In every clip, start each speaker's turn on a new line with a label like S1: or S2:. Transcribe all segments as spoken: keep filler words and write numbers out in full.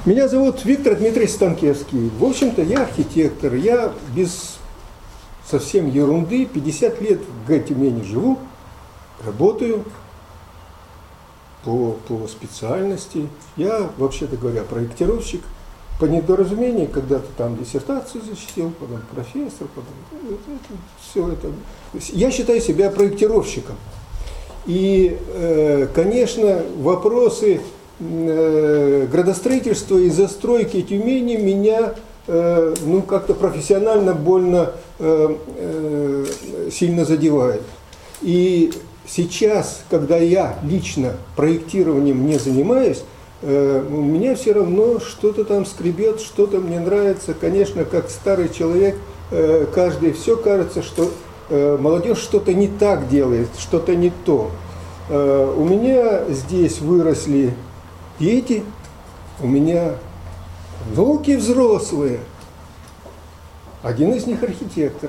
S1: Меня зовут Виктор Дмитриевич Станкевский. В общем-то, я архитектор. Я без совсем ерунды пятьдесят лет в ГТюмени живу, работаю по, по специальности. Я, вообще-то говоря, проектировщик. По недоразумению, когда-то там диссертацию защитил, потом профессор, потом это, это, все это. Я считаю себя проектировщиком. И, э, конечно, вопросы э, градостроительства и застройки Тюмени меня э, ну, как-то профессионально больно э, э, сильно задевают. И сейчас, когда я лично проектированием не занимаюсь, э, у меня все равно что-то там скребет, что-то мне нравится. Конечно, как старый человек, э, каждый все кажется, что молодежь что-то не так делает, что-то не то. У меня здесь выросли дети, у меня внуки взрослые. Один из них архитектор.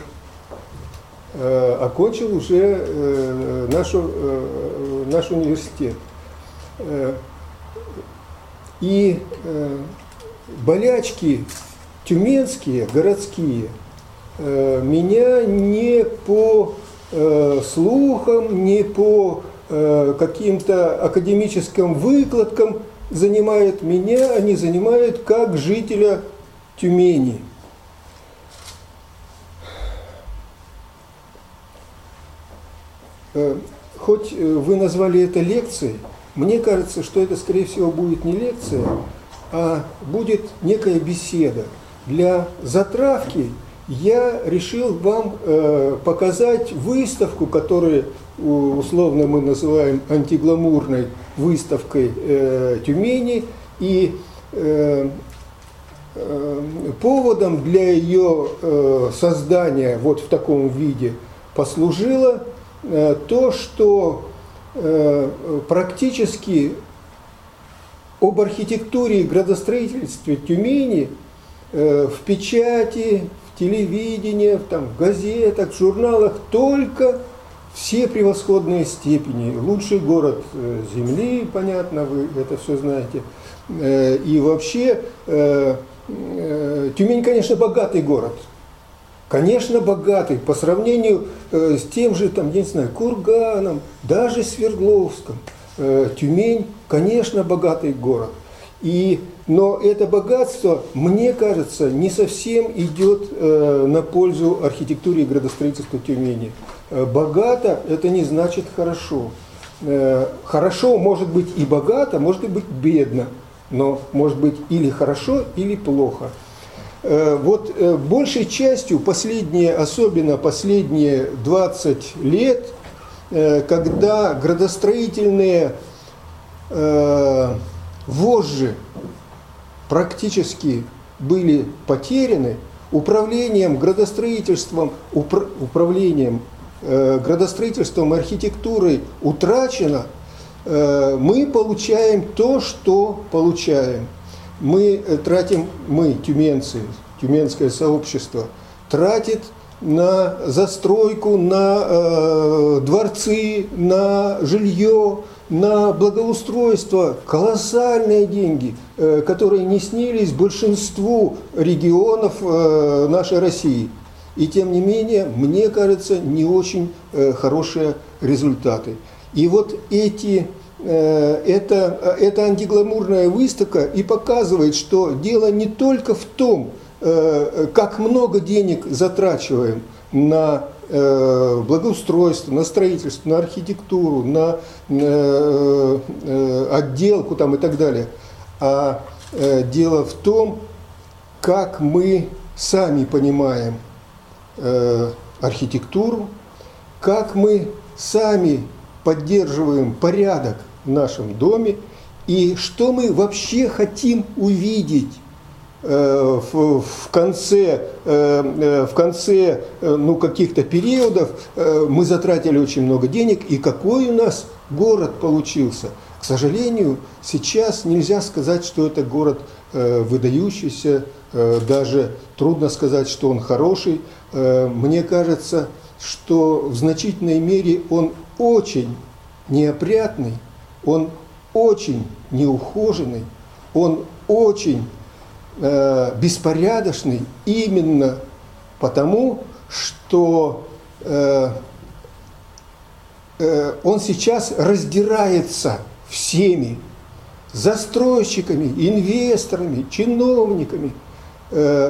S1: Окончил уже нашу, наш университет. И болячки тюменские, городские, меня не по э, слухам, не по э, каким-то академическим выкладкам занимают меня, они занимают как жителя Тюмени. Э, хоть вы назвали это лекцией, мне кажется, что это, скорее всего, будет не лекция, а будет некая беседа. Для затравки я решил вам э, показать выставку, которую условно мы называем антигламурной выставкой э, Тюмени. И э, э, поводом для ее э, создания вот в таком виде послужило э, то, что э, практически об архитектуре и градостроительстве Тюмени э, в печати, в телевидении, там, в газетах, в журналах только все превосходные степени. Лучший город Земли, понятно, вы это все знаете. И вообще, Тюмень, конечно, богатый город. Конечно, богатый по сравнению с тем же, там, я не знаю, Курганом, даже Свердловском. Тюмень, конечно, богатый город. И, но это богатство, мне кажется, не совсем идет э, на пользу архитектуре и градостроительству Тюмени. Э, богато – это не значит хорошо. Э, хорошо может быть и богато, может быть бедно, но может быть или хорошо, или плохо. Э, вот э, большей частью последние, особенно последние двадцать лет, э, когда градостроительные э, вожжи практически были потеряны, управлением градостроительством, упр, управлением э, градостроительством и архитектурой утрачено, э, мы получаем то, что получаем. Мы тратим, мы, тюменцы, тюменское сообщество, тратит на застройку, на э, дворцы, на жилье, на благоустройство колоссальные деньги, э, которые не снились большинству регионов э, нашей России. И тем не менее, мне кажется, не очень э, хорошие результаты. И вот эти, э, это, это антигламурная выставка и показывает, что дело не только в том, э, как много денег затрачиваем на благоустройство, на строительство, на архитектуру, на э, э, отделку там, и так далее. А э, дело в том, как мы сами понимаем э, архитектуру, как мы сами поддерживаем порядок в нашем доме и что мы вообще хотим увидеть В, в конце, в конце ну, каких-то периодов мы затратили очень много денег, и какой у нас город получился. К сожалению, сейчас нельзя сказать, что это город выдающийся, даже трудно сказать, что он хороший. Мне кажется, что в значительной мере он очень неопрятный, он очень неухоженный, он очень э, беспорядочный именно потому, что э, э, он сейчас раздирается всеми застройщиками, инвесторами, чиновниками, э,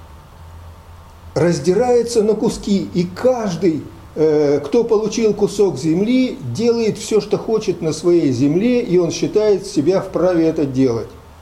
S1: раздирается на куски, и каждый, э, кто получил кусок земли, делает все, что хочет на своей земле, и он считает себя вправе это делать.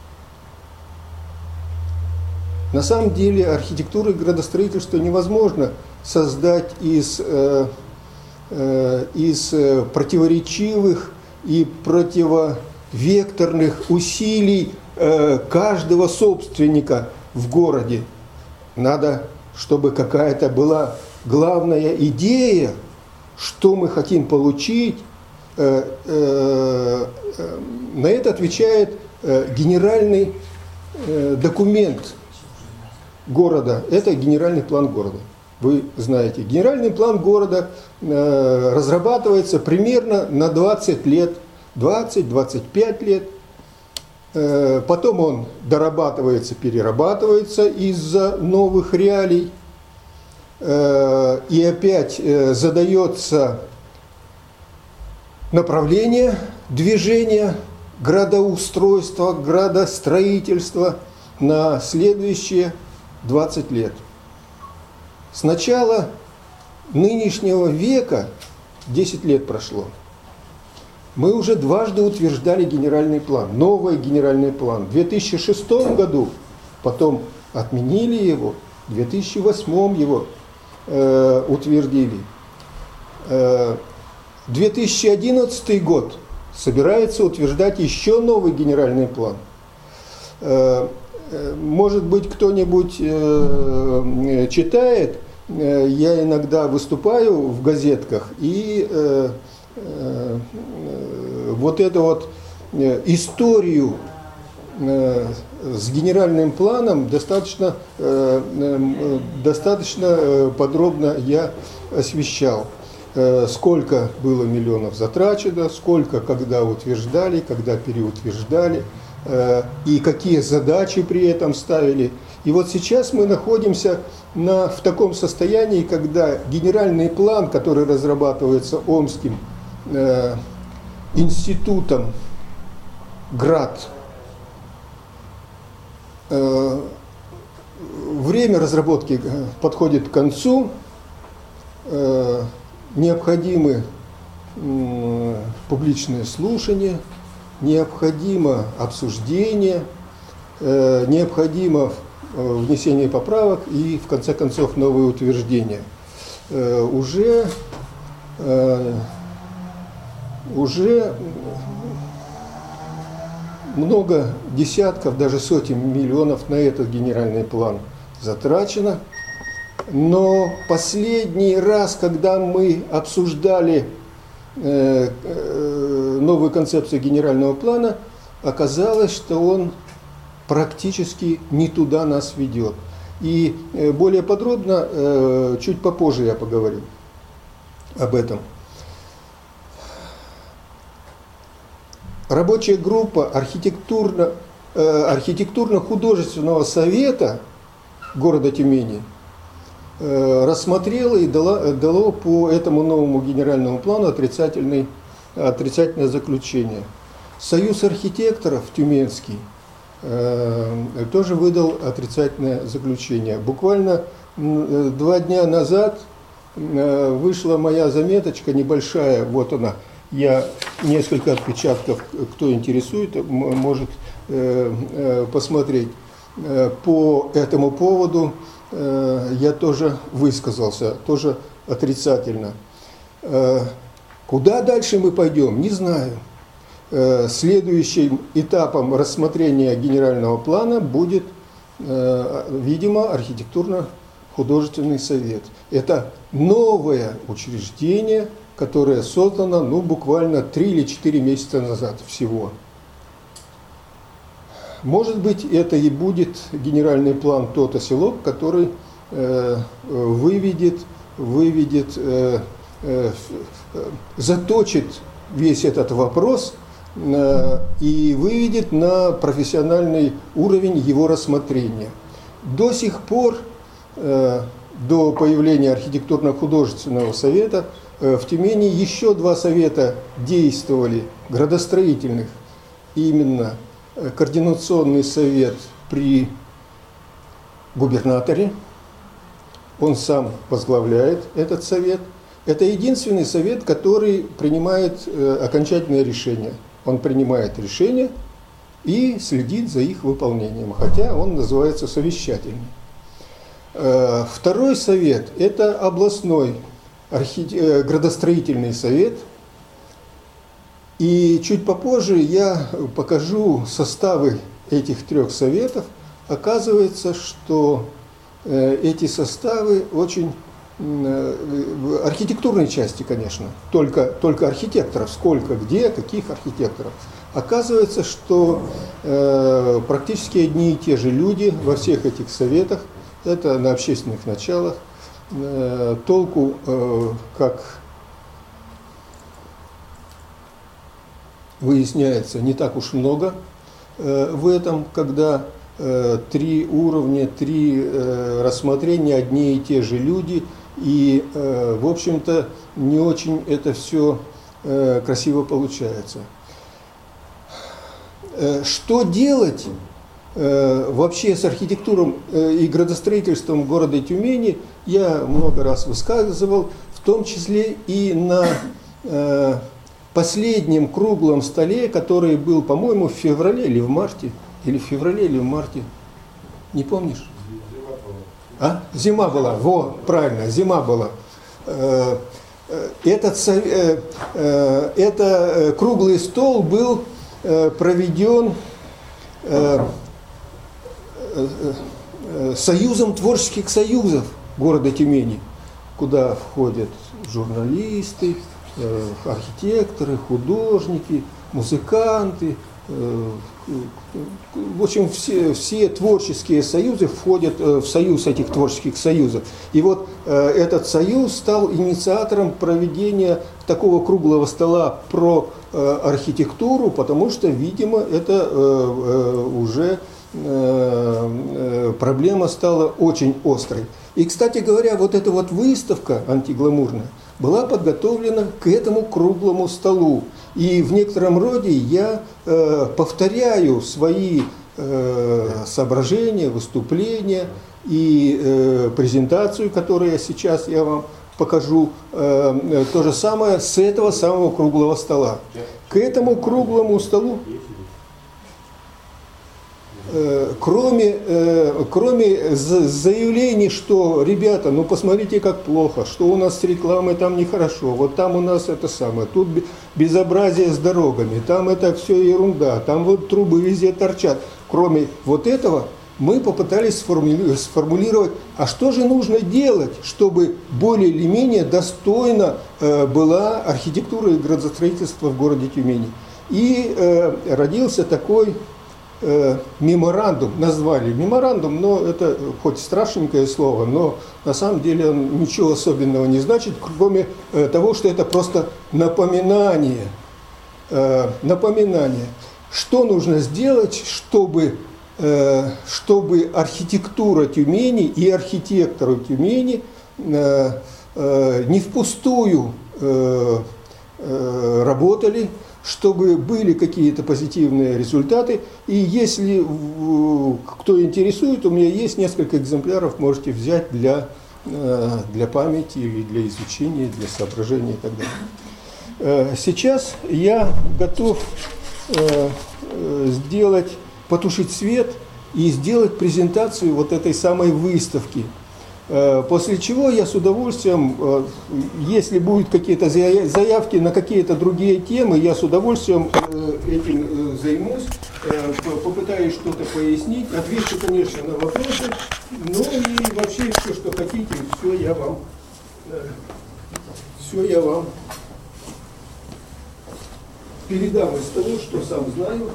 S1: На самом деле архитектуру и градостроительство невозможно создать из, э, э, из противоречивых и противовекторных усилий э, каждого собственника в городе. Надо, чтобы какая-то была главная идея, что мы хотим получить. Э, э, э, на это отвечает э, генеральный э, документ города. Это генеральный план города. Вы знаете, генеральный план города э, разрабатывается примерно на двадцать лет, двадцать-двадцать пять лет. Э, потом он дорабатывается, перерабатывается из-за новых реалий. Э, и опять э, задается направление движения градоустройства, градостроительства на следующие двадцать лет. С начала нынешнего века, десять лет прошло, мы уже дважды утверждали генеральный план, новый генеральный план. В две тысячи шестом году, потом отменили его, в две тысячи восьмом его э, утвердили. Э, две тысячи одиннадцатый год собирается утверждать еще новый генеральный план. Э, Может быть, кто-нибудь э, читает, э, я иногда выступаю в газетках, и э, э, вот эту вот э, историю э, с генеральным планом достаточно, э, э, достаточно подробно я освещал. Э, сколько было миллионов затрачено, сколько когда утверждали, когда переутверждали, и какие задачи при этом ставили. И вот сейчас мы находимся на, в таком состоянии, когда генеральный план, который разрабатывается Омским э, институтом ГРАД, э, время разработки подходит к концу, э, необходимы э, публичные слушания, необходимо обсуждение, э, необходимо внесение поправок и, в конце концов, новые утверждения. Э, уже, э, уже много десятков, даже сотен миллионов на этот генеральный план затрачено. Но последний раз, когда мы обсуждали новую концепцию генерального плана, оказалось, что он практически не туда нас ведет. И более подробно, чуть попозже я поговорю об этом. Рабочая группа архитектурно, архитектурно-художественного совета города Тюмени рассмотрела и дала, дало по этому новому генеральному плану отрицательный, отрицательное заключение. Союз архитекторов Тюменский э, тоже выдал отрицательное заключение. Буквально э, два дня назад э, вышла моя заметочка небольшая, вот она. Я несколько отпечатков, кто интересует, может э, э, посмотреть. Э, по этому поводу я тоже высказался, тоже отрицательно. Куда дальше мы пойдем, не знаю. Следующим этапом рассмотрения генерального плана будет, видимо, архитектурно-художественный совет. Это новое учреждение, которое создано, ну, буквально три или четыре месяца назад всего. Может быть, это и будет генеральный план тот оселок, который э, выведет, выведет э, э, заточит весь этот вопрос и выведет на профессиональный уровень его рассмотрения. До сих пор, до появления архитектурно-художественного совета, в Тюмени еще два совета действовали, градостроительных, именно координационный совет при губернаторе, он сам возглавляет этот совет. Это единственный совет, который принимает окончательное решение. Он принимает решения и следит за их выполнением, хотя он называется совещательным. Второй совет – это областной архи... градостроительный совет. И чуть попозже я покажу составы этих трех советов. Оказывается, что эти составы очень в архитектурной части, конечно, только, только архитекторов, сколько, где, каких архитекторов. Оказывается, что э, практически одни и те же люди во всех этих советах, это на общественных началах, э, толку, э, как выясняется, не так уж много э, в этом, когда э, три уровня, три э, рассмотрения, одни и те же люди, и, э, в общем-то, не очень это все э, красиво получается. Э, что делать э, вообще с архитектурой э, и градостроительством города Тюмени, я много раз высказывал, в том числе и на э, последнем круглом столе, который был, по-моему, в феврале или в марте, или в феврале или в марте, не помнишь? А? Зима была, во, правильно, зима была. Этот, это круглый стол был проведен Союзом творческих союзов города Тюмени, куда входят журналисты, архитекторы, художники, музыканты. В общем, все, все творческие союзы входят в союз этих творческих союзов. И вот э, этот союз стал инициатором проведения такого круглого стола про э, архитектуру, потому что, видимо, это э, э, уже э, э, проблема стала очень острой. И, кстати говоря, вот эта вот выставка антигламурная была подготовлена к этому круглому столу. И в некотором роде я э, повторяю свои э, соображения, выступления и э, презентацию, которую я сейчас я вам покажу, э, то же самое с этого самого круглого стола. К этому круглому столу, э, кроме, э, кроме заявлений, что, ребята, ну посмотрите, как плохо, что у нас с рекламой там нехорошо, вот там у нас это самое, тут безобразие с дорогами, там это все ерунда, там вот трубы везде торчат. Кроме вот этого, мы попытались сформулировать, а что же нужно делать, чтобы более или менее достойно э, была архитектура и градостроительство в городе Тюмени. И э, родился такой э, меморандум, назвали меморандум, но это хоть страшненькое слово, но на самом деле он ничего особенного не значит, кроме э, того, что это просто напоминание, э, напоминание, что нужно сделать, чтобы чтобы архитектура Тюмени и архитекторы Тюмени не впустую работали, чтобы были какие-то позитивные результаты. И если кто интересует, у меня есть несколько экземпляров, можете взять для, для памяти или для изучения, для соображения и так далее. Сейчас я готов сделать потушить свет и сделать презентацию вот этой самой выставки. После чего я с удовольствием, если будут какие-то заявки на какие-то другие темы, я с удовольствием этим займусь, попытаюсь что-то пояснить, отвечу, конечно, на вопросы, ну и вообще все, что хотите, все я вам, все я вам передам из того, что сам знаю.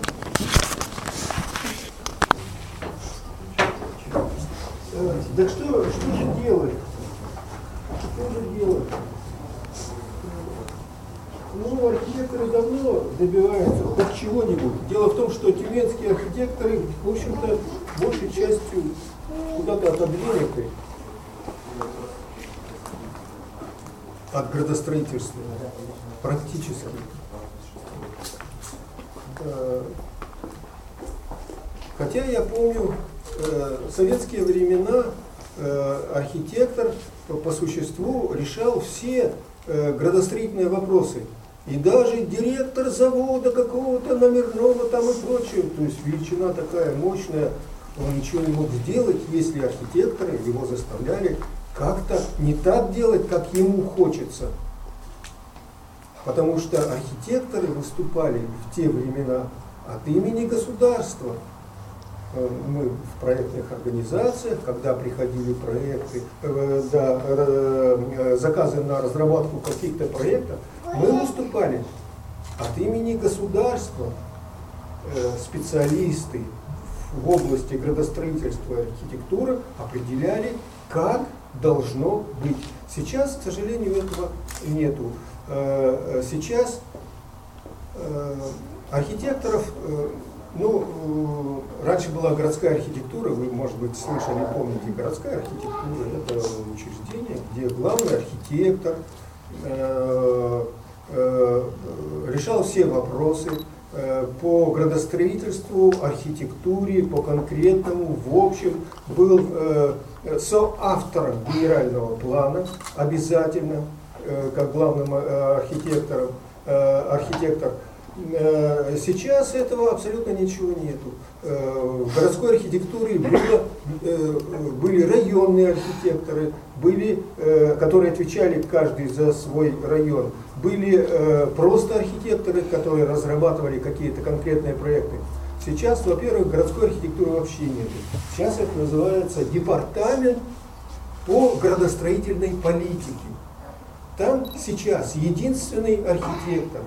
S1: Да что, что же делать? Что же делать? Ну, архитекторы давно добиваются хоть чего-нибудь. Дело в том, что тюменские архитекторы, в общем-то, большей частью куда-то отодвинуты от градостроительства, практически. Хотя я помню, в советские времена архитектор по существу решал все градостроительные вопросы. И даже директор завода какого-то номерного там и прочее, то есть величина такая мощная, он ничего не мог сделать, если архитекторы его заставляли как-то не так делать, как ему хочется. Потому что архитекторы выступали в те времена от имени государства. Мы в проектных организациях, когда приходили проекты, э, да, э, заказы на разработку каких-то проектов, мы выступали от имени государства. Э, специалисты в области градостроительства и архитектуры определяли, как должно быть. Сейчас, к сожалению, этого нету. Э, сейчас э, архитекторов... Э, Ну, раньше была городская архитектура, вы, может быть, слышали, помните, городская архитектура – это учреждение, где главный архитектор э, э, решал все вопросы э, по градостроительству, архитектуре, по конкретному, в общем, был э, соавтором генерального плана обязательно, э, как главным э, архитектором, э, архитектор. Сейчас этого абсолютно ничего нету. В городской архитектуре было, были районные архитекторы, были, которые отвечали каждый за свой район. Были просто архитекторы, которые разрабатывали какие-то конкретные проекты. Сейчас, во-первых, городской архитектуры вообще нет. Сейчас это называется департамент по градостроительной политике. Там сейчас единственный архитектор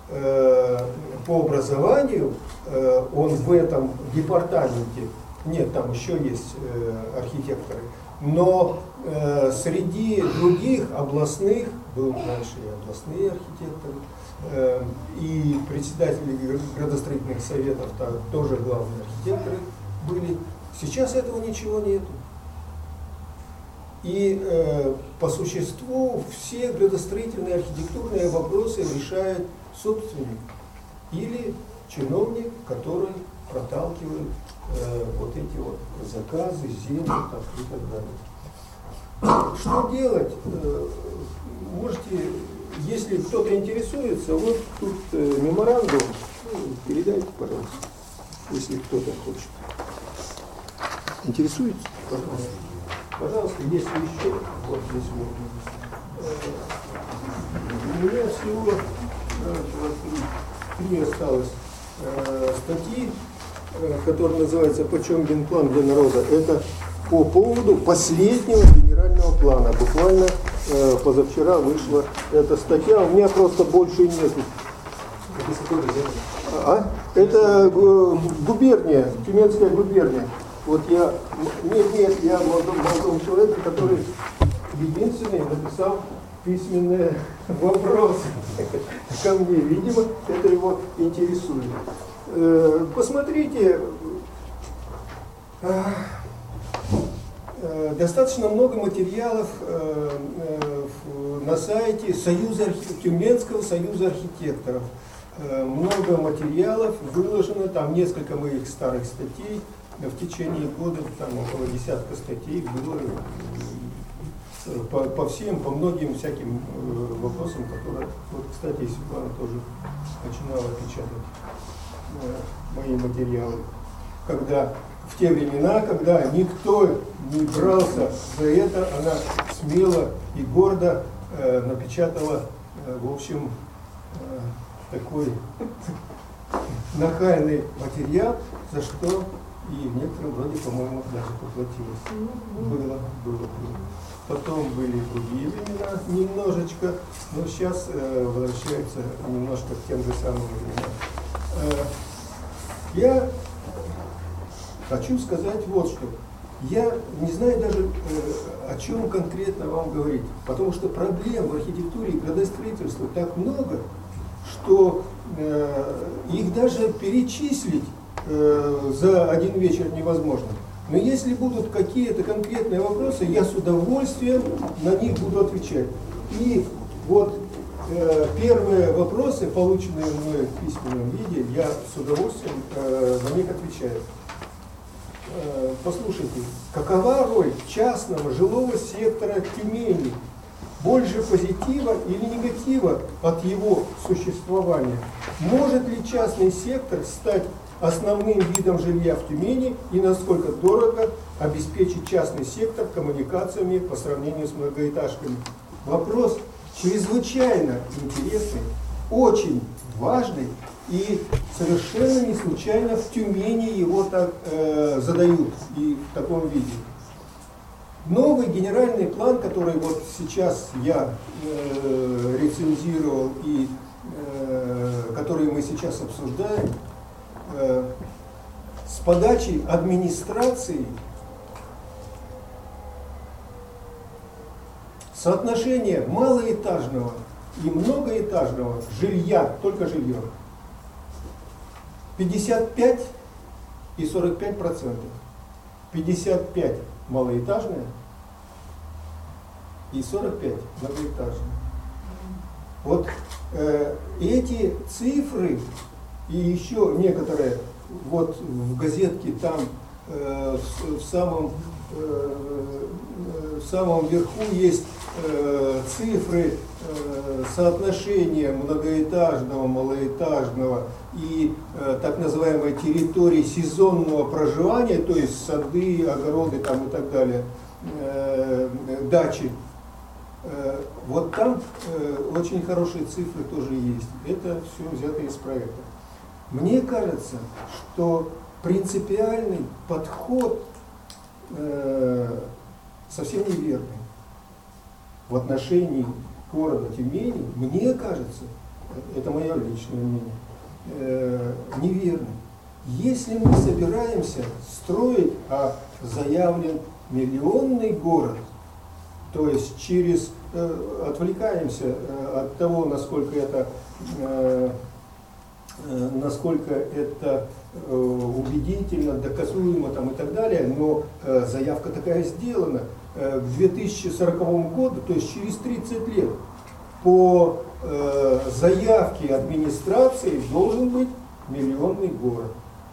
S1: по образованию, он в этом департаменте, нет, там еще есть архитекторы, но среди других областных, был раньше и областные архитекторы, и председатели градостроительных советов, там тоже главные архитекторы были. Сейчас этого ничего нету. И э, по существу все градостроительные архитектурные вопросы решает собственник или чиновник, который проталкивает э, вот эти вот заказы, земли там, и так далее. Что делать? Э, можете, если кто-то интересуется, вот тут э, меморандум, ну, передайте, пожалуйста, если кто-то хочет. Интересуется? Пожалуйста. Пожалуйста, если еще, вот здесь вот. У меня всего три осталось э, статьи, э, которые называются «Почем генплан для народа». Это по поводу последнего генерального плана. Буквально э, позавчера вышла эта статья, у меня просто больше нету. А? Это э, губерния, Тюменская губерния. Вот я, нет, нет, я молодому человеку, который единственный написал письменные вопросы ко мне. Видимо, это его интересует. Посмотрите, достаточно много материалов на сайте Союза, Тюменского союза архитекторов. Много материалов выложено, там несколько моих старых статей. В течение года там около десятка статей было по, по всем, по многим всяким э, вопросам, которые, вот, кстати, Светлана тоже начинала печатать э, мои материалы. Когда в те времена, когда никто не брался за это, она смело и гордо э, напечатала, э, в общем, э, такой нахальный материал, за что и в некотором роде, по-моему, даже поплатилась. Было, было, было. Потом были другие времена, немножечко, но сейчас э, возвращается немножко к тем же самым временам. Э, я хочу сказать вот что. Я не знаю даже, э, о чем конкретно вам говорить, потому что проблем в архитектуре и градостроительстве так много, что э, их даже перечислить э, за один вечер невозможно. Но если будут какие-то конкретные вопросы, я с удовольствием на них буду отвечать. И вот э, первые вопросы, полученные мной в письменном виде, я с удовольствием э, на них отвечаю. Э, послушайте, какова роль частного жилого сектора Тюмени? Больше позитива или негатива от его существования? Может ли частный сектор стать основным видом жилья в Тюмени и насколько дорого обеспечить частный сектор коммуникациями по сравнению с многоэтажками? Вопрос чрезвычайно интересный, очень важный, и совершенно не случайно в Тюмени его так э, задают и в таком виде. Новый генеральный план, который вот сейчас я э, рецензировал и э, который мы сейчас обсуждаем, э, с подачи администрации соотношение малоэтажного и многоэтажного жилья, только жилье, пятьдесят пять и сорок пять процентов. пятьдесят пять малоэтажное и сорок пять многоэтажное. Вот э, эти цифры и еще некоторые, вот в газетке там э, в, в, самом, э, в самом верху есть э, цифры э, соотношения многоэтажного, малоэтажного и э, так называемой территории сезонного проживания, то есть сады, огороды там и так далее, э, дачи. Э, вот там э, очень хорошие цифры тоже есть. Это все взято из проекта. Мне кажется, что принципиальный подход э, совсем неверный в отношении города Тюмени, мне кажется, это мое личное мнение, э, неверный. Если мы собираемся строить, а заявлен миллионный город, то есть через, э, отвлекаемся э, от того, насколько это, э, э, насколько это э, убедительно, доказуемо там, и так далее, но э, заявка такая сделана. Э, к две тысячи сороковому году, то есть через тридцать лет, по э, заявке администрации должен быть миллионный город.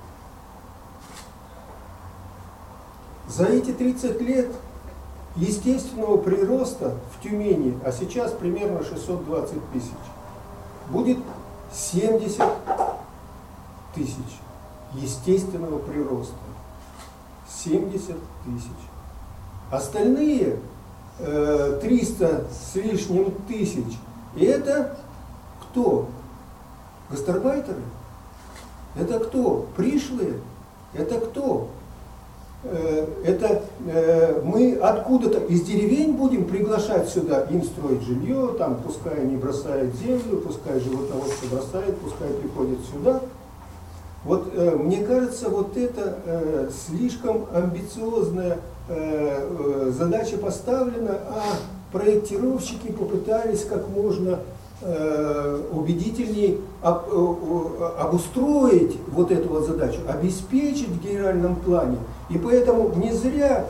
S1: За эти тридцать лет естественного прироста в Тюмени, а сейчас примерно шестьсот двадцать тысяч, будет семьдесят тысяч естественного прироста. семьдесят тысяч. Остальные э, триста с лишним тысяч, это кто? Гастарбайтеры? Это кто? Пришлые? Это кто? Это э, мы откуда-то из деревень будем приглашать сюда, им строить жилье, там пускай они бросают землю, пускай животноводство бросает, пускай приходят сюда. Вот э, мне кажется, вот это э, слишком амбициозная э, э, задача поставлена, а проектировщики попытались как можно э, убедительнее об, э, обустроить вот эту вот задачу, обеспечить в генеральном плане. И поэтому не зря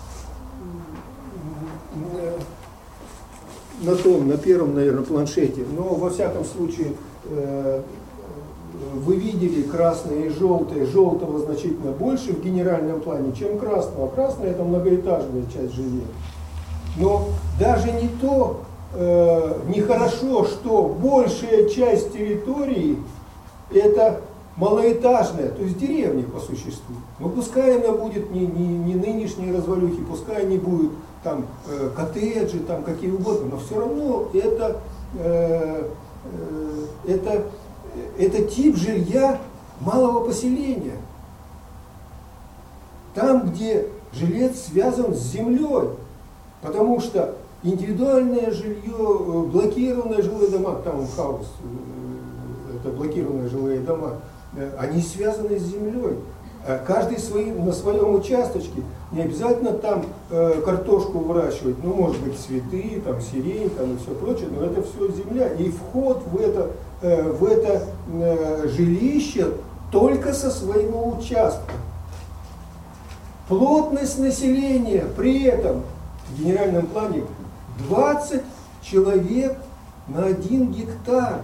S1: на том, на первом, наверное, планшете, но во всяком случае вы видели красное и желтое. Желтого значительно больше в генеральном плане, чем красного. Красное — это многоэтажная часть жилья. Но даже не то, э, нехорошо, что большая часть территории — это малоэтажная, то есть деревня по существу. Но пускай она будет не, не, не нынешние развалюхи, пускай они будут там э, коттеджи, там какие угодно, но все равно это, э, э, это, это тип жилья малого поселения. Там, где жилец связан с землей, потому что индивидуальное жилье, блокированные жилые дома, таунхаус, это блокированные жилые дома, они связаны с землей. Каждый своим, на своем участочке, не обязательно там э, картошку выращивать, ну, может быть, цветы, там, сирень, там, и все прочее, но это все земля. И вход в это, э, в это э, жилище только со своего участка. Плотность населения при этом в генеральном плане двадцать человек на один гектар.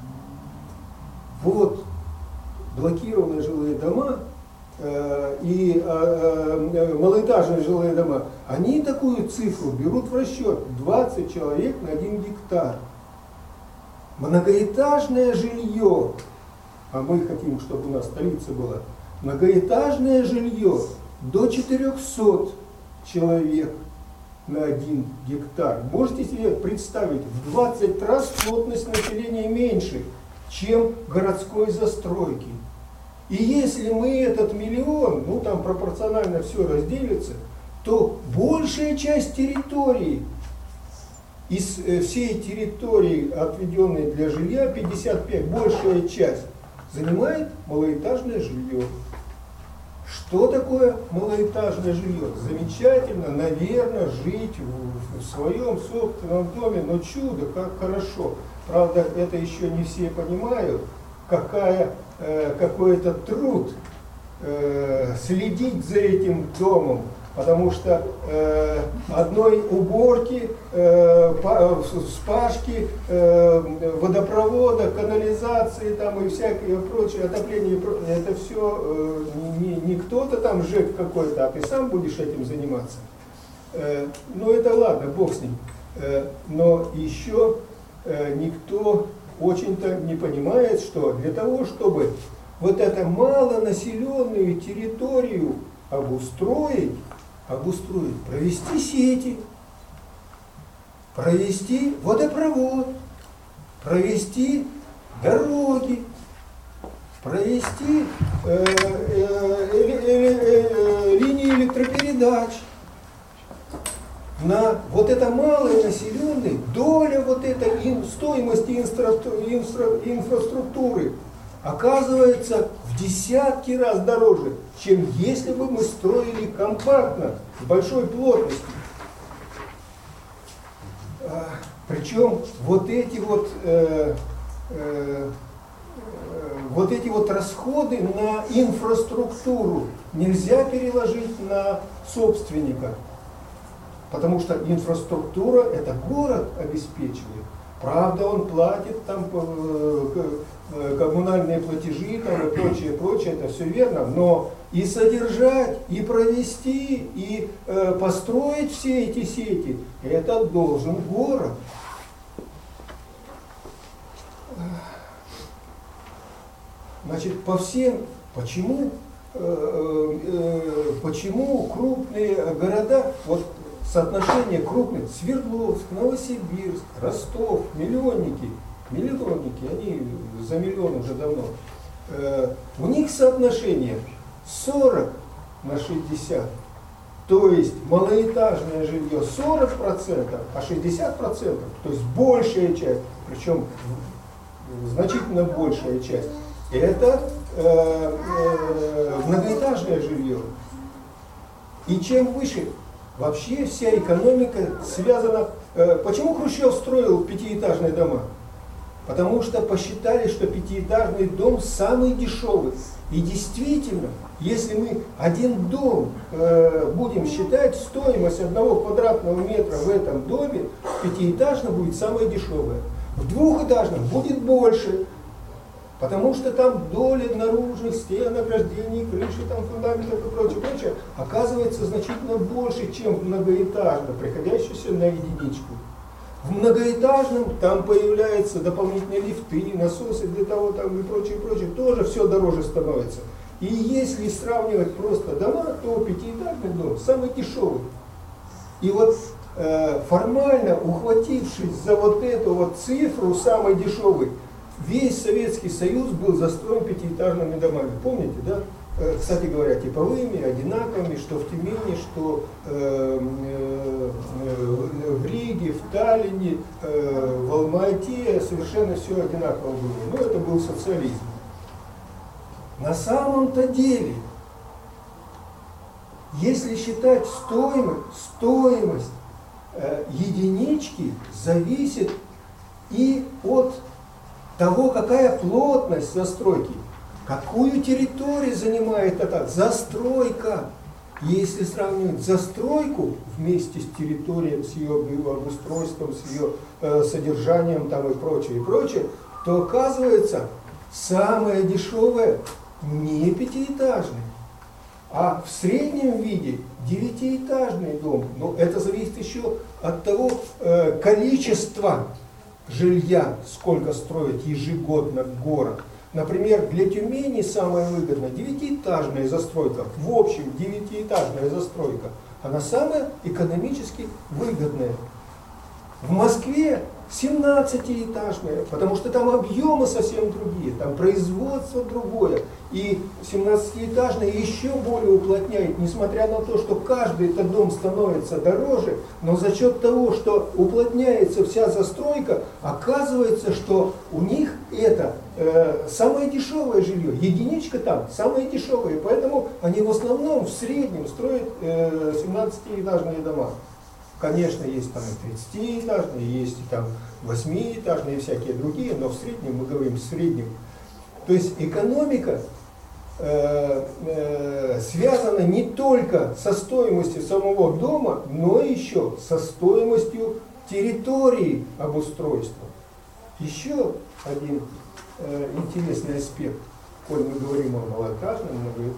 S1: Вот блокированные жилые дома э, и э, э, малоэтажные жилые дома, они такую цифру берут в расчет: двадцать человек на один гектар. Многоэтажное жилье, а мы хотим, чтобы у нас столица была, многоэтажное жилье до четырехсот человек на один гектар. Можете себе представить, в двадцать раз плотность населения меньше, чем городской застройки. И если мы этот миллион, ну там пропорционально все разделится, то большая часть территории, из всей территории, отведенной для жилья, пятьдесят пять, большая часть, занимает малоэтажное жилье. Что такое малоэтажное жилье? Замечательно, наверное, жить в, в своем собственном доме, но чудо, как хорошо. Правда, это еще не все понимают, какая, э, какой это труд э, следить за этим домом, потому что э, одной уборки, э, вспашки, э, водопровода, канализации там и всякое прочее, отопление, это все э, не, не кто-то там ЖЭК какой-то, а ты сам будешь этим заниматься. Э, ну это ладно, бог с ним. Э, но еще э, никто очень-то не понимает, что для того, чтобы вот эту малонаселенную территорию обустроить, обустроить, провести сети, провести водопровод, провести дороги, провести э, э, э, э, линии электропередач. На вот это малое населенное, доля вот этой ин, стоимости инфра, инфра, инфраструктуры оказывается в десятки раз дороже, чем если бы мы строили компактно, с большой плотностью. Причем вот эти вот, э, э, вот эти вот расходы на инфраструктуру нельзя переложить на собственника, потому что инфраструктура это город обеспечивает. Правда, он платит там коммунальные платежи там, и прочее, прочее, это все верно, но и содержать, и провести, и э, построить все эти сети, это должен город. Значит, по всем, почему, э, э, почему крупные города, вот соотношение крупных, Свердловск, Новосибирск, Ростов, миллионники, миллионники, они за миллион уже давно, э, у них соотношение сорок на шестьдесят, то есть малоэтажное жилье сорок процентов, а шестьдесят процентов, то есть большая часть, причем значительно большая часть, это э, э, многоэтажное жилье. И чем выше, вообще вся экономика связана. Э, почему Хрущев строил пятиэтажные дома? Потому что посчитали, что пятиэтажный дом самый дешевый. И действительно, если мы один дом э, будем считать, стоимость одного квадратного метра в этом доме, пятиэтажном будет самое дешевое. В двухэтажном будет больше, потому что там доля наружных стен, ограждений, крыши, там, фундаментов и прочее, прочее, оказывается значительно больше, чем в многоэтажном, приходящемся на единичку. В многоэтажном там появляются дополнительные лифты, насосы для того там и прочее, прочее, тоже все дороже становится. И если сравнивать просто дома, то пятиэтажный дом самый дешевый. И вот э, формально ухватившись за вот эту вот цифру самой дешевой, весь Советский Союз был застроен пятиэтажными домами. Помните, да? Э, кстати говоря, типовыми, одинаковыми, что в Тюмени, что э, э, э, в Риге, в Таллине, э, в Алма-Ате, совершенно все одинаково было. Но это был социализм. На самом-то деле, Если считать стоимость, стоимость э, единички зависит и от того, какая плотность застройки, какую территорию занимает эта застройка. Если сравнивать застройку вместе с территорией, с ее обустройством, с ее э, содержанием там, и прочее, и прочее, то оказывается, самое дешевое не пятиэтажный, а в среднем виде девятиэтажный дом. Но это зависит еще от того э, количества жилья, сколько строит ежегодно город. Например, для Тюмени самое выгодное девятиэтажная застройка, в общем девятиэтажная застройка, она самая экономически выгодная. В Москве семнадцатиэтажная, потому что там объемы совсем другие, там производство другое. И семнадцатиэтажная еще более уплотняет, несмотря на то, что каждый этот дом становится дороже, но за счет того, что уплотняется вся застройка, оказывается, что у них это э, самое дешевое жилье, единичка там самое дешевое, поэтому они в основном в среднем строят э, семнадцатиэтажные дома. Конечно, есть там и тридцатиэтажные, есть и там восьмиэтажные и всякие другие, но в среднем, мы говорим в среднем. То есть экономика э, э, связана не только со стоимостью самого дома, но еще со стоимостью территории обустройства. Еще один э, интересный аспект, коль мы говорим о малоэтажном, мы говорим,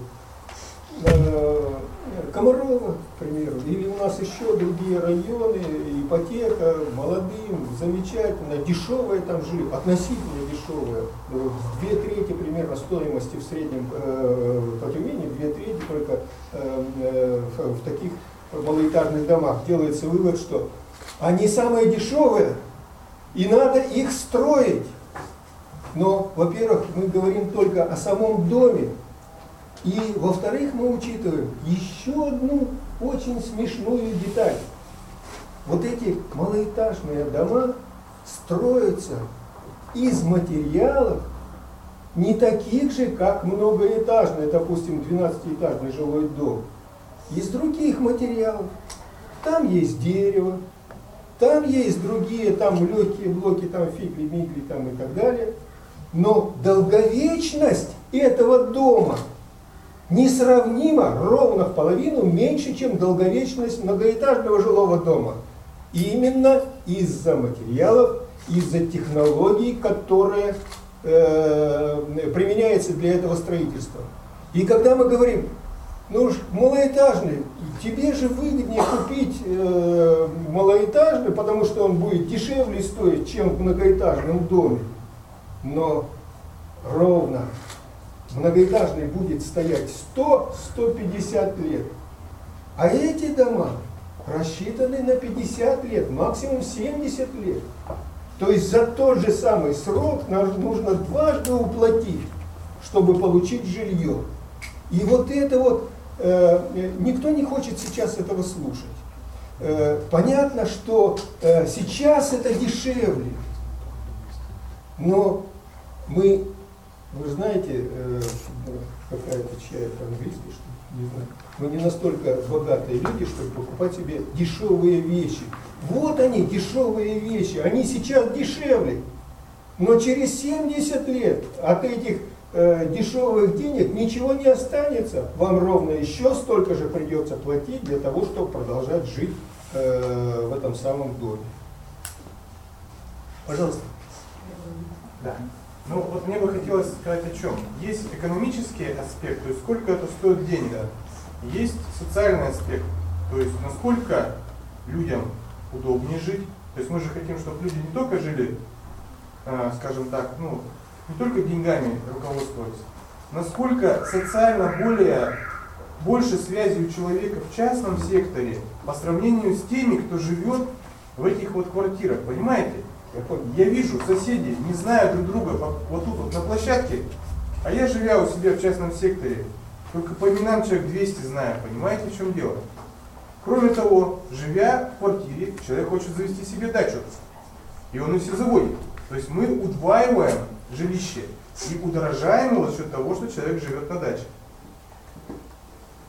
S1: Комарова, к примеру, или у нас еще другие районы, ипотека, молодым, замечательно, дешевое там жилье, относительно дешевое, две трети примерно стоимости в среднем э, по Тюмени, две трети только э, э, в таких малоэтажных домах. Делается вывод, что они самые дешевые, и надо их строить. Но, во-первых, мы говорим только о самом доме. И, во-вторых, мы учитываем еще одну очень смешную деталь. Вот эти малоэтажные дома строятся из материалов не таких же, как многоэтажный, допустим, двенадцатиэтажный жилой дом. Из других материалов. Там есть дерево, там есть другие, там легкие блоки, там фигли, мигли там и так далее. Но долговечность этого дома несравнимо, ровно в половину меньше, чем долговечность многоэтажного жилого дома. Именно из-за материалов, из-за технологий, которые э, применяются для этого строительства. И когда мы говорим, ну малоэтажный, тебе же выгоднее купить э, малоэтажный, потому что он будет дешевле стоить, чем в многоэтажном доме. Но ровно многоэтажный будет стоять сто — сто пятьдесят лет. А эти дома рассчитаны на пятьдесят лет, максимум семьдесят лет. То есть за тот же самый срок нам нужно дважды уплатить, чтобы получить жилье. И вот это вот, э, никто не хочет сейчас этого слушать. Э, понятно, что э, сейчас это дешевле, но мы... Вы знаете, э, какая-то чья по-английски, что не знаю. Мы не настолько богатые люди, чтобы покупать себе дешевые вещи. Вот они, дешевые вещи, они сейчас дешевле. Но через семьдесят лет от этих э, дешевых денег ничего не останется. Вам ровно еще столько же придется платить для того, чтобы продолжать жить э, в этом самом доме. Пожалуйста.
S2: Да. Ну вот мне бы хотелось сказать о чем. Есть экономический аспект, то есть сколько это стоит денег. Есть социальный аспект, то есть насколько людям удобнее жить. То есть мы же хотим, чтобы люди не только жили, э, скажем так, ну, не только деньгами руководствовались, насколько социально более, больше связи у человека в частном секторе по сравнению с теми, кто живет в этих вот квартирах, понимаете? Я вижу, соседи не знают друг друга вот тут вот на площадке, а я, живя у себя в частном секторе, только по именам человек двести знаю, понимаете, в чем дело? Кроме того, живя в квартире, человек хочет завести себе дачу, и он и все заводит. То есть мы удваиваем жилище и удорожаем его за счет того, что человек живет на даче.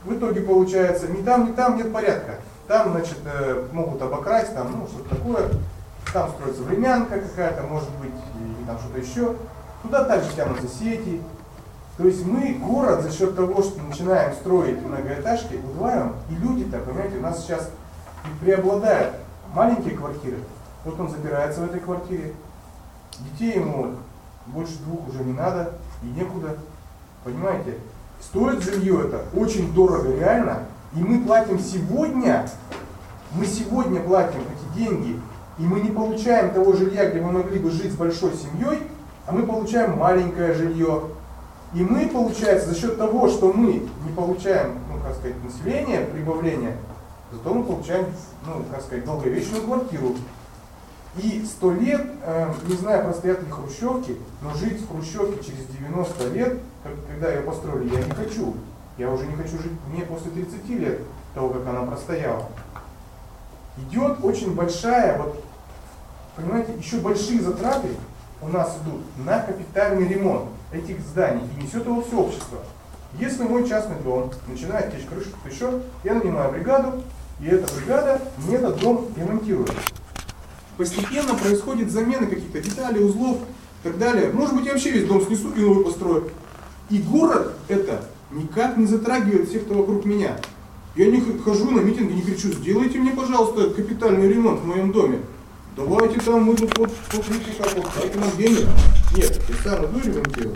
S2: в итоге получается, ни там, ни там нет порядка. Там, значит, могут обокрасть, там, ну, что-то такое. Там строится времянка какая-то, может быть, и там что-то еще. Туда также тянутся сети. То есть мы город за счет того, что начинаем строить многоэтажки, удваиваем, и люди-то, понимаете, у нас сейчас преобладают маленькие квартиры. Вот он забирается в этой квартире, детей ему больше двух уже не надо и некуда. Понимаете? Стоит жилье это очень дорого реально, и мы платим сегодня, мы сегодня платим эти деньги, и мы не получаем того жилья, где мы могли бы жить с большой семьей, а мы получаем маленькое жилье. И мы, получается, за счет того, что мы не получаем, ну, как сказать, население, прибавление, зато мы получаем, ну, как сказать, долговечную квартиру. И сто лет, э, не знаю, простоят ли хрущевки, но жить в хрущевке через девяносто лет, как, когда ее построили, я не хочу. Я уже не хочу жить мне после тридцати лет, того, как она простояла. Идет очень большая, вот, понимаете, еще большие затраты у нас идут на капитальный ремонт этих зданий, и несет его все общество. Если мой частный дом начинает течь крыша, то еще я нанимаю бригаду, и эта бригада мне этот дом ремонтирует. Постепенно происходит замена каких-то деталей, узлов и так далее. Может быть, я вообще весь дом снесу и новый построю. И город это никак не затрагивает всех, кто вокруг меня. Я не хожу на митинги, не кричу: сделайте мне, пожалуйста, капитальный ремонт в моем доме. Давайте там мы тут вот посмотрите, как вот, дайте нам денег. Нет, я сам иду и ремонтирую.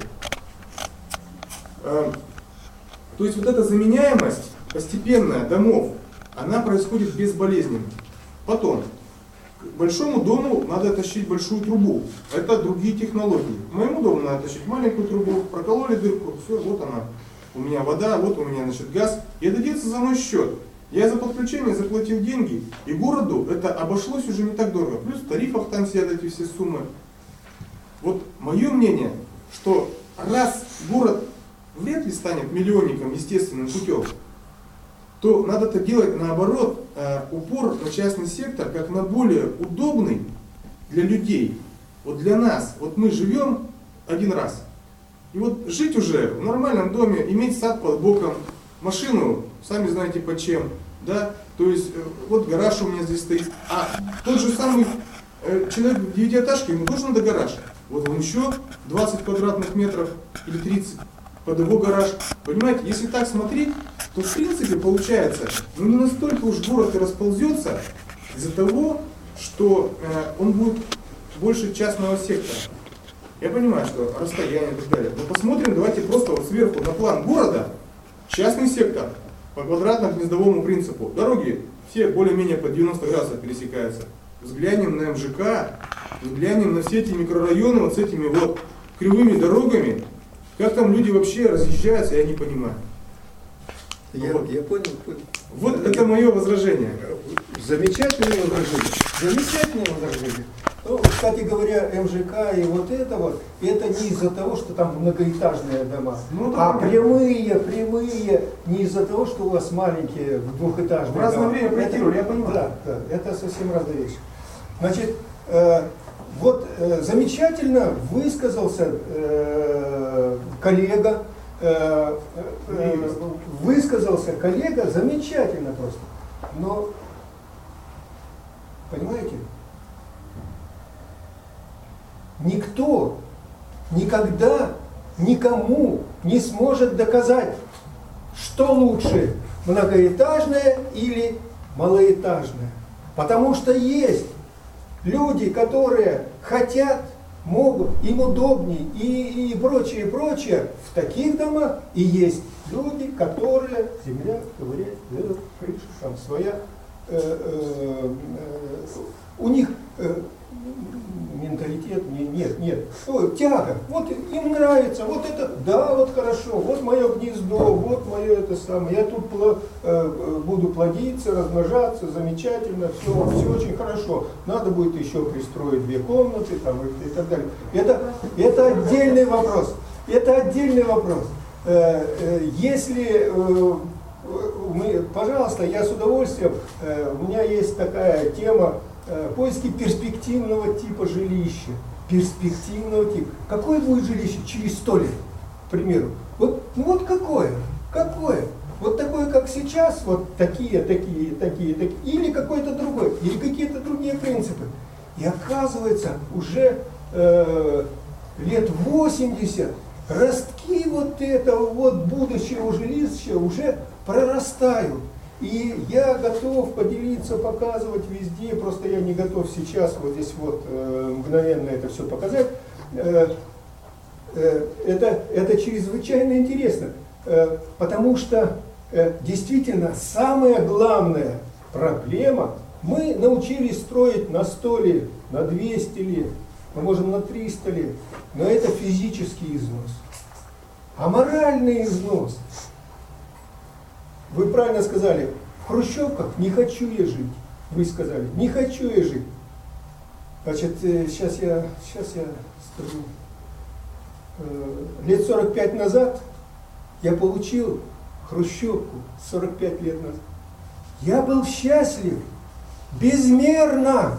S2: А, то есть вот эта заменяемость постепенная домов, она происходит безболезненно. Потом, к большому дому надо тащить большую трубу. Это другие технологии. К моему дому надо тащить маленькую трубу, прокололи дырку, все, вот она. У меня вода, вот у меня, значит, газ. И это делается за мой счет. Я за подключение заплатил деньги, и городу это обошлось уже не так дорого. Плюс в тарифах там сидят эти все суммы. Вот мое мнение, что раз город вряд ли станет миллионником естественным путем, то надо это делать наоборот, упор на частный сектор, как на более удобный для людей. Вот для нас, вот мы живем один раз. И вот жить уже в нормальном доме, иметь сад под боком, машину, сами знаете под чем, да, то есть вот гараж у меня здесь стоит, а тот же самый э, человек в девятиэтажке, ему тоже надо гараж, вот он еще двадцать квадратных метров или тридцать под его гараж, понимаете, если так смотреть, то в принципе получается, ну не настолько уж город и расползется из-за того, что э, он будет больше частного сектора. Я понимаю, что расстояние и так далее, но посмотрим, давайте просто вот сверху на план города. Частный сектор по квадратно-гнездовому принципу. Дороги все более-менее по девяносто градусов пересекаются. Взглянем на эм жэ ка, взглянем на все эти микрорайоны вот с этими вот кривыми дорогами. Как там люди вообще разъезжаются, я не понимаю.
S1: Я, вот. я понял, понял.
S2: Вот я, это мое возражение.
S1: Замечательное возражение. Замечательное возражение. Ну, кстати говоря, эм жэ ка и вот это вот, это не из-за того, что там многоэтажные дома, ну, а прямые, прямые, не из-за того, что у вас маленькие двухэтажные дома.
S2: В разное время проектировали, я понимаю.
S1: Да, да, это совсем разные вещи. Значит, э, вот э, замечательно высказался э, коллега, э, э, высказался коллега, замечательно просто, но, понимаете, никто никогда никому не сможет доказать, что лучше, многоэтажное или малоэтажное. Потому что есть люди, которые хотят, могут, им удобнее и, и прочее, прочее в таких домах. И есть люди, которые, земля, ковыряет, крыша, там своя, э, э, э, у них э, менталитет, нет, нет, О, тяга, вот им нравится, вот это, да, вот хорошо, вот мое гнездо, вот мое это самое, я тут э, буду плодиться, размножаться, замечательно, все, все очень хорошо, надо будет еще пристроить две комнаты там, и, и так далее. Это, это отдельный вопрос, это отдельный вопрос. Э, э, если э, мы, пожалуйста, я с удовольствием, э, у меня есть такая тема, поиски перспективного типа жилища. Перспективного типа. Какое будет жилище через сто лет, к примеру? Вот, ну вот какое? Какое? Вот такое, как сейчас, вот такие, такие, такие, такие, или какой-то другой, или какие-то другие принципы. И оказывается, уже э, лет восемьдесят ростки вот этого вот будущего жилища уже прорастают. И я готов поделиться, показывать везде, просто я не готов сейчас вот здесь вот э, мгновенно это все показать. Э, э, это, это чрезвычайно интересно, э, потому что э, действительно самая главная проблема, мы научились строить на сто лет, на двести лет, мы можем на триста лет, но это физический износ. А моральный износ, вы правильно сказали, в хрущевках не хочу я жить. Вы сказали, не хочу я жить. Значит, сейчас я, сейчас я скажу. Лет сорок пять назад я получил хрущевку, сорок пять лет назад. Я был счастлив, безмерно.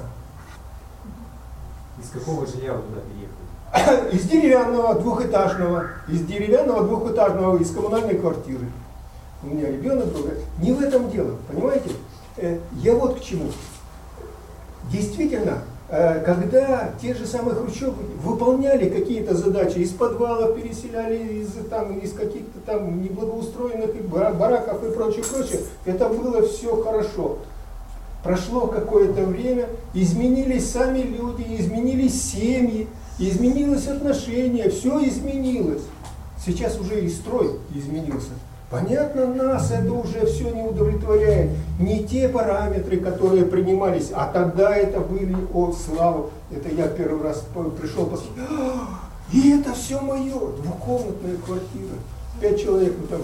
S3: Из какого жилья вы туда переехали?
S1: Из деревянного двухэтажного, из деревянного двухэтажного, из коммунальной квартиры. У меня ребенок был. Не в этом дело, понимаете? Я вот к чему. Действительно, когда те же самые хрущевки выполняли какие-то задачи, из подвалов переселяли, из, там, из каких-то там неблагоустроенных бараков и прочее, прочее, это было все хорошо. Прошло какое-то время, изменились сами люди, изменились семьи, изменилось отношение, все изменилось. Сейчас уже и строй изменился. Понятно, нас это уже все не удовлетворяет. Не те параметры, которые принимались, а тогда это были, о, слава, это я первый раз пришел, посмотреть, и это все мое, двухкомнатная квартира, пять человек мы там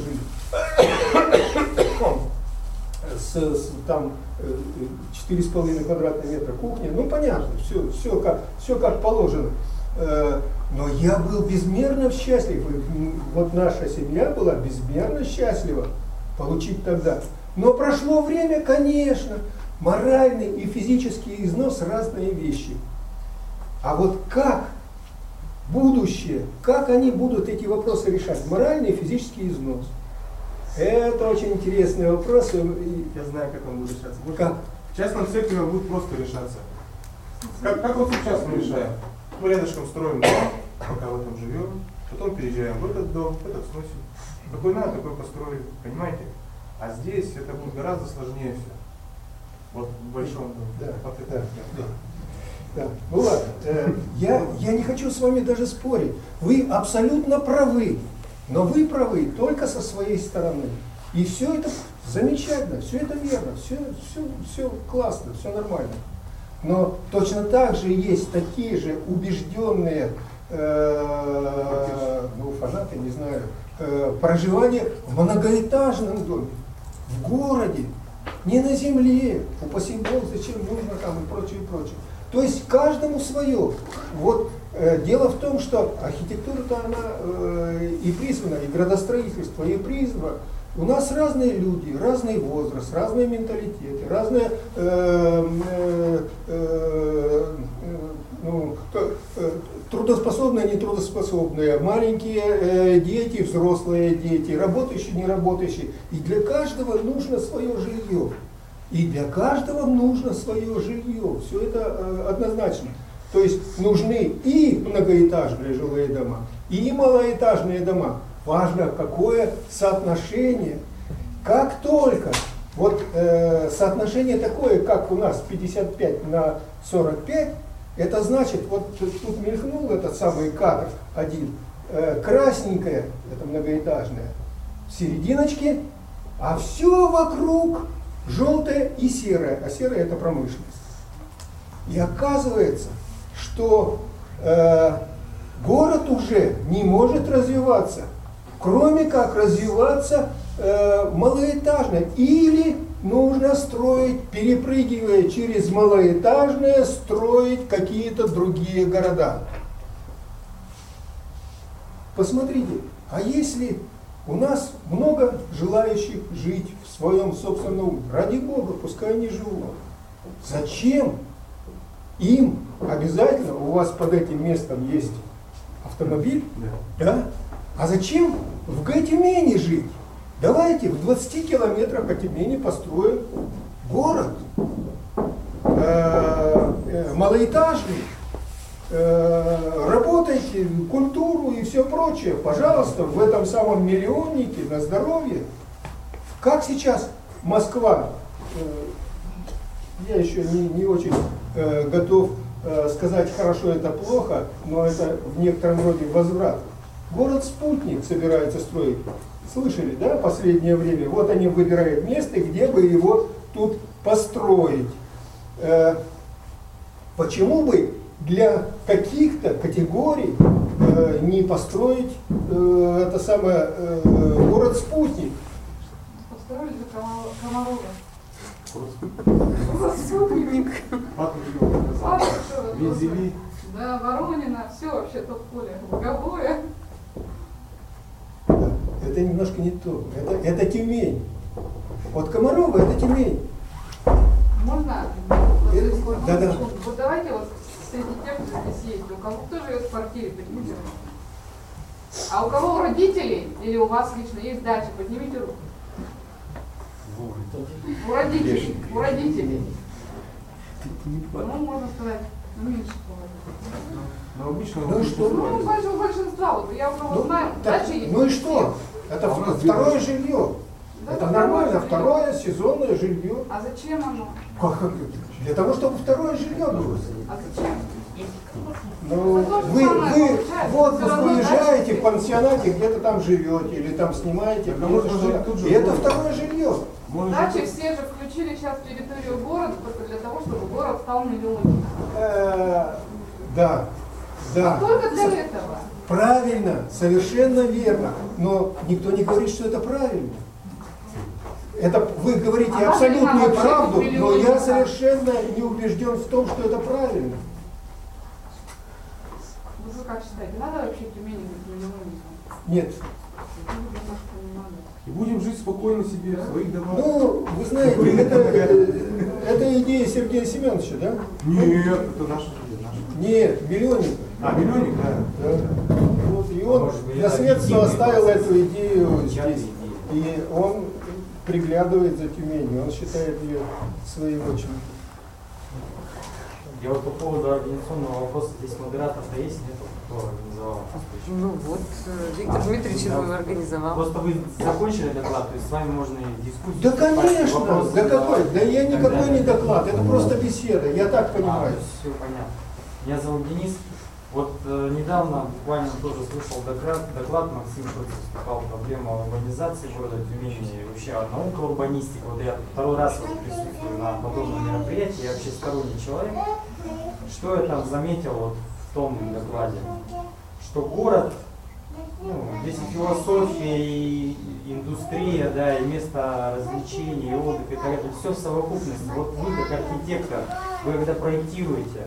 S1: жили. С, с, там четыре с половиной квадратных метра кухня, ну понятно, все, все, как, все как положено. Но я был безмерно счастлив, вот наша семья была безмерно счастлива получить тогда. Но прошло время, конечно, моральный и физический износ разные вещи. А вот как будущее, как они будут эти вопросы решать, моральный и физический износ? Это очень интересный вопрос.
S2: Я знаю, как он будет решаться.
S1: Как?
S2: В частном секторе он будет просто решаться. Как, как вот сейчас мы решаем? Мы рядышком строим дом, пока в этом живем, потом переезжаем в этот дом, этот сносим. Какой надо, такой построили, понимаете? А здесь это будет гораздо сложнее все. Вот в большом доме.
S1: Да, вот это, да, да. Да. Ну ладно, э, я, я не хочу с вами даже спорить. Вы абсолютно правы, но вы правы только со своей стороны. И все это замечательно, все это верно, все, все, все классно, все нормально. Но точно так же есть такие же убежденные э, ну, фанаты, не знаю, э, проживания в многоэтажном доме, в городе, не на земле, упаси Бог, зачем нужно там и прочее, и прочее. То есть каждому свое. Вот э, дело в том, что архитектура-то она э, и призвана, и градостроительство, и призвано. У нас разные люди, разный возраст, разные менталитеты, разные э, э, э, ну, э, трудоспособные, нетрудоспособные, маленькие э, дети, взрослые дети, работающие, не работающие. И для каждого нужно свое жилье. И для каждого нужно свое жилье. Все это э, однозначно. То есть нужны и многоэтажные жилые дома, и малоэтажные дома. Важно, какое соотношение. Как только вот э, соотношение такое, как у нас пятьдесят пять на сорок пять, это значит, вот тут мелькнул этот самый кадр один, э, красненькое, это многоэтажное, в серединочке, а все вокруг желтое и серое, а серое это промышленность. И оказывается, что э, город уже не может развиваться, кроме как развиваться э, малоэтажно. Или нужно строить, перепрыгивая через малоэтажное, строить какие-то другие города. Посмотрите, а если у нас много желающих жить в своем собственном уме, ради Бога, пускай они живут. Зачем им обязательно, у вас под этим местом есть автомобиль, да? А зачем в Гатимене жить? Давайте в двадцати километрах от Тюмени построим город, э, э, малоэтажный, э, работайте, культуру и все прочее. Пожалуйста, в этом самом миллионнике на здоровье. Как сейчас Москва, э, я еще не, не очень э, готов э, сказать, хорошо это плохо, но это в некотором роде возврат. Город-спутник собирается строить. Слышали, да, последнее время? Вот они выбирают место, где бы его тут построить. Э, почему бы для каких-то категорий э, не построить э, это самое э, город-спутник?
S4: Построили за Комарова. Город-спутник.
S2: Визели.
S4: Да, Воронина, все вообще топ-поле. Луговое.
S1: Это немножко не то. Это, это Тюмень. Вот Комарова это Тюмень.
S4: Можно?
S1: Это, да, да.
S4: Вот давайте вот среди тех, кто здесь есть, у кого кто живет в квартире, поднимите руку. А у кого у родителей или у вас лично есть дача, поднимите руку. У родителей. У родителей. Ну, можно сказать, ну, меньше половины.
S2: Но обычно
S1: Ну и что?
S4: Ну, большинство, большинства, вот я уже
S1: Ну,
S4: знаю,
S1: так,
S4: дача есть.
S1: ну и что? Это
S2: А у нас
S1: второе
S2: две
S1: жилье.
S4: Да,
S1: Это
S4: это
S1: нормально,
S4: второе
S1: второе сезонное жилье.
S4: А зачем оно?
S1: Как это? Для того, чтобы второе жилье было.
S4: А зачем?
S1: Ну,
S4: Это то же
S1: вы,
S4: самое
S1: вы
S4: получается.
S1: в отпуск
S4: Всё равно
S1: выезжаете
S4: дача
S1: в пансионате, где-то там живете, или там снимаете,
S2: Так, а
S1: где-то
S2: можно
S1: что-то.
S2: жить тут же
S1: И это
S2: в городе.
S1: второе жилье.
S2: Можно
S4: Дачи все же включили сейчас в территорию города только для того, чтобы город стал миллионником.
S1: Э, Да, да.
S4: Только для этого.
S1: Правильно, совершенно верно. Но никто не говорит, что это правильно. Это вы говорите
S4: А
S1: абсолютную
S4: надо ли нам
S1: правду,
S4: вообще
S1: но я
S4: миллионника?
S1: совершенно не убежден в том, что это правильно.
S4: Вот вы как считаете, надо вообще Тюмени быть миллионником?
S1: Нет.
S4: Ну, немножко не надо.
S2: И будем жить спокойно себе в своих домах.
S1: Ну, вы знаете, это, это идея Сергея Семеновича, да?
S2: Нет, это наша жизнь. Наша.
S1: Нет, миллионник.
S2: А, миллионник, да.
S1: Да. Вот, и он
S3: Может быть, это
S1: наследство оставил
S3: объективный
S1: эту идею
S3: Печатная
S1: здесь.
S3: идея.
S1: И он приглядывает за Тюменью, он считает ее своей отчиной.
S3: Я вот по поводу организационного вопроса, здесь модератор-то есть, нет, кто организовал?
S5: Ну вот, э, Виктор Дмитриевич его организовал.
S3: Просто вы закончили доклад, то есть с вами можно и дискуссию.
S1: Да,
S3: вступать,
S1: конечно,
S3: вопросы
S1: да какой?
S3: задавать
S1: Да я
S3: и так
S1: никакой не
S3: далее.
S1: доклад, это просто беседа, я так понимаю.
S3: А, все понятно. Меня зовут Денис. Вот э, недавно буквально тоже слышал доклад, доклад Максим Шульц выступал проблема урбанизации города Тюмени и вообще наука урбанистика. Вот я второй раз вот присутствую на подобном мероприятии, я вообще сторонний человек. Что я там заметил вот в том докладе? Что город, ну, здесь и философия, и индустрия, да, и место развлечений, и отдых, и так далее, все в совокупности. Вот вы как архитектор, вы когда проектируете,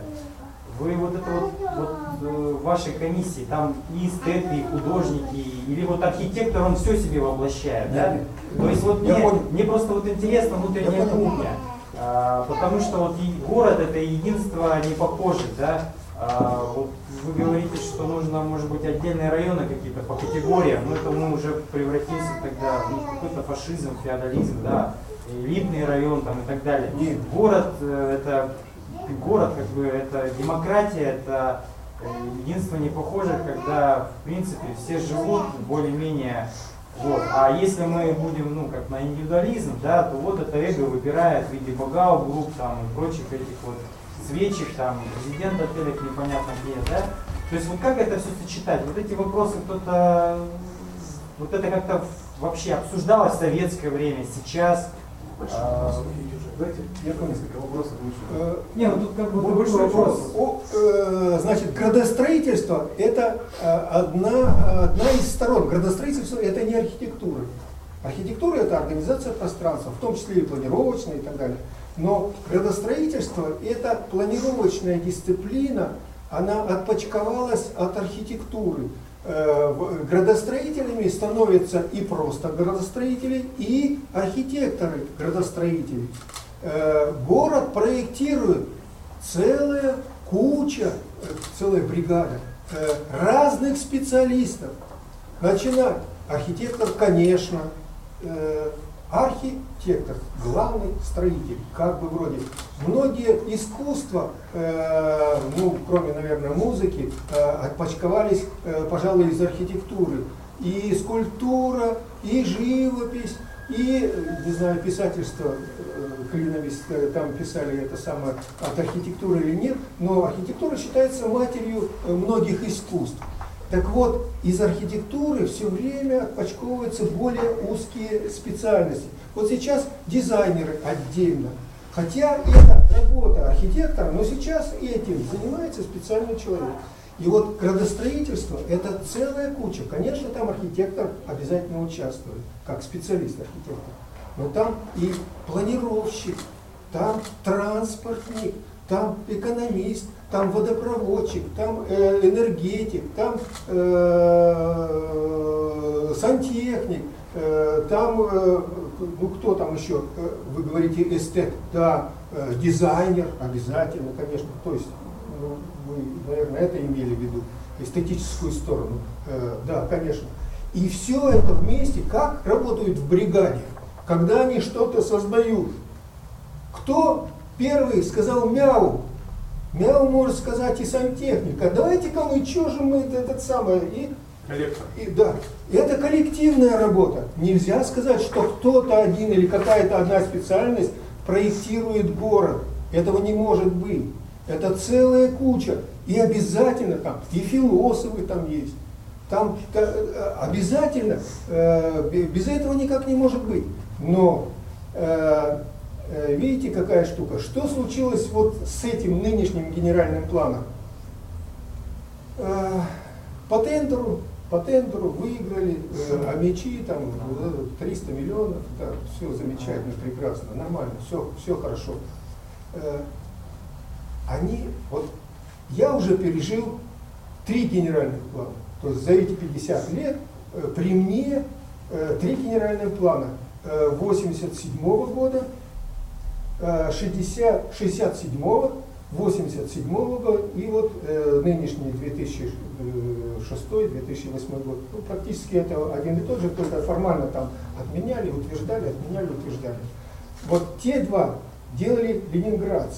S3: вы вот это вот, вот э, в вашей комиссии, там и эстеты, и художники, или вот архитектор, он все себе воплощает, да? То есть вот
S1: Я
S3: мне,
S1: понял.
S3: мне просто вот интересна внутренняя
S1: Я понял.
S3: кухня, а, потому что вот и город это единство непохожих, да? А, вот вы говорите, что нужно, может быть, отдельные районы какие-то по категориям, но это мы уже превратимся тогда ну, в какой-то фашизм, феодализм, да, элитный район там и так далее.
S1: Нет.
S3: Город э, это город, как бы, это демократия, это э, единство непохожих, когда, в принципе, все живут более-менее. Вот. А если мы будем, ну, как на индивидуализм, да, то вот это эго выбирает в виде богау-групп там и прочих этих вот свечек, там, президент отелек непонятно где, да. То есть вот как это все сочетать? Вот эти вопросы кто-то, вот это как-то вообще обсуждалось в советское время, сейчас. А,
S2: Давайте я по несколько вопросов лучше.
S1: Э,
S3: не, ну тут как бы
S2: Больше
S3: другой вопрос.
S2: вопросов.
S1: О, э, значит, градостроительство – это э, одна, одна из сторон. Градостроительство – это не архитектура. Архитектура – это организация пространства, в том числе и планировочная и так далее. Но градостроительство – это планировочная дисциплина, она отпочковалась от архитектуры. Э, градостроителями становятся и просто градостроители, и архитекторы градостроителей. Э, город проектирует целая куча, э, целая бригада э, разных специалистов. Начинать архитектор, конечно, э, архитектор, главный строитель, как бы вроде. Многие искусства, э, ну, кроме, наверное, музыки, э, отпочковались, э, пожалуй, из архитектуры. И скульптура, и живопись, и, не знаю, писательство, э, Клиновис, э, там писали это самое от архитектуры или нет, но архитектура считается матерью многих искусств. Так вот, из архитектуры все время отпочковываются более узкие специальности. Вот сейчас дизайнеры отдельно. Хотя это работа архитектора, но сейчас этим занимается специальный человек. И вот градостроительство – это целая куча. Конечно, там архитектор обязательно участвует, как специалист-архитектор. Но там и планировщик, там транспортник, там экономист, там водопроводчик, там э, энергетик, там э, сантехник, э, там, э, ну кто там еще, вы говорите эстет, да, э, дизайнер обязательно, конечно, то есть, ну, вы, наверное, это имели в виду, эстетическую сторону, э, да, конечно. И все это вместе, как работают в бригаде, когда они что-то создают. Кто первый сказал мяу? Мяу может сказать и сантехник. А давайте-ка мы, что же мы этот самый... И, и, да, это коллективная работа. Нельзя сказать, что кто-то один или какая-то одна специальность проектирует город. Этого не может быть. Это целая куча. И обязательно там, и философы там есть. Там э, обязательно, э, без этого никак не может быть. Но... Э, видите, какая штука? Что случилось вот с этим нынешним генеральным планом? По тендеру, по тендеру выиграли, а мячи там триста миллионов, да, все замечательно, прекрасно, нормально, все, все хорошо. Они, вот я уже пережил три генеральных плана. То есть за эти пятьдесят лет при мне три генеральных плана восемьдесят седьмого года, шестьдесят седьмого, восемьдесят седьмого года и вот э, нынешний две тысячи шестой — две тысячи восьмой год. Ну, практически это один и тот же, только формально там отменяли, утверждали, отменяли, утверждали. Вот те два делали ленинградцы.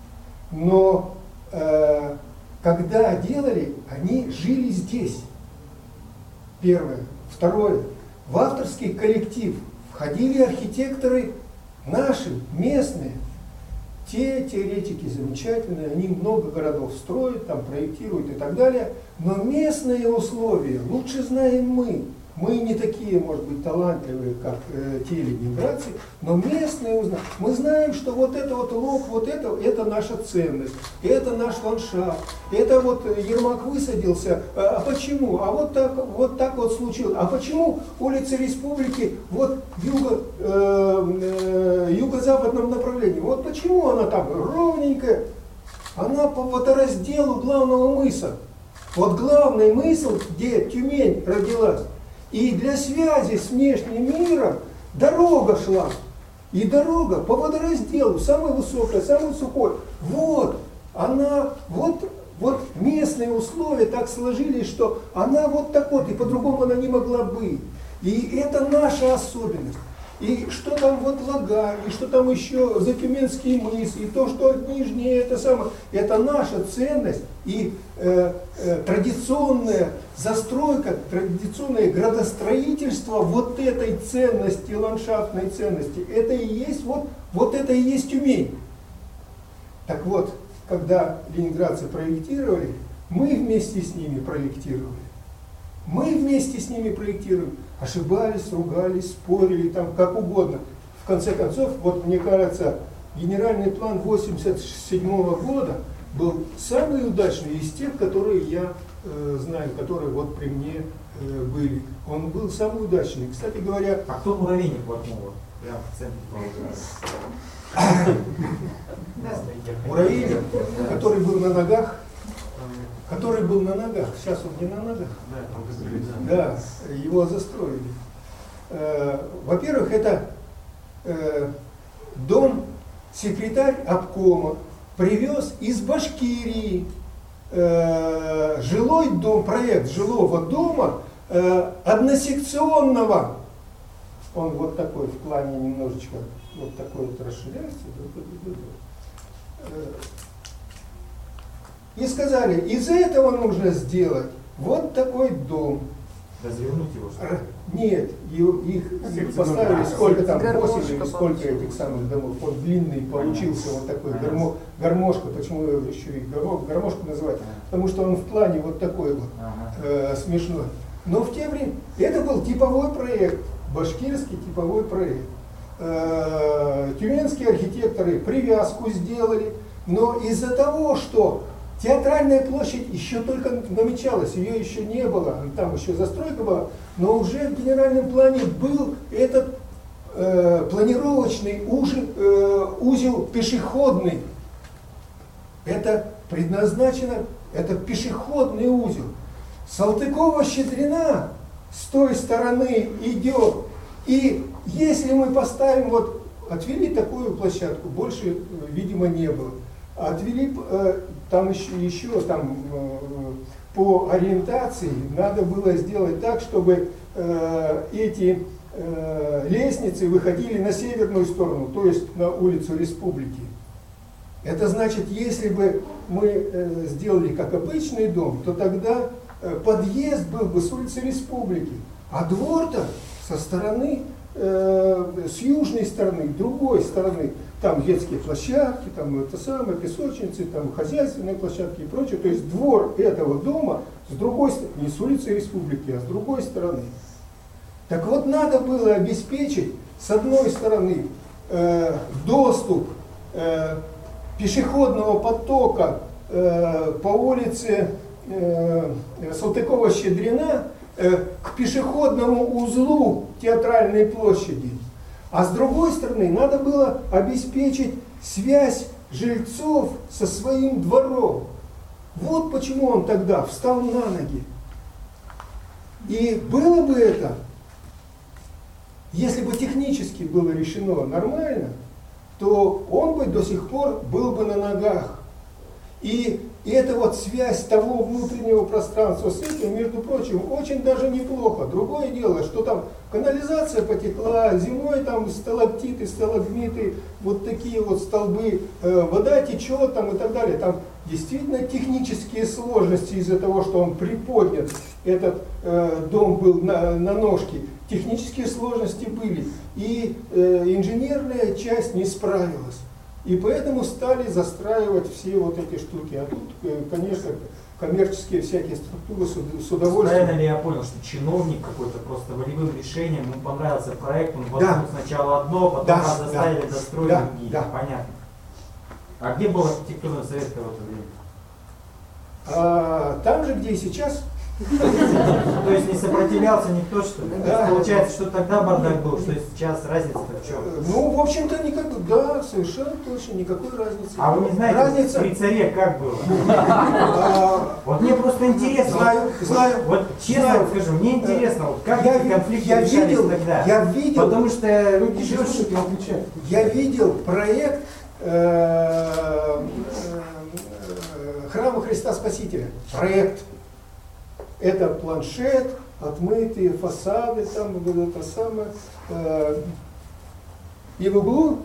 S1: Но э, когда делали, они жили здесь. Первое. Второе. В авторский коллектив входили архитекторы наши, местные. Те теоретики замечательные, они много городов строят, там проектируют и так далее. Но местные условия лучше знаем мы. Мы не такие, может быть, талантливые, как э, те ленинградцы, но местные узнаем. Мы знаем, что вот это вот лог, вот это, это наша ценность, это наш ландшафт, это вот Ермак высадился. А, а почему? А вот так, вот так вот случилось. А почему улица Республики вот в юго, э, э, юго-западном направлении? Вот почему она там ровненькая? Она по водоразделу главного мыса. Вот главный мысл, где Тюмень родилась. И для связи с внешним миром дорога шла. И дорога по водоразделу, самая высокая, самый сухой. Вот, она, вот, вот местные условия так сложились, что она вот так вот, и по-другому она не могла быть. И это наша особенность. И что там вот Лагарь, и что там еще Затюменский мыс, и то, что нижнее, это самое, это наша ценность и э, э, традиционная застройка, традиционное градостроительство вот этой ценности, ландшафтной ценности, это и есть, вот, вот это и есть Тюмень. Так вот, когда ленинградцы проектировали, мы вместе с ними проектировали. Мы вместе с ними проектируем. Ошибались, ругались, спорили, там как угодно. В конце концов, вот мне кажется, генеральный план восемьдесят седьмого года был самый удачный из тех, которые я э, знаю, которые вот при мне э, были. Он был самый удачный. Кстати говоря...
S3: А кто муравейник воткнул? Прям в центре.
S1: Муравейник, который был на ногах, который был на ногах, сейчас он не на ногах. Да, его застроили. Э, во-первых, это э, дом секретарь обкома привез из Башкирии э, жилой дом, проект жилого дома э, односекционного. Он вот такой в плане немножечко, вот такой вот расширяется. И сказали, из этого нужно сделать вот такой дом.
S3: Развернуть его, что ли?
S1: Нет, их, их поставили сколько там, восемь или сколько этих самых домов. Вот длинный получился вот такой гармо, гармошка. Почему еще и гармошку называют? Потому что он в плане вот такой вот э, смешной. Но в те времена это был типовой проект, башкирский типовой проект. Э, тюменские архитекторы привязку сделали, но из-за того, что Театральная площадь еще только намечалась, ее еще не было, там еще застройка была, но уже в генеральном плане был этот э, планировочный ужин, э, узел пешеходный. Это предназначено, это пешеходный узел. Салтыкова-Щедрина с той стороны идет, и если мы поставим, вот отвели такую площадку, больше, видимо, не было. Отвели, э, там еще, еще там, э, по ориентации надо было сделать так, чтобы э, эти э, лестницы выходили на северную сторону, то есть на улицу Республики. Это значит, если бы мы э, сделали как обычный дом, то тогда э, подъезд был бы с улицы Республики, а двор-то со стороны, э, с южной стороны, другой стороны. Там детские площадки, там это самое, песочницы, там хозяйственные площадки и прочее. То есть двор этого дома с другой стороны, не с улицы Республики, а с другой стороны. Так вот, надо было обеспечить с одной стороны э, доступ э, пешеходного потока э, по улице э, Салтыкова-Щедрина э, к пешеходному узлу Театральной площади. А с другой стороны, надо было обеспечить связь жильцов со своим двором. Вот почему он тогда встал на ноги. И было бы это, если бы технически было решено нормально, то он бы до сих пор был бы на ногах. И, и эта вот связь того внутреннего пространства с этим, между прочим, очень даже неплохо. Другое дело, что там канализация потекла, зимой там сталактиты, сталагмиты, вот такие вот столбы, э, вода течет там и так далее. Там действительно технические сложности из-за того, что он приподнят, этот э, дом был на, на ножке. Технические сложности были, и э, инженерная часть не справилась. И поэтому стали застраивать все вот эти штуки. А тут, конечно, коммерческие всякие структуры с удовольствием.
S3: Правильно ли я понял, что чиновник какой-то просто волевым решением, ему понравился проект, он
S1: да.
S3: воткнул сначала одно, потом
S1: да,
S3: нас заставили
S1: да,
S3: достроить
S1: да,
S3: другие.
S1: да.
S3: Понятно. А где был архитектурный совет в это время?
S1: А, там же, где и сейчас.
S3: То есть не сопротивлялся никто, что ли?
S1: Да.
S3: Получается, что тогда бардак был, что сейчас разница-то в чем?
S1: Ну, в общем-то, никак, да, совершенно точно, никакой разницы.
S3: А вы не знаете,
S1: разница...
S3: при царе как было?
S1: А...
S3: Вот мне просто интересно.
S1: Знаю,
S3: вот,
S1: знаю.
S3: Вот честно
S1: знаю.
S3: вот скажу, мне интересно, вот как
S1: я,
S3: эти конфликты
S1: я
S3: решались
S1: видел,
S3: тогда.
S1: Я видел,
S3: Потому что люди
S2: Живут,
S3: живут,
S2: я отвечаю.
S1: я видел проект э, э, э, Храма Христа Спасителя. Проект. Это планшет, отмытые фасады, там вот это самое. Э, и в углу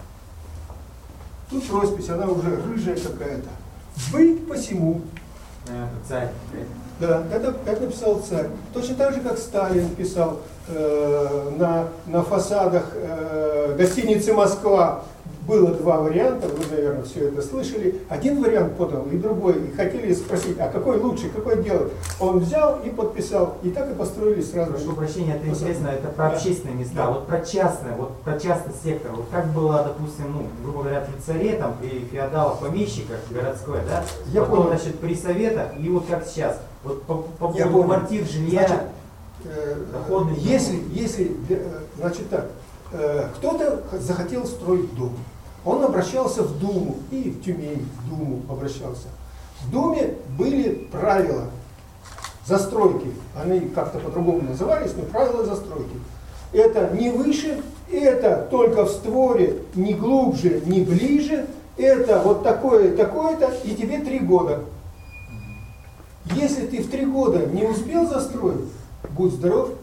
S1: тут роспись, она уже рыжая какая-то. Быть посему.
S3: Это царь.
S1: Да, это, это написал царь. Точно так же, как Сталин писал э, на, на фасадах э, гостиницы «Москва». Было два варианта, вы, наверное, все это слышали. Один вариант подал, и другой. И хотели спросить, а какой лучше, какой делать? Он взял и подписал. И так и построили сразу.
S3: Прошу прощения, это интересно, это про
S1: да.
S3: общественные места.
S1: Да.
S3: Вот про частное, вот про частный сектор. Вот как было, допустим, ну, грубо говоря, при царе, там, при феодалах, помещиках городской, да?
S1: Я
S3: Потом,
S1: понял.
S3: значит, при советах, и вот как сейчас. Вот по, по
S1: Я
S3: поводу
S1: понял.
S3: квартир, жилья.
S1: Значит, э,
S3: доходный
S1: если, если, э, значит так, э, кто-то захотел строить дом. Он обращался в Думу, и в Тюмень в Думу обращался. В Думе были правила застройки. Они как-то по-другому назывались, но правила застройки. Это не выше, это только в створе, не глубже, не ближе. Это вот такое, такое-то, и тебе три года. Если ты в три года не успел застроить, будь здоров,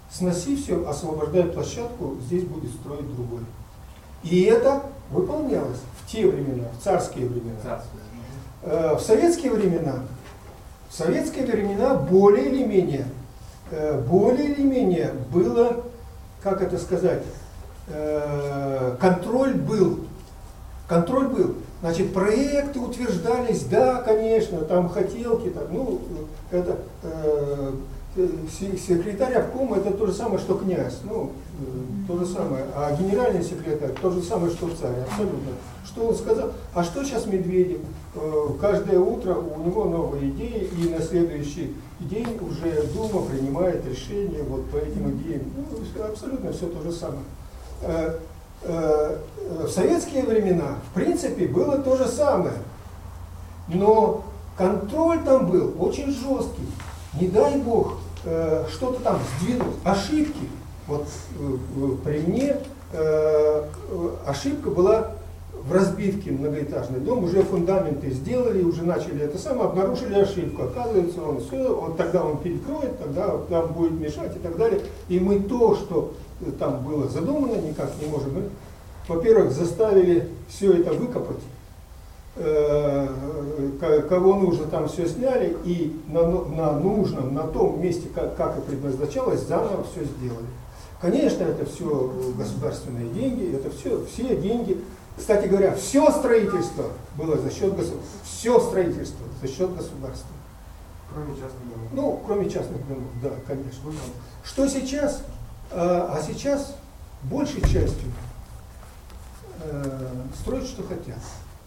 S1: сноси все, освобождай площадку, здесь будет строить другой. И это выполнялось в те времена, в царские времена.
S2: Царские.
S1: Э, в советские времена, в советские времена более или менее, э, более или менее было, как это сказать, э, контроль был. Контроль был. Значит, проекты утверждались, да, конечно, там хотелки, так, ну, это э, секретарь обкома это то же самое, что князь, ну, э, то же самое, а генеральный секретарь то же самое, что царь, абсолютно. Что он сказал? А что сейчас Медведев? Э, каждое утро у него новые идеи, и на следующий день уже Дума принимает решение вот по этим идеям. Ну, абсолютно все то же самое. Э, В советские времена, в принципе, было то же самое, но контроль там был очень жесткий. Не дай бог, что-то там сдвинуть, ошибки. Вот при мне ошибка была в разбивке многоэтажный дом, уже фундаменты сделали, уже начали это самое, обнаружили ошибку. Оказывается, он все, вот тогда он перекроет, тогда там будет мешать и так далее. И мы то, что там было задумано, никак не можем. Мы, во-первых, заставили все это выкопать, э, кого нужно, там все сняли, и на, на нужном, на том месте, как, как и предназначалось, заново все сделали. Конечно, это все государственные деньги, это все, все деньги. Кстати говоря, все строительство было за счет государства. Все строительство за счет государства.
S2: Кроме частных домов.
S1: Ну, кроме частных домов, да, конечно. Что сейчас? А сейчас большей частью э, строят, что хотят.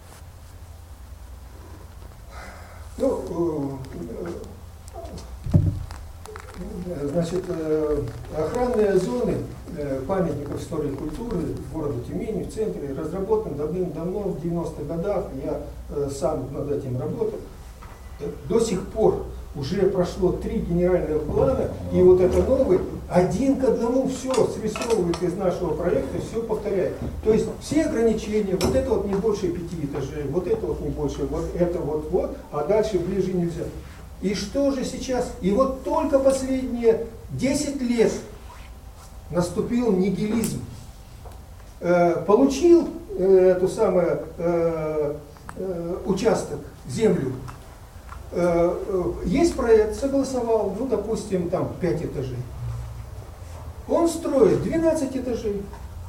S1: Ну, э, значит, э, охранные зоны э, памятников истории и культуры города Тюмени в центре разработаны давным-давно, в девяностых годах. Я э, сам над этим работал. До сих пор уже прошло три генеральных плана, и вот это новый, один к одному все срисовывает из нашего проекта, все повторяет. То есть все ограничения, вот это вот не больше пяти этажей, вот это вот не больше, вот это вот, вот, а дальше ближе нельзя. И что же сейчас? И вот только последние десять лет наступил нигилизм. Э, получил э, эту самую э, э, участок, землю. Есть проект, согласовал, ну, допустим, там пять этажей. Он строит двенадцать этажей.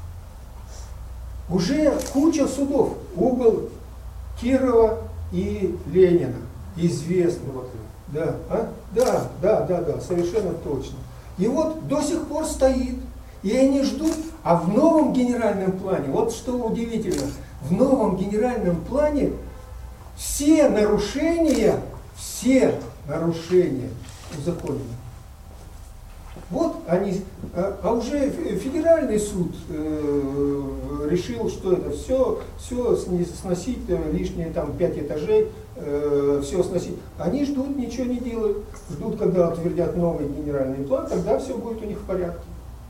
S1: Уже куча судов. Угол Кирова и Ленина. Известного. Да, а? да, да, да, да, совершенно точно. И вот до сих пор стоит. И они ждут, а в новом генеральном плане, вот что удивительно, в новом генеральном плане все нарушения Все нарушения узаконены. Вот они, а, а уже федеральный суд э, решил, что это все, все сносить, лишние там пять этажей, э, все сносить. Они ждут, ничего не делают. Ждут, когда утвердят новый генеральный план, тогда все будет у них в порядке.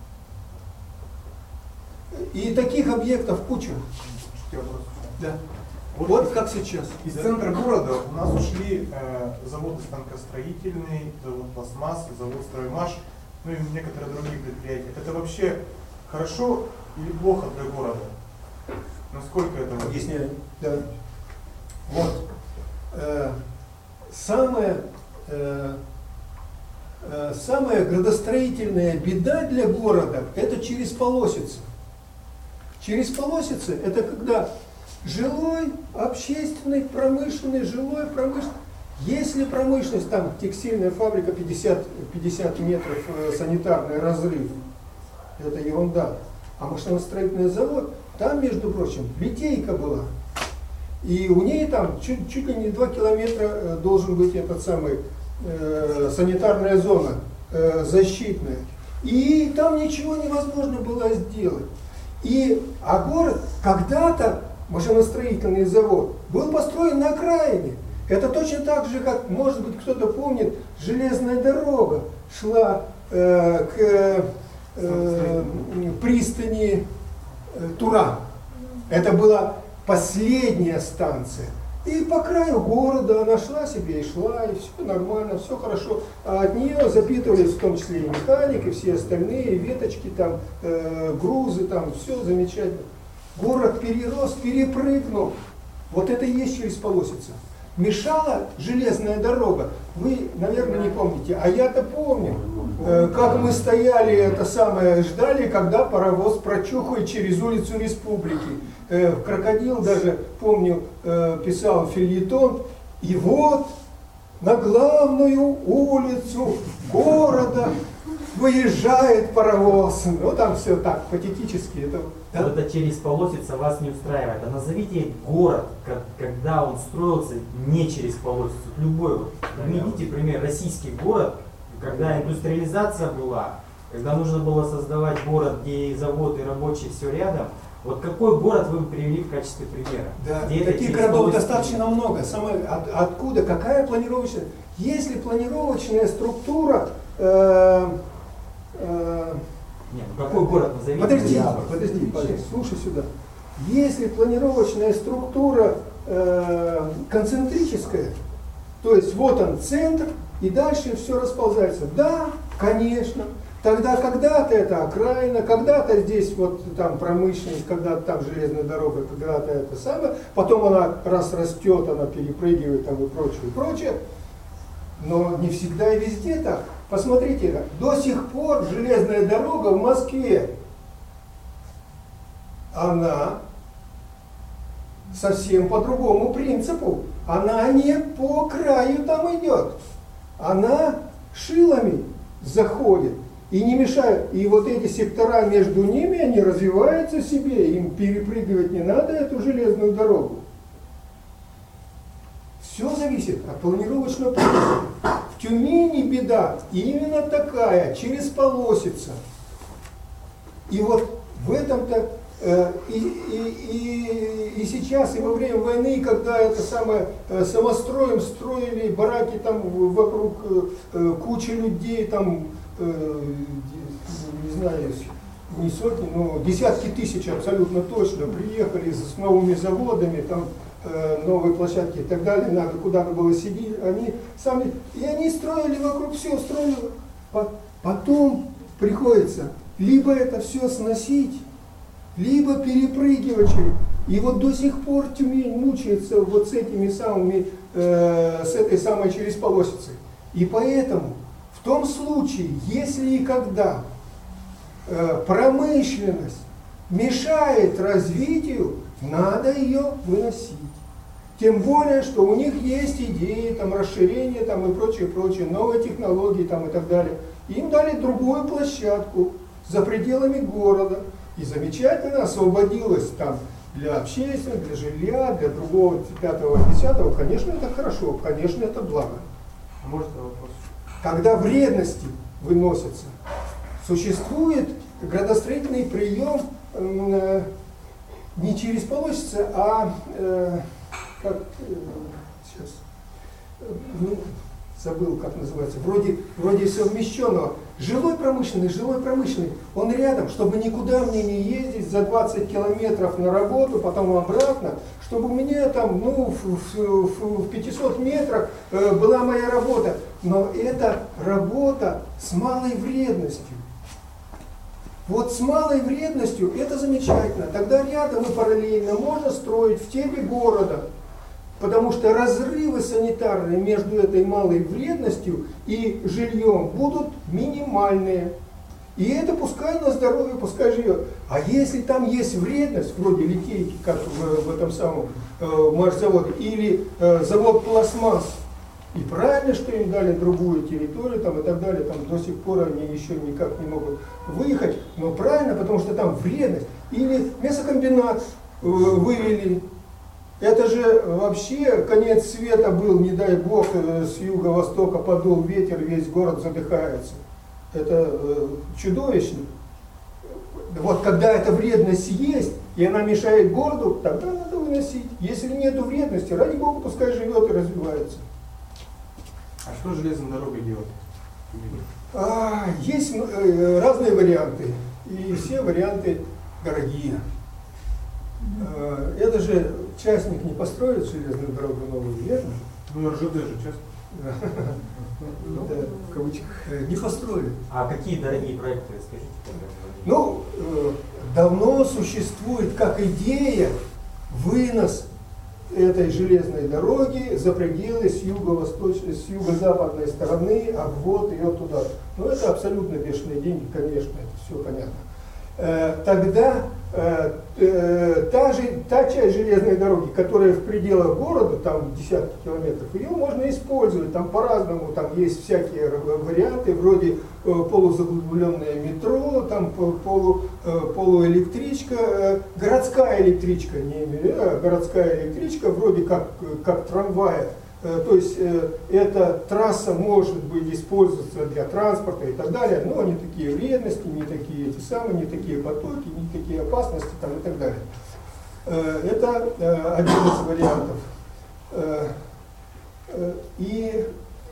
S1: И таких объектов куча. Да.
S2: Вот,
S1: вот как сейчас.
S2: Из центра города у нас ушли э, заводы станкостроительный, завод пластмасс, завод строймаш, ну и некоторые другие предприятия. Это вообще хорошо или плохо для города? Насколько это?
S1: Объясняю. Да. Вот. Э, самая, э, э, самая градостроительная беда для города – это через полосицы. Через полосицы – это когда жилой, общественный, промышленный, жилой, промышленный. Если промышленность, там текстильная фабрика пятьдесят, пятьдесят метров, э, санитарный разрыв, это ерунда. А машиностроительный завод, там, между прочим, литейка была. И у ней там чуть, чуть ли не два километра э, должен быть этот самый э, санитарная зона э, защитная. И там ничего невозможно было сделать. И, а город когда-то, машиностроительный завод, был построен на окраине. Это точно так же, как, может быть, кто-то помнит, железная дорога шла э, к э, пристани э, Туран. Это была последняя станция. И по краю города она шла себе и шла, и все нормально, все хорошо. А от нее запитывались в том числе и механик, и все остальные, и веточки, там, э, грузы, там, все замечательно. Город перерос, перепрыгнул. Вот это и есть через полосица. Мешала железная дорога. Вы, наверное, не помните, а я-то помню, э, как мы стояли, это самое, ждали, когда паровоз прочухает через улицу Республики. Э, Крокодил даже, помню, э, писал фельетон. И вот на главную улицу города выезжает паровоз. Ну там все так, патетически. Это, да?
S3: Вот это через полосица вас не устраивает. А назовите город, как, когда он строился не через полосицу. Любой вот. Приведите пример, российский город, когда индустриализация была, когда нужно было создавать город, где и завод, и рабочие, все рядом. Вот какой город вы бы привели в качестве примера?
S1: Да,
S3: Где
S1: таких городов достаточно много. Самое, от, откуда, какая планировочная? Если планировочная структура... Э, э,
S3: Нет, ну какой город назовите?
S1: Подожди,
S3: Я,
S1: подожди, подожди, слушай сюда. Если планировочная структура э, концентрическая, то есть вот он центр, и дальше все расползается. Да, конечно. Тогда когда-то это окраина, когда-то здесь вот там промышленность, когда-то там железная дорога, когда-то это самое. Потом она раз растет, она перепрыгивает там и прочее, и прочее. Но не всегда и везде так. Посмотрите, до сих пор железная дорога в Москве, она совсем по другому принципу. Она не по краю там идет. Она шилами заходит. И не мешают. И вот эти сектора между ними, они развиваются себе. Им перепрыгивать не надо эту железную дорогу. Все зависит от планировочного принципа. В Тюмени беда именно такая, через полосица. И вот в этом-то э, и, и, и, и сейчас, и во время войны, когда это самое э, самостроем строили бараки там вокруг э, куча людей, там э, не знаю, не сотни, но десятки тысяч абсолютно точно приехали с новыми заводами, там новые площадки и так далее, надо куда-то было сидеть, они сами, и они строили вокруг все, строили, потом приходится либо это все сносить, либо перепрыгивать через, и вот до сих пор Тюмень мучается вот с этими самыми, э, с этой самой через полосицей, и поэтому в том случае, если и когда э, промышленность мешает развитию, надо ее выносить. Тем более, что у них есть идеи, там, расширения там, и прочее, прочее, новые технологии там, и так далее. Им дали другую площадку за пределами города. И замечательно освободилось там для общественных, для жилья, для другого, пятого, десятого. Конечно, это хорошо, конечно, это благо.
S2: Может, вопрос?
S1: Когда вредности выносятся, существует градостроительный прием э, не через полосица, а э, как э, сейчас э, ну, забыл, как называется, вроде, вроде совмещенного. Жилой промышленный, жилой промышленный, он рядом, чтобы никуда мне не ездить за двадцать километров на работу, потом обратно, чтобы у меня там, ну, в, в, в пятисот метрах э, была моя работа. Но это работа с малой вредностью. Вот с малой вредностью это замечательно. Тогда рядом и параллельно можно строить в теле города. Потому что разрывы санитарные между этой малой вредностью и жильем будут минимальные. И это пускай на здоровье, пускай живет. А если там есть вредность, вроде литейки, как в, в этом самом э, маршзаводе, или э, завод пластмасс, и правильно, что им дали другую территорию там, и так далее, там до сих пор они еще никак не могут выехать, но правильно, потому что там вредность. Или мясокомбинат э, вывели. Это же вообще конец света был, не дай бог, э, с юго-востока подул ветер, весь город задыхается. Это э, чудовищно. Вот когда эта вредность есть, и она мешает городу, тогда надо выносить. Если нету вредности, ради бога, пускай живет и развивается.
S2: А что железной дорогой делать?
S1: А, есть э, разные варианты, и все варианты дорогие. Э, Это же частник не построит железную дорогу новую, верно?
S2: Ну, эр жэ дэ же часто.
S1: Да, в кавычках. Э, Не построили.
S3: А какие дорогие проекты, скажите, пожалуйста?
S1: Ну, э, давно существует как идея вынос этой железной дороги за пределы с юго-восточной, с юго-западной стороны, обвод ее туда. Ну, это абсолютно бешеные деньги, конечно, это все понятно. Э, Тогда э, э, та, же, та часть железной дороги, которая в пределах города, там десятки километров, ее можно использовать, там по-разному, там есть всякие варианты, вроде э, полузаглубленное метро, там по- полу, э, полуэлектричка, э, городская электричка, не э, городская электричка, вроде как, как трамвая. Э, То есть э, эта трасса может быть использоваться для транспорта и так далее, но не такие вредности, не такие эти самые, не такие потоки, не такие опасности там, и так далее. Э, Это э, один из вариантов. Э, э, И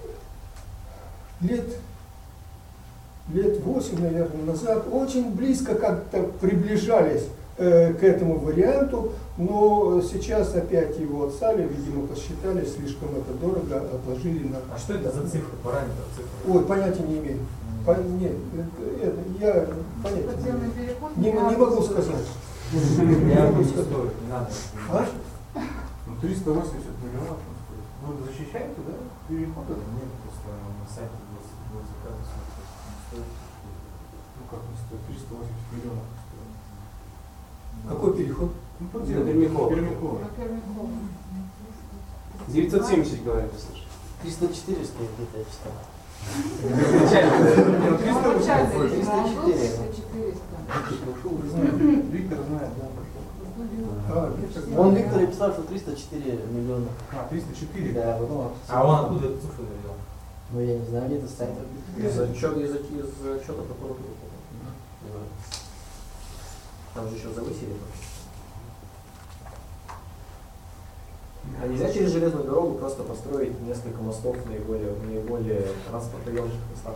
S1: лет, лет восемь, наверное, назад очень близко как-то приближались э, к этому варианту, но сейчас опять его отстали, видимо, посчитали, слишком это дорого, отложили на...
S3: А что это за цифры, параметры цифры?
S1: Ой, понятия не имею. По- Нет, это, это, я понятия не
S4: Подземный
S1: имею.
S4: переход?
S1: Не, не могу сказать.
S3: Я
S1: Не
S3: не
S1: могу
S3: стоит,
S1: сказать.
S3: не надо.
S1: А?
S2: Ну, триста восемьдесят миллионов. Ну, защищаете, да? Переход?
S3: Нет, просто на сайте есть будет заказ, стоит.
S2: Ну, как не стоит? триста восемьдесят миллионов стоит.
S1: Какой переход?
S2: Ну, подземный.
S6: Пермякова.
S2: Пермякова.
S4: На Пермякова.
S6: девятьсот семьдесят говорят, слышишь?
S7: триста четыре стоит, где-то я читал.
S2: Ну, триста
S4: Ну, начальный,
S2: восемьдесят.
S4: видимо, он был
S7: триста
S4: четыреста.
S2: Знает. Виктор знает, да.
S1: А, Виктор,
S7: Он Виктор писал, что триста четыре миллиона.
S2: А, триста четыре.
S7: Да, вот.
S3: А он откуда эту цифру взял?
S7: Ну я не знаю, где-то с сайта.
S6: Из отчета, из, из отчета прокуратуры. Там же еще завысили. А нельзя через железную дорогу просто построить несколько мостов в наиболее, в наиболее транспортоемких местах?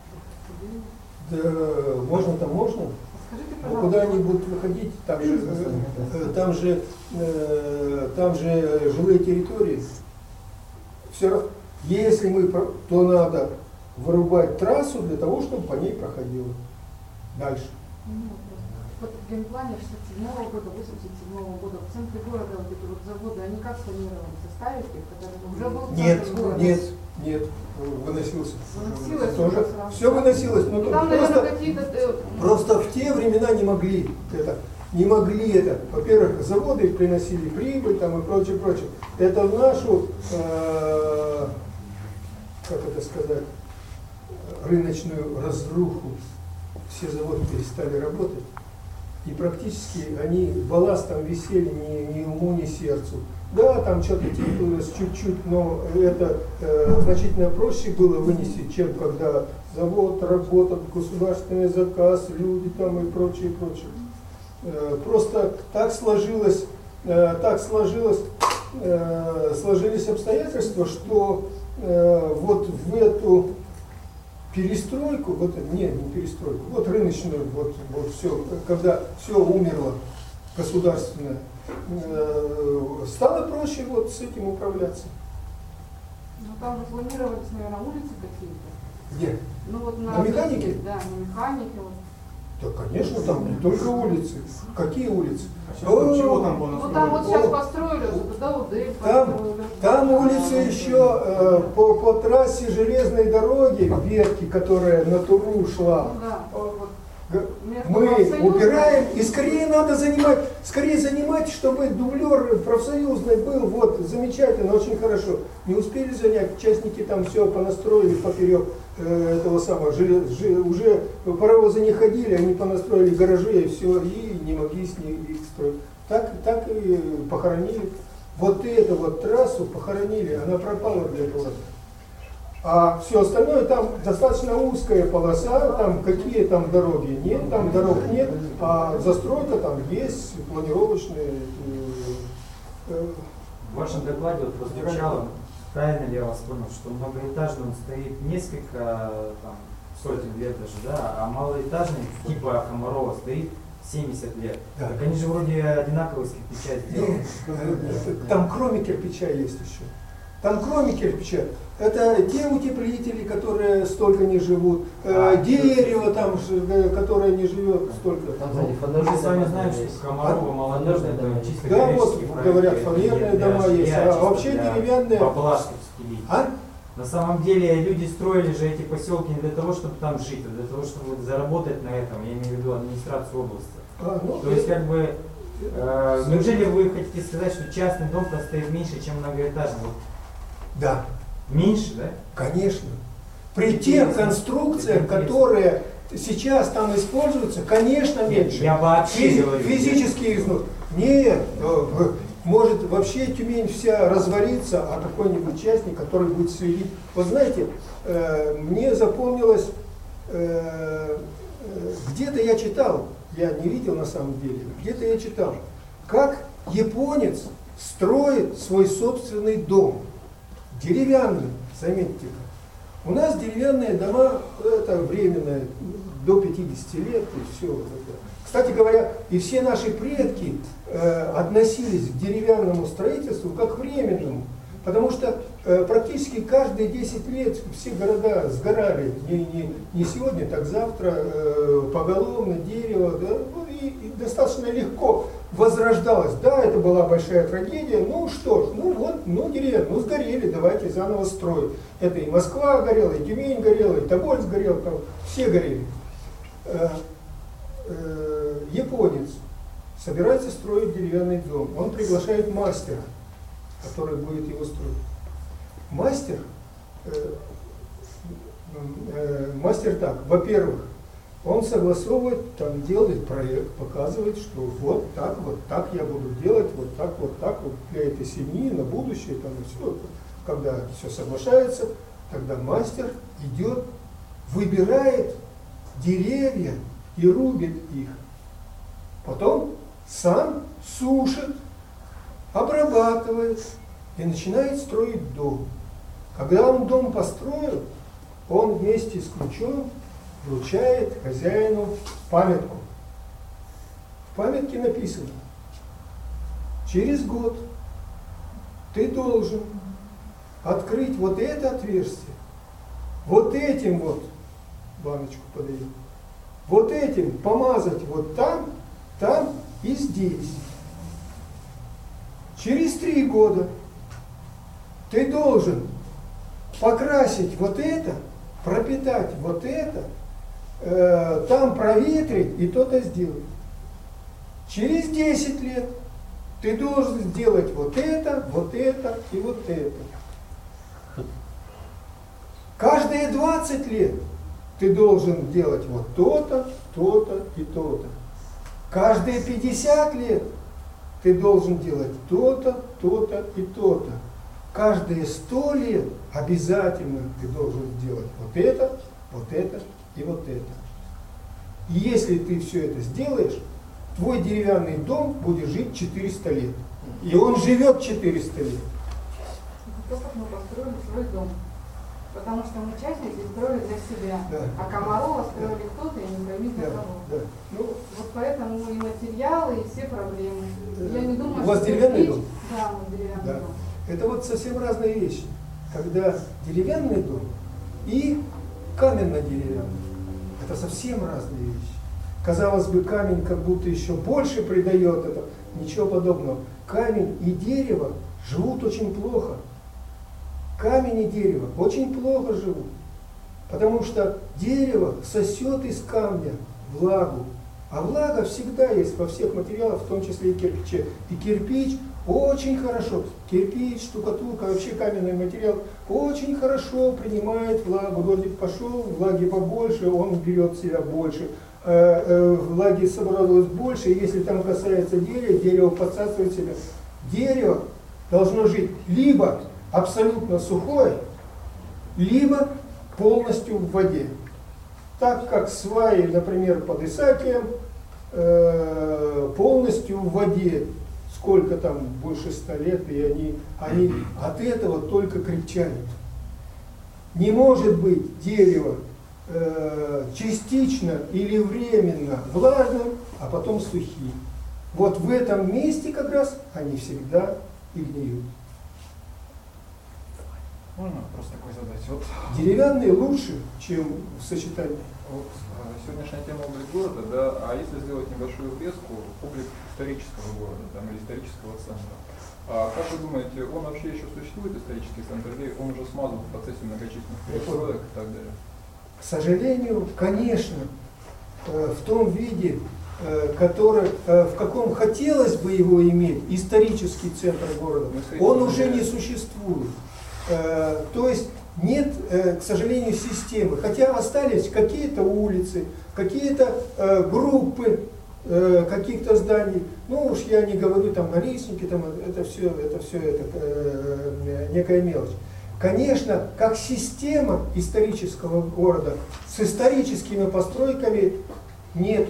S1: Да, можно там можно.
S4: Скажите,
S1: Но
S4: пожалуйста,
S1: куда они будут выходить? Там же, э, там же, э, там же жилые территории. Все равно, если мы, про- то надо вырубать трассу для того, чтобы по ней проходило. Дальше.
S4: ну, вот в генплане шестьдесят седьмого года, восемьдесят седьмого года в центре города вот эти вот заводы, они как планировали составить их, когда уже был
S1: Нет,
S4: центр города?
S1: нет, нет, выносился.
S4: Выносилось
S1: Тоже.
S4: уже сразу.
S1: Все выносилось, но
S4: Ну, там, наверное,
S1: просто,
S4: какие-то... э,
S1: просто в те времена не могли это. Не могли это. Во-первых, заводы приносили прибыль там и прочее, прочее. Это в нашу, э, как это сказать, рыночную разруху. Все заводы перестали работать. И практически они балластом висели ни, ни уму, ни сердцу. Да, там что-то теплилось чуть-чуть, но это э, значительно проще было вынести, чем когда завод работал, государственный заказ, люди там и прочее, прочее. Э, просто так сложилось, э, так сложилось, э, сложились обстоятельства, что э, вот в эту перестройку, вот нет, не перестройку, вот рыночную, вот, вот все, когда все умерло государственное, э, стало проще вот с этим управляться.
S4: Ну, там же планировались, наверное, улицы какие-то.
S1: Где?
S4: Ну, вот на...
S1: На механике?
S4: Да, на механике. Вот.
S1: Да, конечно, там не только улицы. Какие улицы?
S2: А сейчас там чего там было
S4: Ну, там вот сейчас
S1: О.
S4: построили, уже туда Удель
S1: Там,
S4: построили.
S1: там улицы еще э, по, по трассе железной дороги, ветки, которая на Туру шла.
S4: Ну, да.
S1: Э,
S4: Вот.
S1: г-
S4: Между
S1: Мы
S4: профсоюзом-
S1: убираем, и скорее надо занимать, скорее занимать, чтобы дублер профсоюзный был, вот, замечательно, очень хорошо. Не успели занять, частники там все понастроили поперек э, этого самого, желез, жи- уже паровозы не ходили, они понастроили гаражи и все, и не могли с них их строить. Так, так и похоронили. Вот эту вот трассу похоронили, она пропала для города. А все остальное там достаточно узкая полоса, там какие там дороги нет, там дорог нет, а застройка там есть, планировочные. э, э,
S3: В вашем докладе вот прозвучало, правильно ли я вас понял, что многоэтажный он стоит несколько там, сотен лет даже, да, а малоэтажный типа Комарова стоит семьдесят лет.
S1: Да.
S3: Так они же вроде одинаковые с кирпича сделаны.
S1: Там кроме кирпича есть еще. Там кроме кирпича, это те утеплители, которые столько не живут,
S3: А,
S1: э, дерево там, ж- которое не живет столько.
S7: Там, кстати,
S3: Мы
S7: фанерные
S3: же с вами
S7: дома
S3: знаем,
S7: есть.
S3: что Комарова, Молодежь, это
S7: дома.
S3: чисто
S1: Да, вот
S3: коммерческий проект,
S1: говорят,
S3: это
S1: фанерные
S3: не для
S1: дома есть,
S3: жилья,
S1: а
S3: чисто
S1: вообще
S3: для
S1: деревянные.
S3: поплашки стелить.
S1: А?
S3: На самом деле люди строили же эти поселки не для того, чтобы там жить, а для того, чтобы заработать на этом, я имею в виду администрацию области.
S1: А, ну,
S3: То есть как бы, э, неужели вы хотите сказать, что частный дом-то стоит меньше, чем многоэтажный? Вот
S1: да,
S3: меньше, да?
S1: конечно. При тех конструкциях, которые сейчас там используются, конечно,
S3: Нет,
S1: меньше.
S3: я вообще
S1: Физи-
S3: говорю.
S1: Физический износ. Нет, э, может вообще Тюмень вся развалиться, а какой-нибудь частник, который будет следить. Вот знаете, э, мне запомнилось, э, э, где-то я читал, я не видел на самом деле, где-то я читал, как японец строит свой собственный дом. Деревянный, заметьте. У нас деревянные дома, это временное, до пятидесяти лет и все. Кстати говоря, и все наши предки э, относились к деревянному строительству как к временному, потому что э, практически каждые десять лет все города сгорали, не, не, не сегодня, так завтра, э, поголовно, дерево, да, ну, и, и достаточно легко возрождалось. Да, это была большая трагедия, ну что ж, ну вот, ну деревья, ну сгорели, давайте заново строить. Это и Москва горела, и Тюмень горела, и Тобольск горел, там все горели. Э, э, японец собирается строить деревянный дом, он приглашает мастера, который будет его строить. Мастер, э, э, мастер так, во-первых, он согласовывает, там делает проект, показывает, что вот так, вот так я буду делать, вот так, вот так, вот для этой семьи, на будущее, там и все. Когда все соглашается, тогда мастер идет, выбирает деревья и рубит их. Потом сам сушит, обрабатывает и начинает строить дом. Когда он дом построил, он вместе с ключом вручает хозяину памятку. В памятке написано: через год ты должен открыть вот это отверстие, вот этим вот, баночку подаю, вот этим помазать вот там, там и здесь. Через три года ты должен покрасить вот это, пропитать вот это, э, там проветрить и то-то сделать. Через десять лет ты должен сделать вот это, вот это и вот это. Каждые двадцать лет ты должен делать вот то-то, то-то и то-то. Каждые пятьдесят лет ты должен делать то-то, то-то и то-то. Каждые сто лет обязательно ты должен сделать вот это, вот это и вот это. И если ты все это сделаешь, твой деревянный дом будет жить четыреста лет. И он живет четыреста лет.
S4: Только мы построили свой дом. Потому что мы частники строили для себя.
S1: Да.
S4: А Комарова строили кто-то, и не пойми для
S1: Да,
S4: кого.
S1: да. Ну,
S4: Вот поэтому и материалы, и все проблемы. Я не думаю,
S1: у вас
S4: что
S1: деревянный
S4: кирпич-
S1: дом?
S4: Да, у нас деревянный
S1: Да.
S4: дом.
S1: Это вот совсем разные вещи. Когда деревянный дом и каменно-деревянный. Это совсем разные вещи. Казалось бы, камень как будто еще больше придает это. Ничего подобного. Камень и дерево живут очень плохо. Камень и дерево очень плохо живут. Потому что дерево сосет из камня влагу. А влага всегда есть во всех материалах, в том числе и кирпиче. И кирпич очень хорошо, кирпич, штукатурка, вообще каменный материал, очень хорошо принимает влагу. Дождик пошел, влаги побольше, он берет в себя больше. Э, э, влаги собралось больше, и если там касается дерева, дерево подсасывает себя. Дерево должно жить либо абсолютно сухое, либо полностью в воде. Так как сваи, например, под Исаакием, э, полностью в воде, сколько там, больше ста лет, и они, они от этого только крепчают. Не может быть дерево э, частично или временно влажным а потом сухие. Вот в этом месте как раз они всегда и гниют.
S8: Можно просто такой задать? Вот,
S1: Деревянные лучше, чем в сочетании.
S8: вот э, сегодняшняя тема облик города, да, а если сделать небольшую врезку, облик исторического города там, или исторического центра, а как вы думаете, он вообще еще существует, исторический центр, или он уже смазан в процессе многочисленных перестроек и так далее?
S1: К сожалению, конечно, э, в том виде, э, который, э, в каком хотелось бы его иметь, исторический центр города, он уже не существует. Э, то есть нет, э, к сожалению, системы. Хотя остались какие-то улицы, какие-то э, группы э, каких-то зданий. Ну уж я не говорю там наличники, там это все, это все это э, некая мелочь. Конечно, как система исторического города с историческими постройками нету.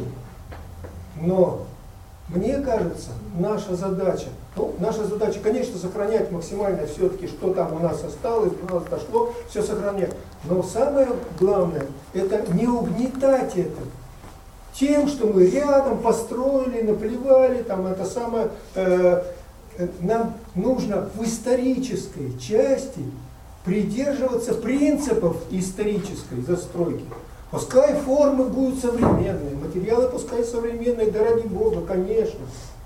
S1: Но мне кажется, наша задача, ну, наша задача, конечно, сохранять максимально все-таки, что там у нас осталось, у нас дошло, все сохранять. Но самое главное, это не угнетать это тем, что мы рядом построили, наплевали, там это самое. Э, нам нужно в исторической части придерживаться принципов исторической застройки. Пускай формы будут современные, материалы пускай современные, да ради Бога, конечно.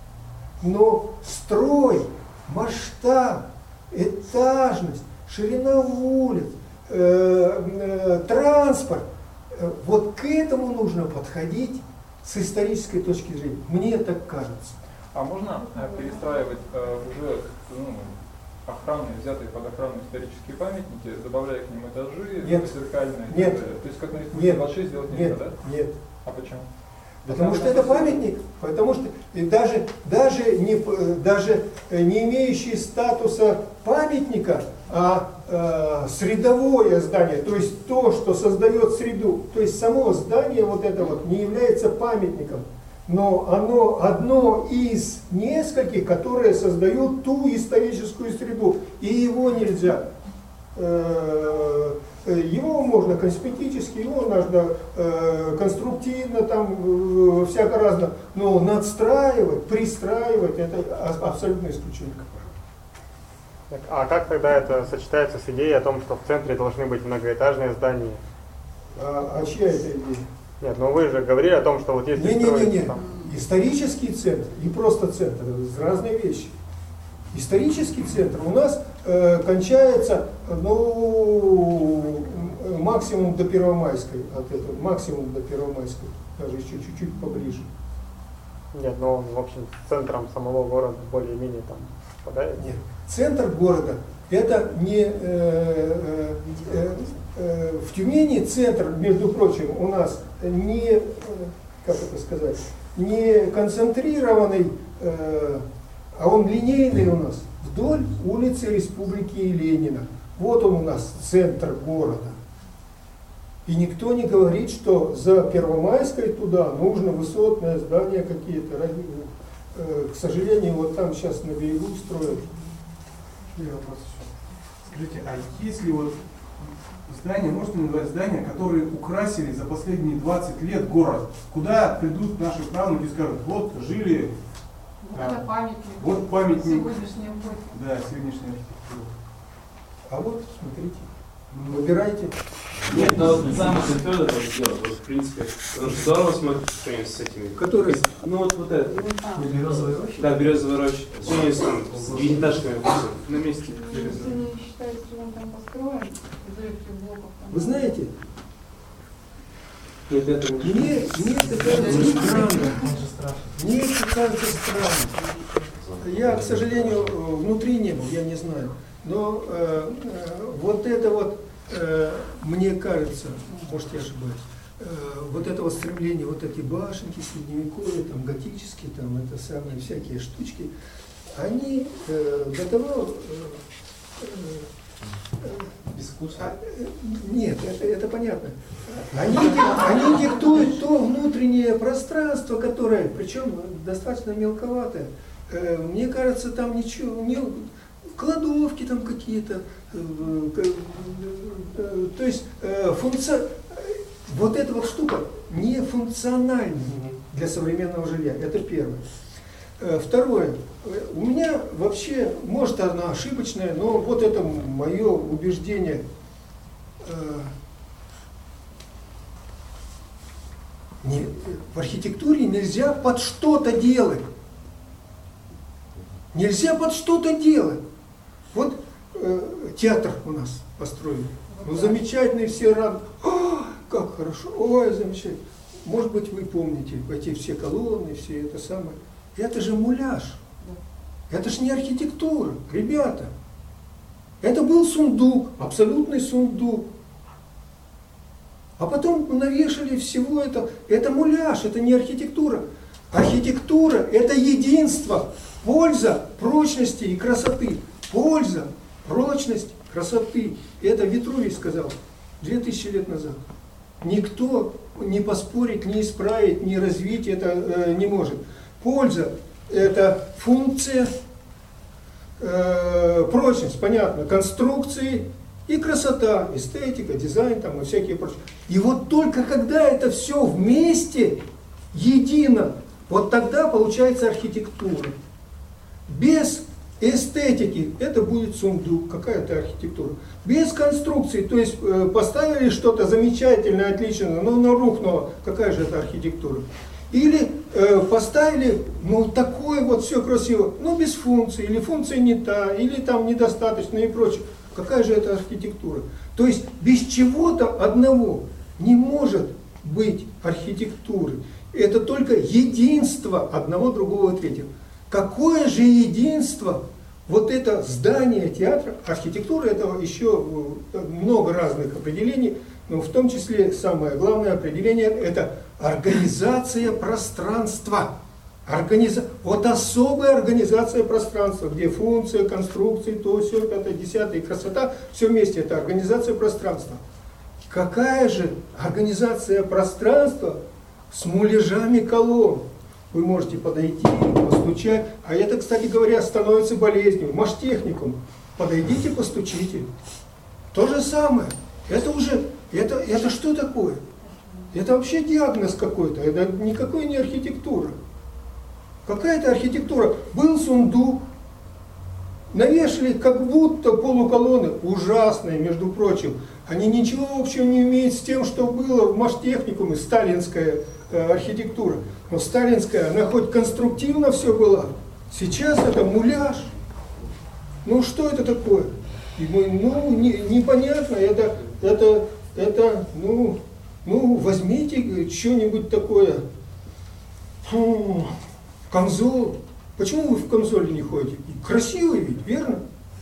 S1: Но строй, масштаб, этажность, ширина улиц, э, э, транспорт, э, вот к этому нужно подходить с исторической точки зрения. Мне так кажется.
S8: А можно э, перестраивать э, уже ну, охранные, взятые под охрану исторические памятники, добавляя к ним этажи,
S1: нет.
S8: зеркальные?
S1: Нет.
S8: То есть как на Республике двадцать шесть сделать нельзя,
S1: нет.
S8: да?
S1: Нет.
S8: А почему?
S1: Потому что это памятник, потому что и даже, даже, не, даже не имеющий статуса памятника, а э, средовое здание, то есть то, что создает среду, то есть само здание вот это вот не является памятником, но оно одно из нескольких, которые создают ту историческую среду, и его нельзя. Э, Его можно косметически, его нужно э, конструктивно, там э, всяко разно, но надстраивать, пристраивать, это абсолютно исключение.
S9: Так, а как тогда это сочетается с идеей о том, что в центре должны быть многоэтажные здания?
S1: А, а чья это идея?
S9: Нет, ну вы же говорили о том, что вот если
S1: Не-не-не,
S9: строить там...
S1: исторический центр и просто центр, это разные вещи. Исторический центр у нас э, кончается, ну, максимум до Первомайской, от этого, максимум до Первомайской, даже еще чуть-чуть поближе.
S9: Нет, ну он, в общем, центром самого города более-менее там попадает.
S1: Нет, центр города это не э, э, э, э, в Тюмени центр, между прочим, у нас не, э, как это сказать, не концентрированный. Э, А он линейный у нас, вдоль улицы Республики Ленина. Вот он у нас, центр города. И никто не говорит, что за Первомайской туда нужно высотное здание какие-то. К сожалению, вот там сейчас на берегу строят.
S2: И вопрос еще. Скажите, а если вот здания, можно назвать здания, которые украсили за последние двадцать лет город, куда придут наши правнуки и скажут, вот жили...
S4: Вот это памятник.
S2: Вот памятник.
S4: Сегодняшней эпохи.
S2: Да, сегодняшняя архитектура.
S1: А вот, смотрите, выбирайте.
S10: Нет, но вот самое твердое это сделать, вот в принципе. Потому что здорово смотреть что-нибудь с этими.
S1: Который?
S10: Ну вот, вот это.
S7: Березовая роща?
S10: Да, березовая роща. Что-нибудь там с девятиэтажками на месте.
S4: Если не считать, что он там построен, из этих блоков там.
S1: Вы знаете,
S10: Нет, это не
S1: мне, мне это кажется странно. Мне это кажется странно. Я, к сожалению, внутри не был, я не знаю. Но э, э, вот это вот, э, мне кажется, может я ошибаюсь, э, вот это вот стремление, вот эти башенки средневековые, там готические, там это самые всякие штучки, они э, до того... Э, э,
S10: безвкусно.
S1: а, э, нет, это, это понятно. Они, они диктуют то внутреннее пространство, которое, причем достаточно мелковатое. Э, мне кажется, там ничего, не, кладовки там какие-то, э, э, э, то есть э, функция, вот эта вот штука не функциональна для современного жилья. Это первое. Второе. У меня вообще, может оно ошибочное, но вот это мое убеждение. Не, в архитектуре нельзя под что-то делать. Нельзя под что-то делать. Вот э, театр у нас построили. Ну замечательный, все рады. О, как хорошо, ой, замечательно. Может быть, вы помните эти все колонны, все это самое. Это же муляж. Это же не архитектура, ребята. Это был сундук, абсолютный сундук. А потом навешали всего это. Это муляж, это не архитектура. Архитектура – это единство, польза прочности и красоты. Польза, прочность, красоты. Это Витрувий сказал две тысячи лет назад. Никто не поспорить, не исправить, не развить это э, не может. Польза – это функция, э, прочность, понятно, конструкции и красота, эстетика, дизайн там, и всякие прочие. И вот только когда это все вместе, едино, вот тогда получается архитектура. Без эстетики это будет сундук, какая-то архитектура. Без конструкции, то есть э, поставили что-то замечательное, отличное, но оно рухнуло, какая же это архитектура? Или э, поставили, ну, такое вот все красиво, но без функции, или функция не та, или там недостаточно и прочее. Какая же это архитектура? То есть без чего-то одного не может быть архитектуры. Это только единство одного, другого, третьего. Какое же единство вот это здание театра, архитектура, это еще много разных определений, но в том числе самое главное определение это организация пространства. Организа... Вот особая организация пространства, где функция, конструкции, то, все, пятое, десятое, и красота, все вместе, это организация пространства. Какая же организация пространства с муляжами колонн? Вы можете подойти, постучать, а это, кстати говоря, становится болезнью. Маштехникум, подойдите, постучите. То же самое. Это уже, это, это что такое? Это вообще диагноз какой-то, это никакой не архитектура. Какая-то архитектура. Был сундук, навешали как будто полуколонны, ужасные, между прочим. Они ничего общего не имеют с тем, что было в Маштехникуме, сталинская э, архитектура. Но сталинская, она хоть конструктивно все была. Сейчас это муляж. Ну что это такое? И мы, ну, не, непонятно, это, это, это, ну, ну, возьмите что-нибудь такое. Фу. Камзол. Почему вы в камзоле не ходите? Красивый ведь, верно?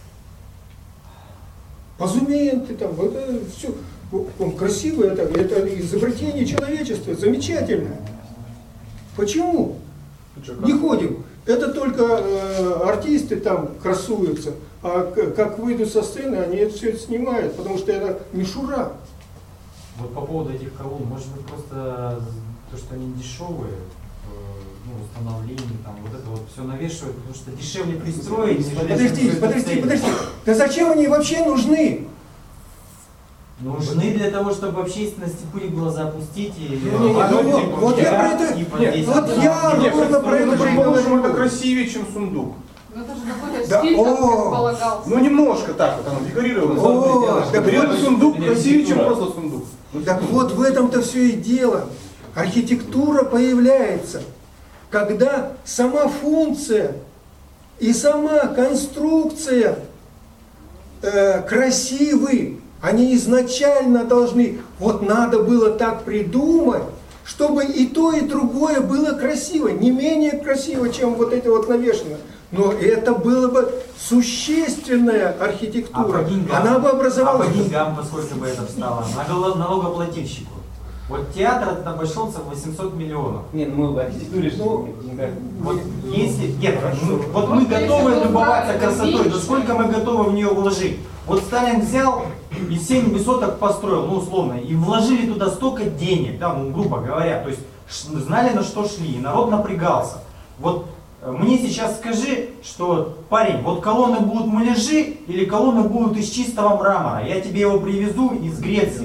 S1: Позументы там, это все. Он красивый, это, это изобретение человечества, замечательное. Почему не ходим? Это только э, артисты там красуются, а как выйдут со сцены, они это все это снимают, потому что это мишура.
S3: Вот по поводу этих колонн, может быть просто то, что они дешевые, ну, установление, там, вот это вот все навешивают, потому что дешевле пристроить.
S1: Подожди, подожди, подожди. Да зачем они вообще нужны?
S3: Нужны для того, чтобы общественности пыли глаза опустить и...
S1: Не, не, не, ну, вот, вот я про это... Нет, вот я ровно про это же и говорю.
S2: Это красивее, чем сундук.
S4: Ну это же какой-то
S1: Да,
S4: стиль, как
S1: о.
S4: предполагался.
S2: Ну немножко так вот, оно декорировано.
S1: О,
S2: Так вот сундук красивее, чем просто сундук.
S1: Так вот в этом-то все и дело. Архитектура появляется, когда сама функция и сама конструкция э, красивы. Они изначально должны, вот надо было так придумать, чтобы и то, и другое было красиво, не менее красиво, чем вот это вот навешено. Но это было бы существенная архитектура.
S3: А по деньгам,
S1: она бы образовалась.
S3: А по деньгам, поскольку бы это встало? Налогоплательщику. Вот театр это обошелся в восемьсот миллионов.
S6: Нет, мы в архитектуре
S1: ну,
S3: вот если, нет, мы, вот мы готовы любоваться красотой, но сколько мы готовы в нее вложить? Вот Сталин взял и семь высоток построил, ну условно, и вложили туда столько денег, да, ну грубо говоря, то есть знали на что шли, и народ напрягался. Вот мне сейчас скажи, что, парень, вот колонны будут муляжи или колонны будут из чистого мрамора, я тебе его привезу из Греции.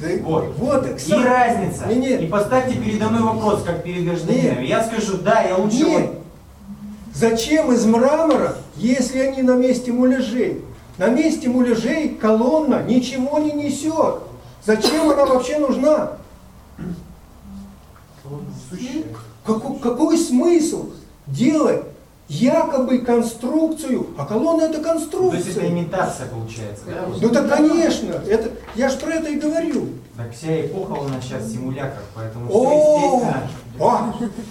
S1: Да,
S3: Вот.
S1: вот,
S3: И
S1: кстати,
S3: разница.
S1: не, не.
S3: И поставьте передо мной вопрос, как перед гражданином.
S1: Нет.
S3: Я скажу, да, я лучше...
S1: Нет.
S3: вот-
S1: Зачем из мрамора, если они на месте муляжей? На месте муляжей колонна ничего не несет. Зачем она вообще нужна? Какой, какой смысл делать якобы конструкцию, а колонна это конструкция.
S3: То есть это имитация получается, да?
S1: Ну так конечно, это, я же про это и говорю.
S3: Так вся эпоха у нас сейчас симулятор, поэтому все
S1: О,
S3: естественно.
S1: о,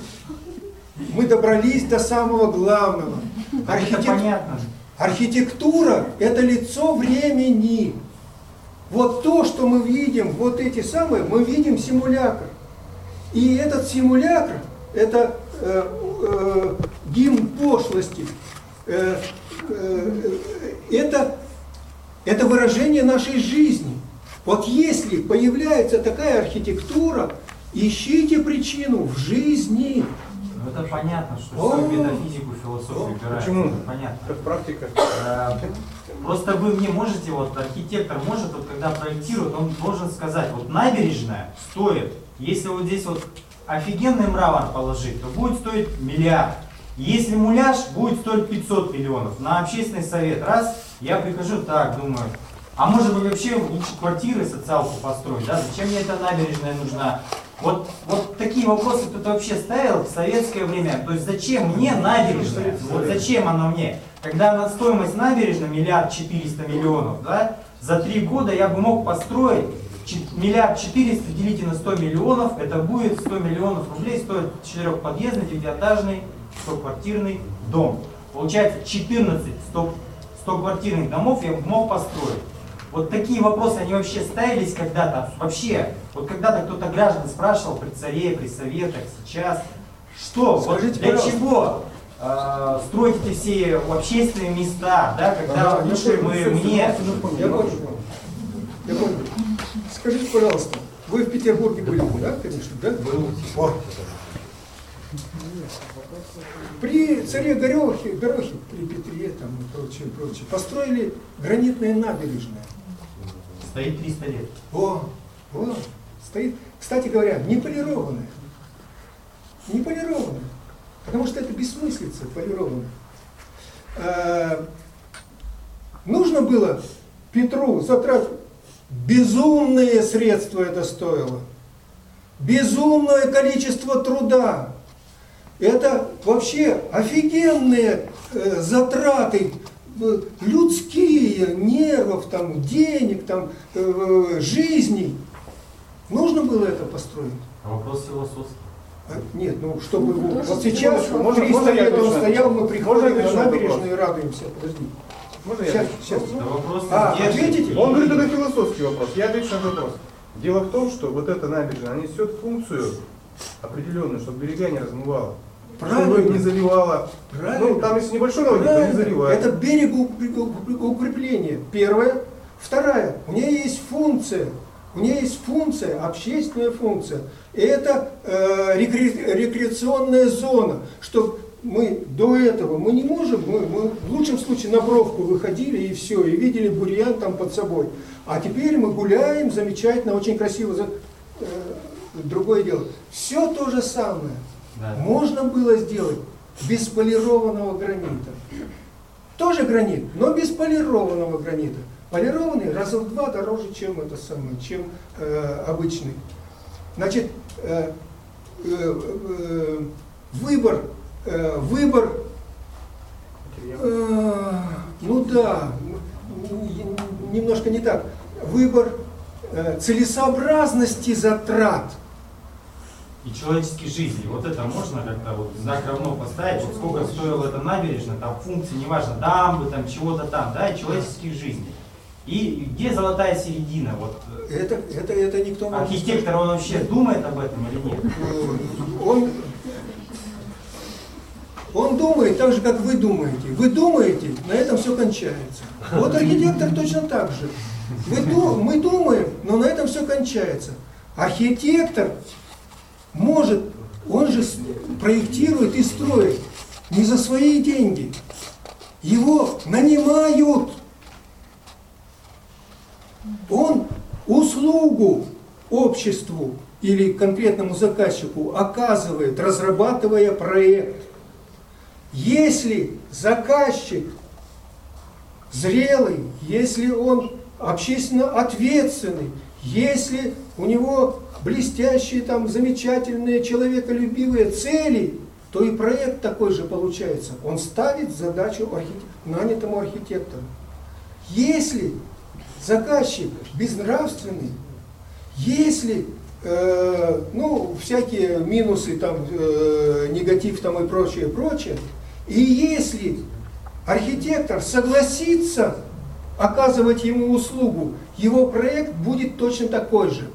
S1: мы добрались до самого главного.
S3: Это
S1: Архитек-
S3: понятно.
S1: Архитектура – это лицо времени. Вот то, что мы видим, вот эти самые, мы видим симулятор. И этот симулятор – это э, э, гимн пошлости. Э, э, это, это выражение нашей жизни. Вот если появляется такая архитектура, ищите причину в жизни.
S3: Ну это понятно, что
S1: О,
S3: все метафизику, философию убирается.
S2: Почему?
S3: Это понятно.
S2: Как практика.
S3: Э, Просто вы мне можете, вот архитектор может, вот когда проектирует, он должен сказать, вот набережная стоит, если вот здесь вот офигенный мрамор положить, то будет стоить миллиард. Если муляж, будет стоить пятьсот миллионов. На общественный совет, раз, я прихожу, так, думаю, а может быть вообще лучше квартиры, социалку построить, да? Зачем мне эта набережная нужна? Вот, вот такие вопросы кто-то вообще ставил в советское время. То есть зачем мне набережная? Вот зачем она мне? Когда на стоимость набережной миллиард четыреста миллионов, да, за три года я бы мог построить миллиард четыреста делите на сто миллионов, это будет сто миллионов рублей, стоит четырехподъездный, девятиэтажный, стоквартирный дом. Получается четырнадцать стоквартирных домов я бы мог построить. Вот такие вопросы, они вообще ставились когда-то? Вообще, вот когда-то кто-то граждан спрашивал при царе, при советах, сейчас, что,
S1: Скажите,
S3: вот для
S1: пожалуйста.
S3: чего э, строить эти все общественные места, да, когда
S1: Ага,
S3: лучше
S1: я
S3: мы,
S1: понял,
S3: мне...
S1: Я понял. Я понял. Скажите, пожалуйста, вы в Петербурге были, да, конечно, да? Был. При царе Горохе, Горохе, при Петре там, и прочее, прочее, построили гранитные набережные.
S3: Стоит триста лет.
S1: О, о, стоит, кстати говоря, не полированная. Не полированная. Потому что это бессмыслица, полированная. А, нужно было Петру затратить безумные средства, это стоило. Безумное количество труда. Это вообще офигенные э, затраты э, людские, нервов, там, денег, там, э, жизней. Нужно было это построить?
S3: Вопрос философский.
S1: А, нет, ну чтобы его...
S9: Тоже
S1: Вот сейчас
S9: можно-
S1: триста
S9: можно я
S1: лет он
S9: отвечу?
S1: стоял, мы
S9: Можно
S1: приходим
S9: я
S1: на
S9: отвечу на
S1: набережную
S9: вопрос?
S1: и радуемся. Подожди.
S2: Можно я
S1: Сейчас,
S2: отвечу?
S1: сейчас.
S3: Да вопрос
S1: А,
S3: сдержанный.
S1: ответите?
S2: Он говорит, это философский вопрос. Я отвечу на этот вопрос. Дело в том, что вот эта набережная, она несет функцию определенную, чтобы берега не размывало.
S1: Правильно.
S2: Чтобы не заливало.
S1: Правильно.
S2: Ну, там если небольшой наводник, то не
S1: Правильно.
S2: заливает.
S1: Это берегоукрепление. Первое. Вторая. У нее есть функция. У нее есть функция, общественная функция. И это э, рекре- рекреационная зона. Что мы до этого мы не можем, мы, мы в лучшем случае на бровку выходили и все, и видели бурьян там под собой. А теперь мы гуляем, замечательно, очень красиво. Э, другое дело. Все то же самое.
S3: Да.
S1: Можно было сделать без полированного гранита. Тоже гранит, но без полированного гранита. Полированный раза в два дороже, чем это самое, чем э, обычный. Значит, э, э, э, выбор, э, выбор, э, ну да, немножко не так. Выбор э, целесообразности затрат.
S3: И человеческие жизни. Вот это можно как-то вот знак равно поставить, вот сколько стоила эта набережная, там функции, неважно, дамбы, там чего-то там, да, и человеческие жизни. И где золотая середина? Вот
S1: Это, это, это никто не
S3: архитектор, он вообще думает об этом или нет?
S1: Он, он думает так же, как вы думаете. Вы думаете, на этом все кончается. Вот архитектор точно так же. Вы, мы думаем, но на этом все кончается. Архитектор может, он же проектирует и строит не за свои деньги. Его нанимают. Он услугу обществу или конкретному заказчику оказывает, разрабатывая проект. Если заказчик зрелый, если он общественно ответственный, если у него блестящие, там, замечательные, человеколюбивые цели, то и проект такой же получается. Он ставит задачу архитек... нанятому архитектору. Если заказчик безнравственный, если э, ну, всякие минусы, там, э, негатив там, и прочее, прочее, и если архитектор согласится оказывать ему услугу, его проект будет точно такой же.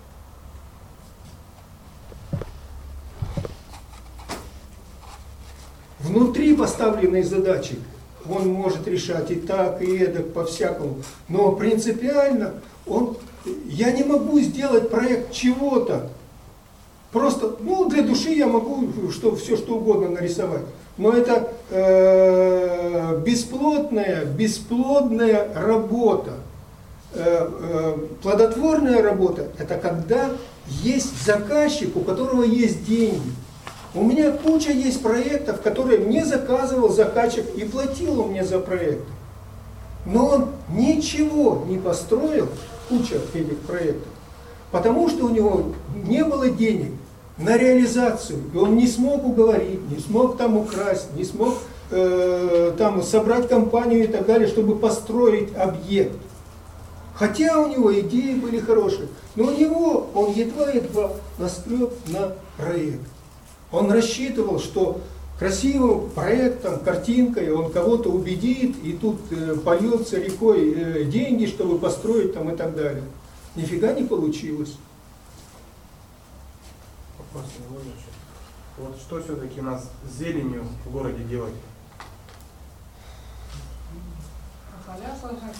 S1: Внутри поставленной задачи он может решать и так, и эдак, по-всякому. Но принципиально он, я не могу сделать проект чего-то. Просто, ну, для души я могу что, все что угодно нарисовать. Но это э, бесплотная, бесплодная работа. Э, э, плодотворная работа – это когда есть заказчик, у которого есть деньги. У меня куча есть проектов, которые мне заказывал заказчик и платил он мне за проект. Но он ничего не построил, куча этих проектов, потому что у него не было денег на реализацию. И он не смог уговорить, не смог там украсть, не смог э, там собрать компанию и так далее, чтобы построить объект. Хотя у него идеи были хорошие, но у него он едва-едва наскреб на проект. Он рассчитывал, что красивым проектом, картинкой он кого-то убедит, и тут э, польется рекой э, деньги, чтобы построить там и так далее. Нифига не получилось.
S2: Вопрос не можно. Вот что все-таки у нас с зеленью в городе делать?
S4: Поля сажать.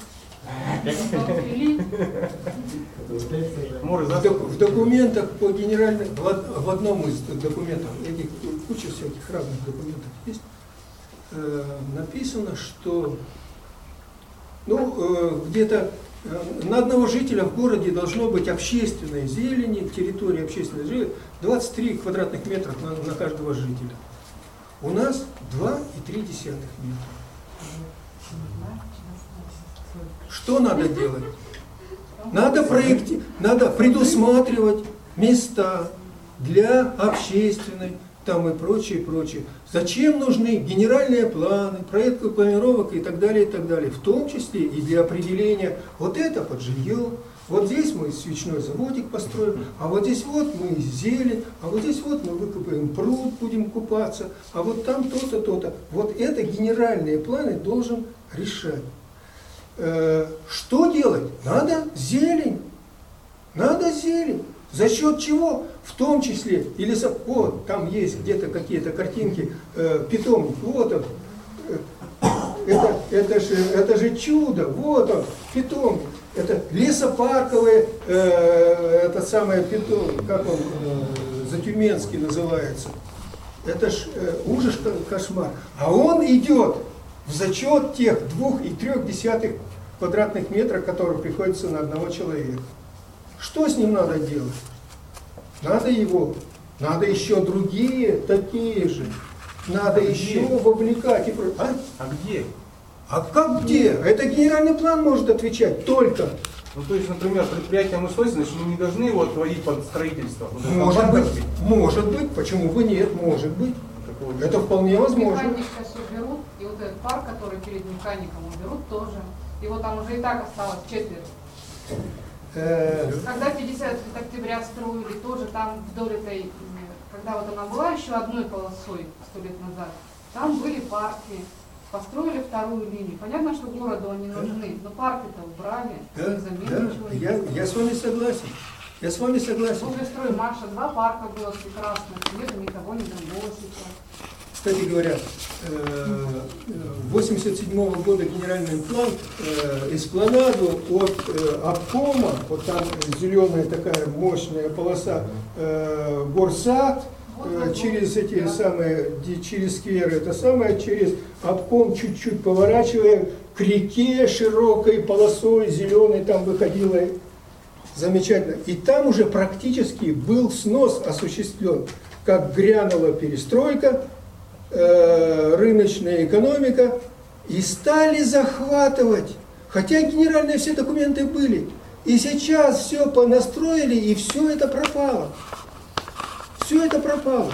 S1: В документах по генеральным, в одном из документов, этих куча всяких разных документов есть, э, написано, что ну, э, где-то э, на одного жителя в городе должно быть общественной зелени, территории общественной зелени двадцать три квадратных метра на, на каждого жителя. У нас два и три десятых метра. Что надо делать? Надо проекти... надо предусматривать места для общественной, там и прочее, прочее. Зачем нужны генеральные планы, проекты планировок и так далее, и так далее. В том числе и для определения, вот это под жилье, вот здесь мы свечной заводик построим, а вот здесь вот мы зелень, а вот здесь вот мы выкопаем пруд, будем купаться, а вот там то-то, то-то. Вот это генеральные планы должен решать. Что делать? Надо зелень. Надо зелень. За счет чего? В том числе, или за... Вот, там есть где-то какие-то картинки, э, питомник, вот он. Это, это, же, это же чудо, вот он, питомник. Это лесопарковый, э, это самое питомник, как он, э, затюменский называется. Это ж э, ужас, кошмар. А он идет в зачет тех двух и трех десятых квадратных метров, которые приходится на одного человека. Что с ним надо делать? Надо его, надо еще другие такие же, надо а еще где? Вовлекать. И... А?
S2: а где?
S1: А как где? Это генеральный план может отвечать только.
S2: Ну то есть, например, предприятие мусольства, значит, мы не должны его отводить под строительство.
S1: Может быть, может быть, почему бы нет, может быть. Это вполне возможно.
S4: Механик сейчас уберут, и вот этот парк, который перед механиком, уберут тоже. Его там уже и так осталось четверо. Когда пятидесятого октября строили, тоже там вдоль этой, когда вот она была еще одной полосой сто лет назад, там были парки, построили вторую линию. Понятно, что городу они нужны, но парки-то убрали,
S1: да,
S4: заменили
S1: да. Я, я с вами согласен. Я с вами согласен.
S4: После строймарша два парка было прекрасных, нету никого, ни другого сейчас.
S1: Кстати говоря, восемьдесят седьмого года генеральный план, эспланаду от обкома, вот там зеленая такая мощная полоса, горсад, через эти самые, через скверы, это самое, через обком чуть-чуть поворачивая к реке широкой полосой зеленой, там выходила Замечательно. И там уже практически был снос осуществлен. Как грянула перестройка, э, рыночная экономика, и стали захватывать. Хотя генеральные все документы были. И сейчас все понастроили, и все это пропало. Все это пропало.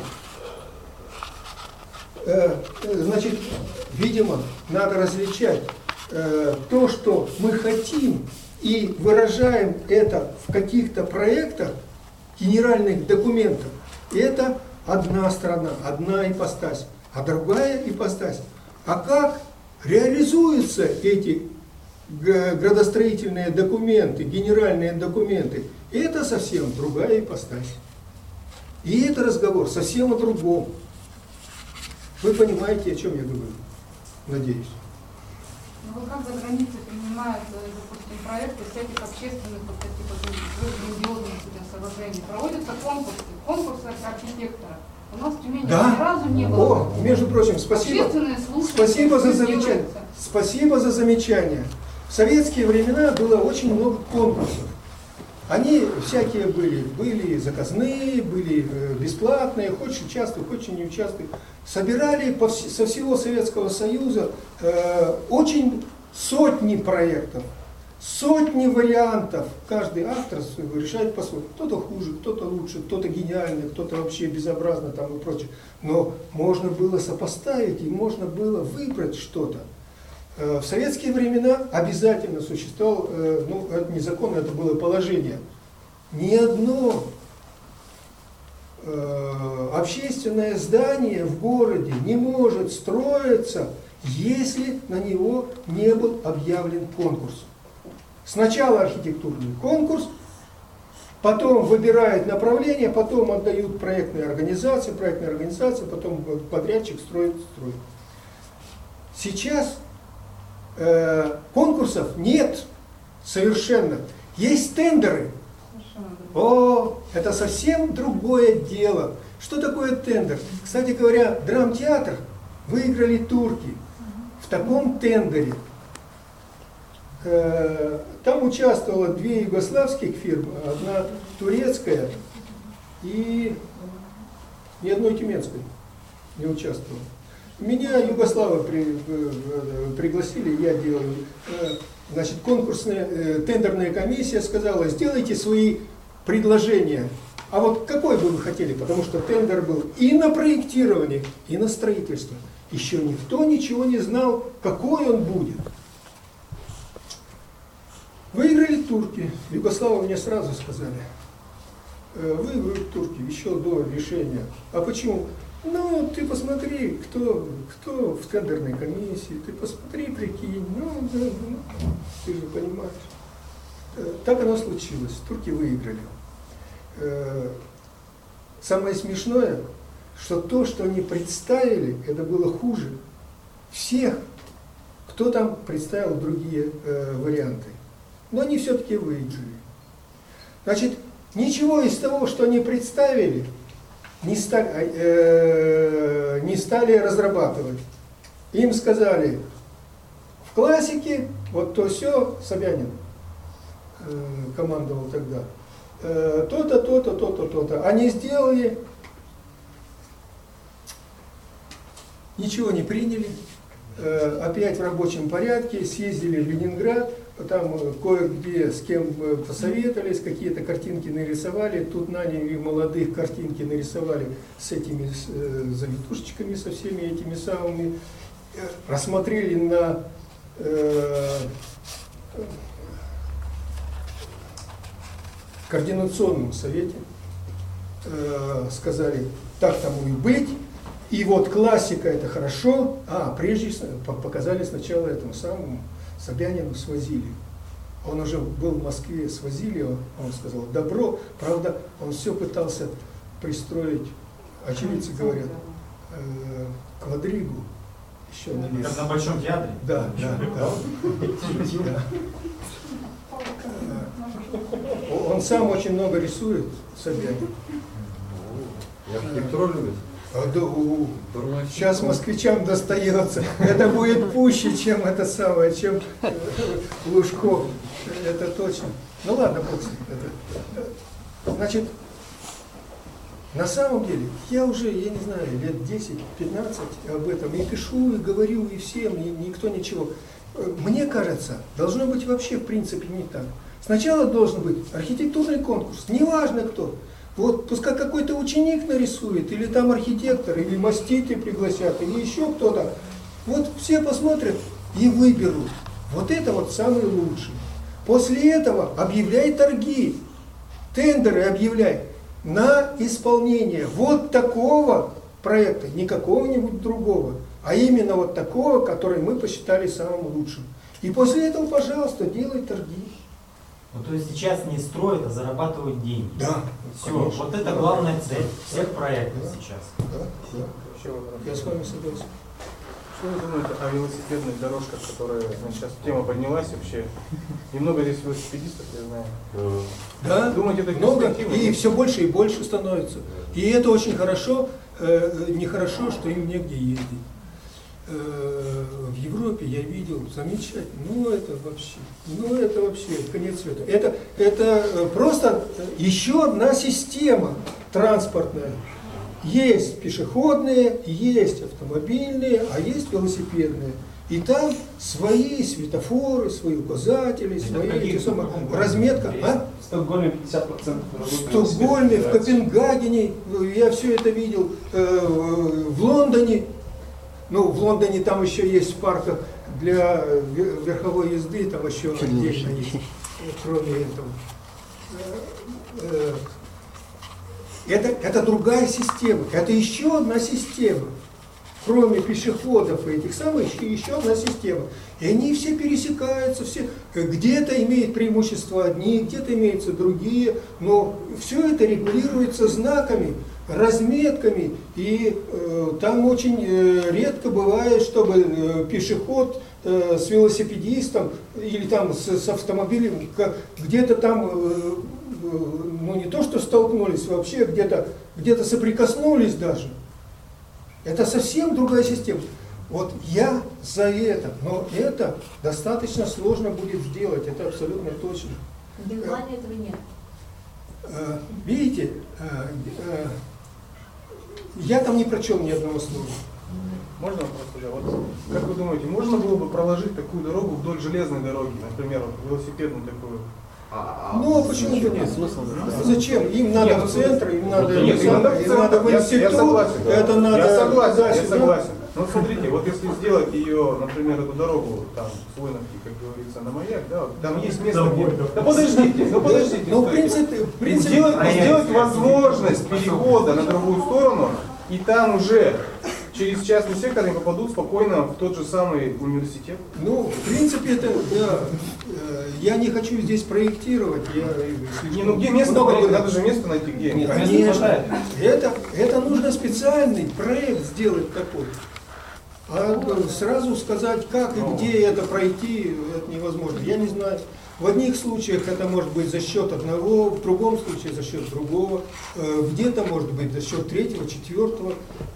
S1: Э, значит, видимо, надо различать э, то, что мы хотим, и выражаем это в каких-то проектах, генеральных документах. И это одна сторона, одна ипостась, а другая ипостась. А как реализуются эти градостроительные документы, генеральные документы, это совсем другая ипостась. И это разговор совсем о другом. Вы понимаете, о чем я говорю? Надеюсь.
S4: Ну вы как за границей принимают, допустим, проекты всяких общественных вот таких вот грандиозных сооружений? Проводятся конкурсы, конкурсы архитектора. У нас в Тюмени
S1: да?
S4: ни разу не было.
S1: О, между прочим, спасибо. Спасибо за замечание. Спасибо за замечание. В советские времена было очень много конкурсов. Они всякие были, были заказные, были бесплатные, хочешь участвуй, хочешь не участвуй. Собирали по, со всего Советского Союза э, очень сотни проектов, сотни вариантов. Каждый автор решает по-своему. Кто-то хуже, кто-то лучше, кто-то гениальный, кто-то вообще безобразно там и прочее. Но можно было сопоставить и можно было выбрать что-то. Э, в советские времена обязательно существовал, э, ну это не закон, это было положение. Ни одно общественное здание в городе не может строиться, если на него не был объявлен конкурс. Сначала архитектурный конкурс, потом выбирают направление, потом отдают проектные организации, проектные организации, потом подрядчик строит, строит. Сейчас э, конкурсов нет совершенно. Есть тендеры. О, это совсем другое дело. Что такое тендер? Кстати говоря, драмтеатр выиграли турки в таком тендере. Там участвовало две югославских фирмы, одна турецкая и ни одной тюменской не участвовала. Меня югославы при, пригласили, я делал, значит, конкурсная, тендерная комиссия сказала, сделайте свои предложения. А вот какой бы вы хотели, потому что тендер был и на проектирование, и на строительство. Еще никто ничего не знал, какой он будет. Выиграли турки. Югославы мне сразу сказали, выиграли турки еще до решения. А почему? Ну, ты посмотри, кто, кто в тендерной комиссии, ты посмотри, прикинь, ну, да, ну, ты же понимаешь. Так оно случилось, турки выиграли. Самое смешное, что то, что они представили, это было хуже всех, кто там представил другие э, варианты. Но они все-таки выиграли. Значит, ничего из того, что они представили, не стали, э, не стали разрабатывать. Им сказали, в классике, вот то все, Собянин э, командовал тогда, э, то-то, то-то, то-то, то-то. Они сделали, ничего не приняли, э, опять в рабочем порядке, съездили в Ленинград, там кое-где с кем посоветовались, какие-то картинки нарисовали, тут наняли молодых, картинки нарисовали с этими с, э, завитушечками, со всеми этими самыми, э, рассмотрели на э, координационном совете, э, сказали, так тому и быть, и вот классика это хорошо, а прежде показали сначала этому самому Собянину, свозили. Он уже был в Москве, свозили его, он сказал, добро, правда, он все пытался пристроить, очевидцы говорят, э, квадригу, еще на лес.
S3: Как на Большом театре?
S1: Да, да, да. Он сам очень много рисует, Собянин.
S11: И архитектуру любит?
S1: А, да, у, сейчас москвичам достается. Это будет пуще, чем это самое, чем э, Лужков. Это точно. Ну ладно, бог с ним. Это, значит, на самом деле, я уже, я не знаю, лет десять-пятнадцать об этом и пишу, и говорю, и всем, и никто ничего. Мне кажется, должно быть вообще в принципе не так. Сначала должен быть архитектурный конкурс, неважно кто. Вот пускай какой-то ученик нарисует, или там архитектор, или мастители пригласят, или еще кто-то. Вот все посмотрят и выберут. Вот это вот самый лучший. После этого объявляй торги, тендеры объявляй на исполнение вот такого проекта, не какого-нибудь другого, а именно вот такого, который мы посчитали самым лучшим. И после этого, пожалуйста, делай торги.
S3: Ну, то есть сейчас не строят, а зарабатывают деньги.
S1: Да.
S3: Все,
S1: Конечно.
S3: вот это главная цель всех проектов
S1: да.
S3: сейчас.
S1: Да, да. Я с вами согласен.
S2: Что вы думаете о велосипедных дорожках, которые ну, сейчас тема поднялась вообще? Немного здесь велосипедистов, я знаю.
S1: Да,
S2: думаете, это
S1: много,
S2: перспектива?
S1: и все больше и больше становится. И это очень хорошо, э, нехорошо, что им негде ездить. Э, в Европе я видел замечательно, ну это вообще, ну это вообще конец света. Это, это просто еще одна система транспортная. Есть пешеходные, есть автомобильные, а есть велосипедные. И там свои светофоры, свои указатели, свои эти самые, разметка. А?
S10: В Стокгольме пятьдесят процентов.
S1: В Стокгольме, в Копенгагене, я все это видел, в Лондоне. Ну, в Лондоне там еще есть в парках для верховой езды, там еще отдельно есть, кроме этого. Это, это другая система, это еще одна система. Кроме пешеходов и этих самых, еще, еще одна система. И они все пересекаются, все где-то имеют преимущество одни, где-то имеются другие, но все это регулируется знаками, разметками, и э, там очень э, редко бывает, чтобы э, пешеход э, с велосипедистом или там с, с автомобилем где-то там, э, э, ну не то что столкнулись, вообще где-то где-то соприкоснулись даже. Это совсем другая система. Вот я за это, но это достаточно сложно будет сделать, это абсолютно точно.
S11: В Германии этого нет.
S1: Э, видите, э, э, я там не прочел ни одного слова.
S2: Можно вопрос уже? Вот, как вы думаете, можно было бы проложить такую дорогу вдоль железной дороги, например, велосипедную такую?
S1: Ну, а почему бы нет? Зачем? Им надо в центр, им надо,
S2: нет,
S1: им надо,
S2: в
S1: им надо в институт,
S2: я согласен,
S1: это надо...
S2: Я согласен,
S1: да,
S2: я согласен. Ну, смотрите, вот если сделать ее, например, эту дорогу, там, с Войновки, как говорится, на Маяк, да, вот, там есть место, где... Да подождите, ну подождите.
S1: Ну, в принципе, в принципе...
S2: Сделать, сделать возможность перехода на другую сторону, и там уже через частный сектор они попадут спокойно в тот же самый университет.
S1: Ну, в принципе, это, да, я не хочу здесь проектировать. Я,
S2: не, ну где место? Много, надо же место найти, где?
S1: Нет, конечно, это, это нужно специальный проект сделать такой. А сразу сказать, как и где это пройти, это невозможно. Я не знаю. В одних случаях это может быть за счет одного, в другом случае за счет другого, где-то может быть за счет третьего, четвертого.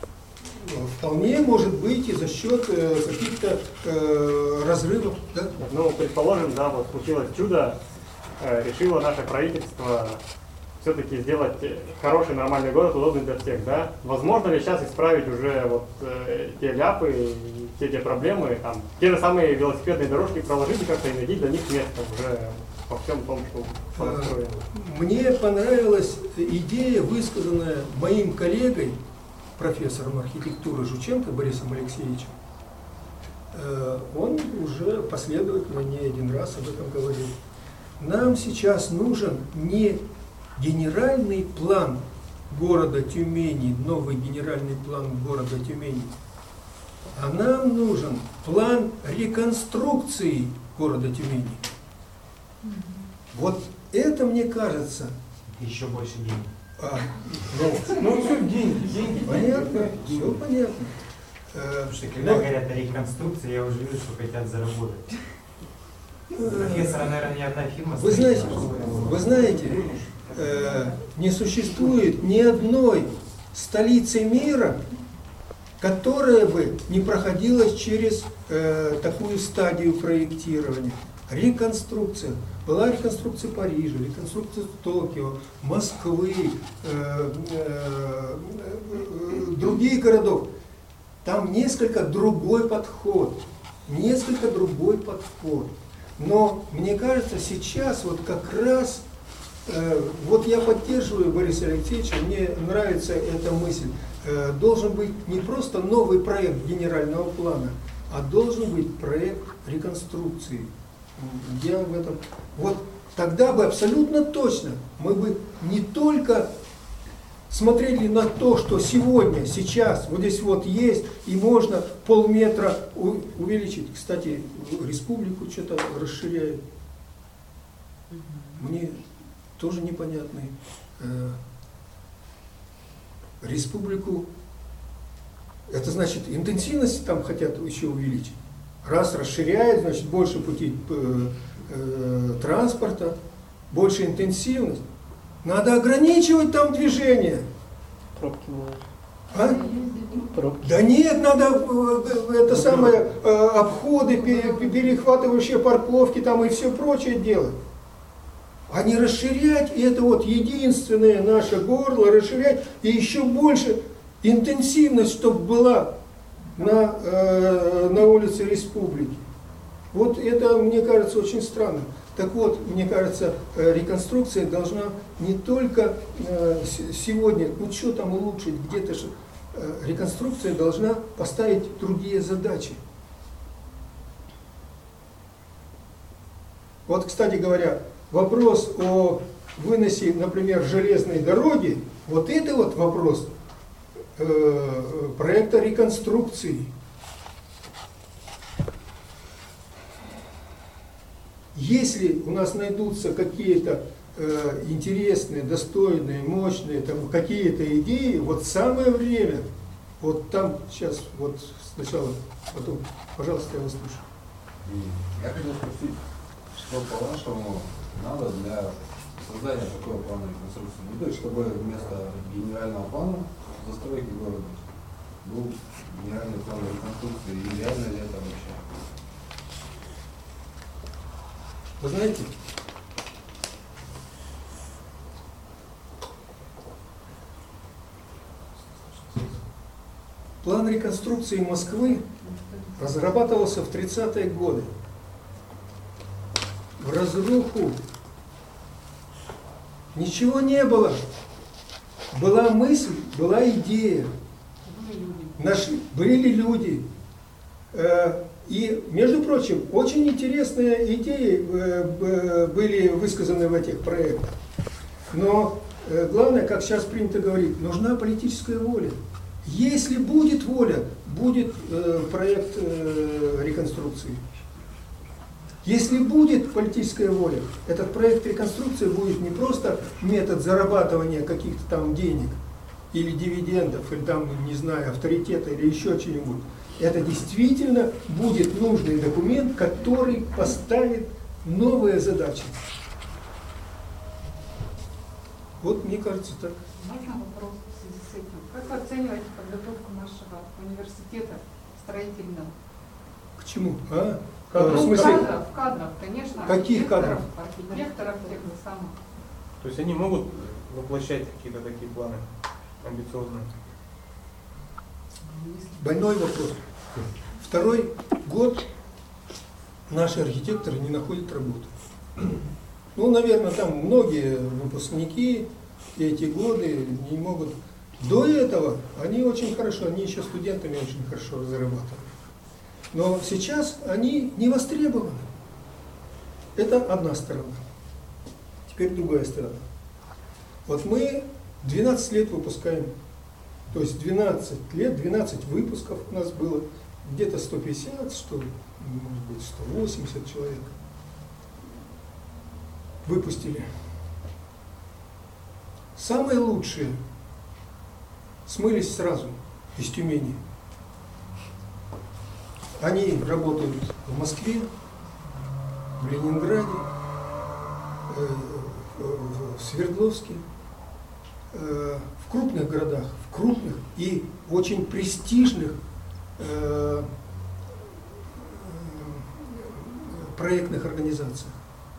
S1: Вполне может быть и за счет э, каких-то э, разрывов. Да?
S9: Ну, предположим, да, вот случилось чудо, э, решило наше правительство все-таки сделать хороший, нормальный город, удобный для всех, да? Возможно ли сейчас исправить уже вот э, те ляпы, те, те проблемы, там, те же самые велосипедные дорожки проложить и как-то и найти для них место уже во всем том, что построено?
S1: Мне понравилась идея, высказанная моим коллегой, профессором архитектуры Жученко Борисом Алексеевичем. Он уже последовательно не один раз об этом говорил. Нам сейчас нужен не генеральный план города Тюмени, новый генеральный план города Тюмени, а нам нужен план реконструкции города Тюмени. Вот это, мне кажется,
S3: еще больше денег.
S1: А, ну,
S2: ну все, деньги, деньги.
S1: Понятно, все понятно.
S3: Потому что когда но... говорят о реконструкции, я уже вижу, что хотят заработать. Профессора, наверное, не одна фирма.
S1: Вы знаете, вы знаете, э, не существует ни одной столицей мира, которая бы не проходила через э, такую стадию проектирования. Реконструкция. Была реконструкция Парижа, реконструкция Токио, Москвы, э, э, э, других городов. Там несколько другой подход. Несколько другой подход. Но мне кажется, сейчас вот как раз, э, вот я поддерживаю Бориса Алексеевича, мне нравится эта мысль. Э, должен быть не просто новый проект генерального плана, а должен быть проект реконструкции. Я в этом. Вот тогда бы абсолютно точно мы бы не только смотрели на то, что сегодня, сейчас, вот здесь вот есть, и можно полметра увеличить. Кстати, республику что-то расширяют. Мне тоже непонятно. Республику, это значит интенсивность там хотят еще увеличить. Раз расширяет, значит больше путей э, э, транспорта, больше интенсивность. Надо ограничивать там движение.
S7: Пробки бывают.
S1: А?
S7: Пробки.
S1: Да нет, надо э, это самое, э, обходы, пере, перехватывающие парковки там и все прочее делать. А не расширять, и это вот единственное наше горло, расширять, и еще больше интенсивность, чтобы была на, э, на улице Республики. Вот это, мне кажется, очень странно. Так вот, мне кажется, реконструкция должна не только э, сегодня, ну что там улучшить, где-то же, э, реконструкция должна поставить другие задачи. Вот, кстати говоря, вопрос о выносе, например, железной дороги, вот это вот вопрос э, проекта реконструкции. Если у нас найдутся какие-то э, интересные, достойные, мощные, там какие-то идеи, вот самое время, вот там сейчас, вот сначала, потом, пожалуйста, я вас слушаю.
S12: Я хотел спросить, что по-вашему надо для создания такого плана реконструкции? Ну, то есть, чтобы вместо генерального плана застройки города был генеральный план реконструкции, и реально ли это вообще?
S1: Вы знаете, план реконструкции Москвы разрабатывался в тридцатые годы. В разруху ничего не было. Была мысль, была идея. Наши, были люди. И, между прочим, очень интересные идеи были высказаны в этих проектах. Но главное, как сейчас принято говорить, нужна политическая воля. Если будет воля, будет проект реконструкции. Если будет политическая воля, этот проект реконструкции будет не просто метод зарабатывания каких-то там денег, или дивидендов, или там, не знаю, авторитета, или еще чего-нибудь. Это действительно будет нужный документ, который поставит новые задачи. Вот мне кажется так.
S4: Можно вопрос в связи с этим? Как вы оцениваете подготовку нашего университета строительного?
S1: К чему? А?
S4: Ну,
S1: в смысле?
S4: кадров, кадров, конечно.
S1: Каких кадров?
S4: Архитекторов, тех же самых.
S2: То есть они могут воплощать какие-то такие планы амбициозные?
S1: Больной вопрос. Второй год наши архитекторы не находят работу. Ну, наверное, там многие выпускники эти годы не могут. До этого они очень хорошо, они еще студентами очень хорошо зарабатывали. Но сейчас они не востребованы. Это одна сторона. Теперь другая сторона. Вот мы двенадцать лет выпускаем. То есть двенадцать лет, двенадцать выпусков у нас было, где-то сто пятьдесят, что, может быть, сто восемьдесят человек выпустили. Самые лучшие смылись сразу из Тюмени. Они работают в Москве, в Ленинграде, в Свердловске, э, в крупных городах, в крупных и очень престижных э, проектных организациях.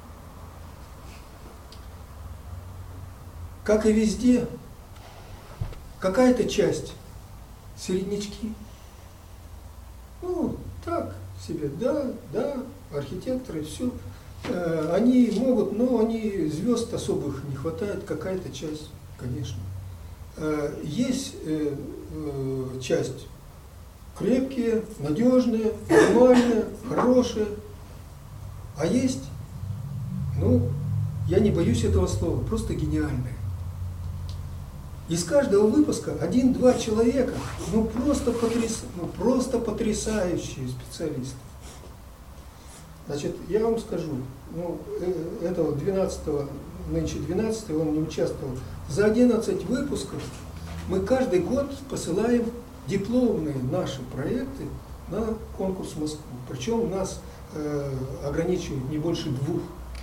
S1: Как и везде, какая-то часть середнячки. Ну, так себе, да, да, архитекторы, все. Э, они могут, но они звезд особых не хватает, какая-то часть, конечно. Э, есть э, э, часть крепкие, надежные, нормальные, хорошие. А есть, ну, я не боюсь этого слова, просто гениальные. Из каждого выпуска один-два человека, ну просто, потряс, ну просто потрясающие специалисты. Значит, я вам скажу, ну, этого двенадцатого, нынче двенадцатого, он не участвовал. За одиннадцать выпусков мы каждый год посылаем дипломные наши проекты на конкурс в Москву. Причем у нас э, ограничивают не больше двух,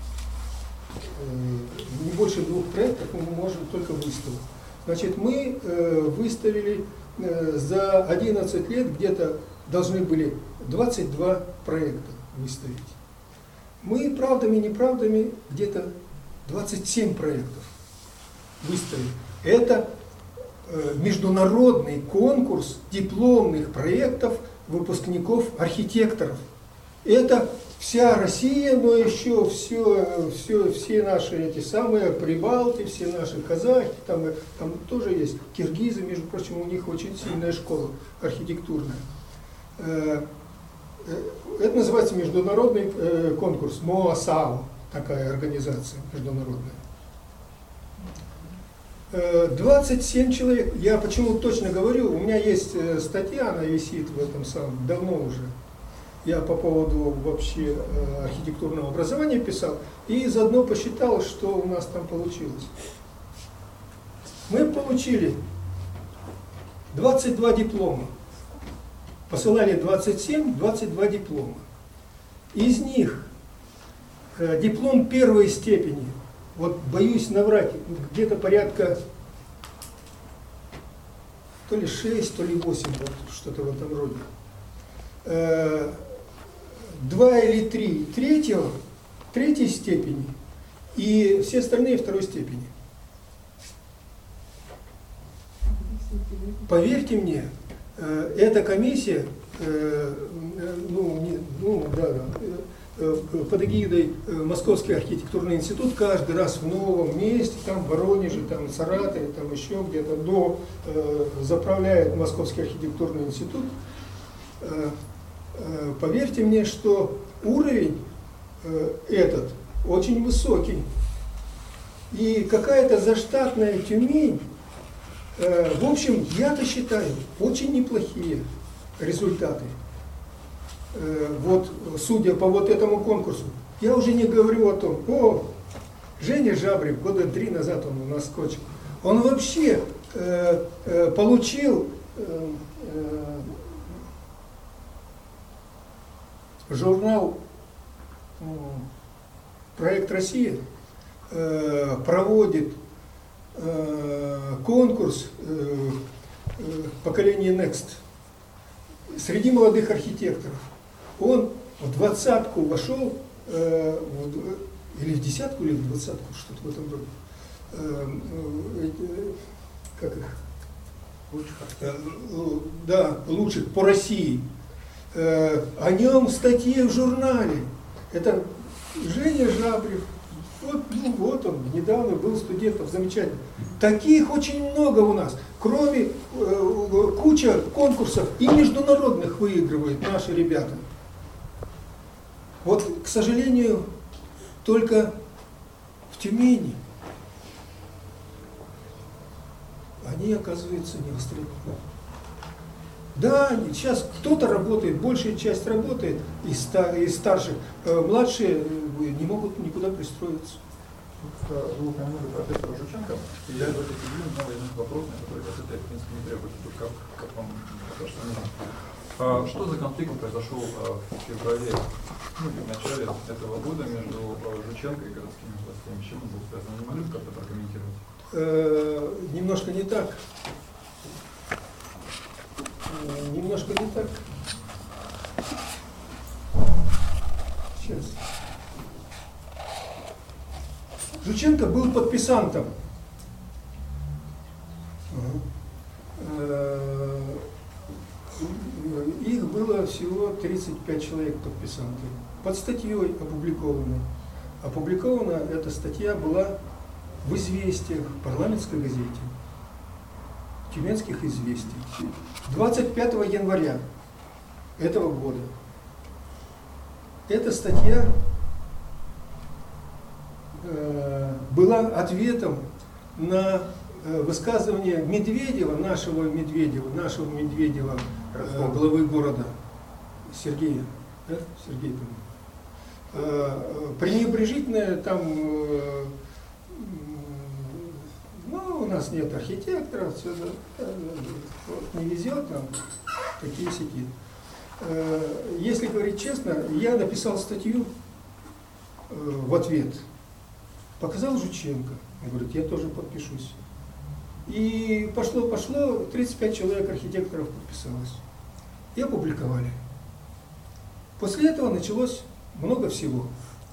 S1: э, не больше двух проектов мы можем только выставить. Значит, мы э, выставили э, за одиннадцать лет где-то должны были двадцать два проекта выставить. Мы правдами и неправдами где-то двадцать семь проектов выставили. Это э, международный конкурс дипломных проектов выпускников архитекторов. Это вся Россия, но еще все, все, все наши эти самые прибалты, все наши казахи, там, там тоже есть киргизы, между прочим, у них очень сильная школа архитектурная. Это называется международный конкурс, МОАСАО, такая организация международная. двадцать семь человек, я почему точно говорю, у меня есть статья, она висит в этом самом, давно уже. Я по поводу вообще архитектурного образования писал, и заодно посчитал, что у нас там получилось. Мы получили двадцать два диплома. Посылали двадцать семь, двадцать два диплома. Из них э, диплом первой степени, вот боюсь наврать, где-то порядка то ли шесть, то ли восемь, вот, что-то в этом роде. Э, два или три третьего, третьей степени, и все остальные второй степени. Поверьте мне, эта комиссия, ну, не, ну да, да, под эгидой Московский архитектурный институт каждый раз в новом месте, там в Воронеже, там в Саратове, там еще где-то до заправляет Московский архитектурный институт. Поверьте мне, что уровень этот очень высокий. И какая-то заштатная Тюмень, в общем, я-то считаю, очень неплохие результаты. Вот, судя по вот этому конкурсу. Я уже не говорю о том, о, Женя Жабрев, года три назад он у нас скотчил. Он вообще э, э, получил э, э, журнал э, «Проект Россия» э, проводит э, конкурс э, э, поколения Next среди молодых архитекторов. Он в двадцатку вошел, э, в, или в десятку, или в двадцатку, что-то в этом роде. Э, э, как их? Лучших. Э, да, лучших по России. Э, о нем статьи в журнале. Это Женя Жабрев. Вот, ну, вот он, недавно был студентом, замечательно. Таких очень много у нас. Кроме э, куча конкурсов и международных выигрывают наши ребята. Вот, к сожалению, только в Тюмени они, оказывается, не востребованы. Да, сейчас кто-то работает, большая часть работает из, стар, из старших, э, младшие не могут никуда пристроиться.
S8: Вы упомянули профессора Жученко, и я в этой связи у меня возник вопрос, на который ответа, в принципе, не требует, как, как вам кажется, нужно. А, что за конфликт произошел а, в феврале, ну, в начале этого года между а, Жученко и городскими властями? С чем он был связан? Не могли бы как-то прокомментировать?
S1: э, немножко не так. Э, немножко не так. Сейчас. Жученко был подписантом. Их было всего тридцать пять человек подписантов. Под статьей опубликованной. Опубликована эта статья была в «Известиях», в парламентской газете, Тюменских известий, двадцать пятого января этого года. Эта статья э, была ответом на э, высказывание Медведева, нашего Медведева, нашего Медведева, э, главы города, Сергея, да? Сергей, по-моему. Э, пренебрежительное там, э, ну, у нас нет архитекторов, все, да, вот, не везет нам, такие-сяки. Если говорить честно, я написал статью в ответ, показал Жученко, он говорит, я тоже подпишусь. И пошло-пошло, тридцать пять человек архитекторов подписалось. И опубликовали. После этого началось много всего.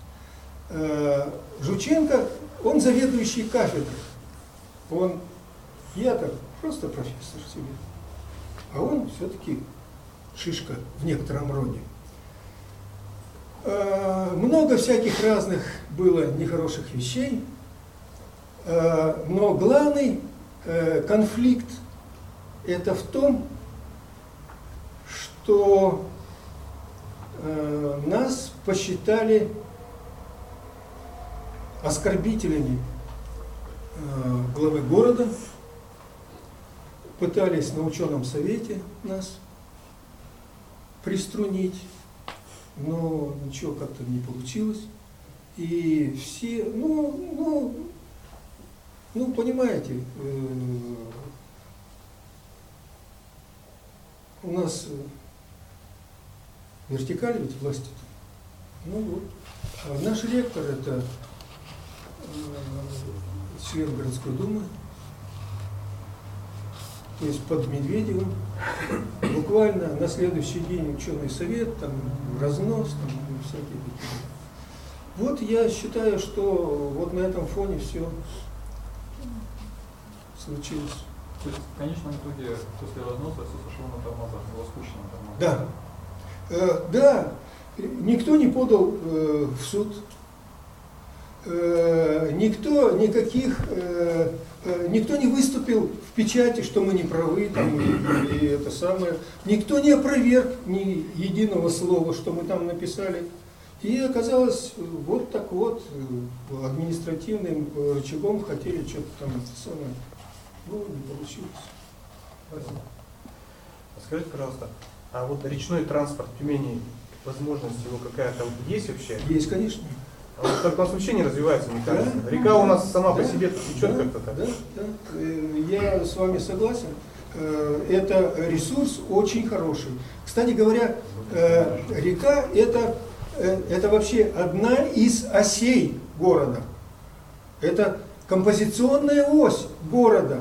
S1: Жученко, он заведующий кафедрой. Он, я так, просто профессор себе. А он все-таки шишка в некотором роде. Э, много всяких разных было нехороших вещей, э, но главный э, конфликт это в том, что э, нас посчитали оскорбителями э, главы города, пытались на ученом совете нас приструнить, но ничего как-то не получилось. И все, ну, ну, ну понимаете, э, у нас вертикаль ведь власти-то. Ну вот. А наш ректор это э, член городской думы, то есть под Медведевым. Буквально на следующий день ученый совет, там разнос, там всякие такие. Вот я считаю, что вот на этом фоне все случилось.
S8: То есть в конечном итоге после разноса все сошло на тормозах, было скучно на тормозах.
S1: Да. Э, да, никто не подал э, в суд. Э, никто никаких э, э, никто не выступил в печати, что мы не правы, там, и, и это самое. Никто не опроверг ни единого слова, что мы там написали. И оказалось, вот так вот, административным рычагом хотели что-то там это самое. Ну, не получилось.
S2: Скажите, пожалуйста, а вот речной транспорт в Тюмени, возможность его какая-то есть вообще?
S1: Есть, конечно.
S2: А вот как у нас вообще не развивается, мне кажется. Да, река у нас сама да, по себе течет да, как-то так.
S1: Да, да. Я с вами согласен. Это ресурс очень хороший. Кстати говоря, река это, это вообще одна из осей города. Это композиционная ось города.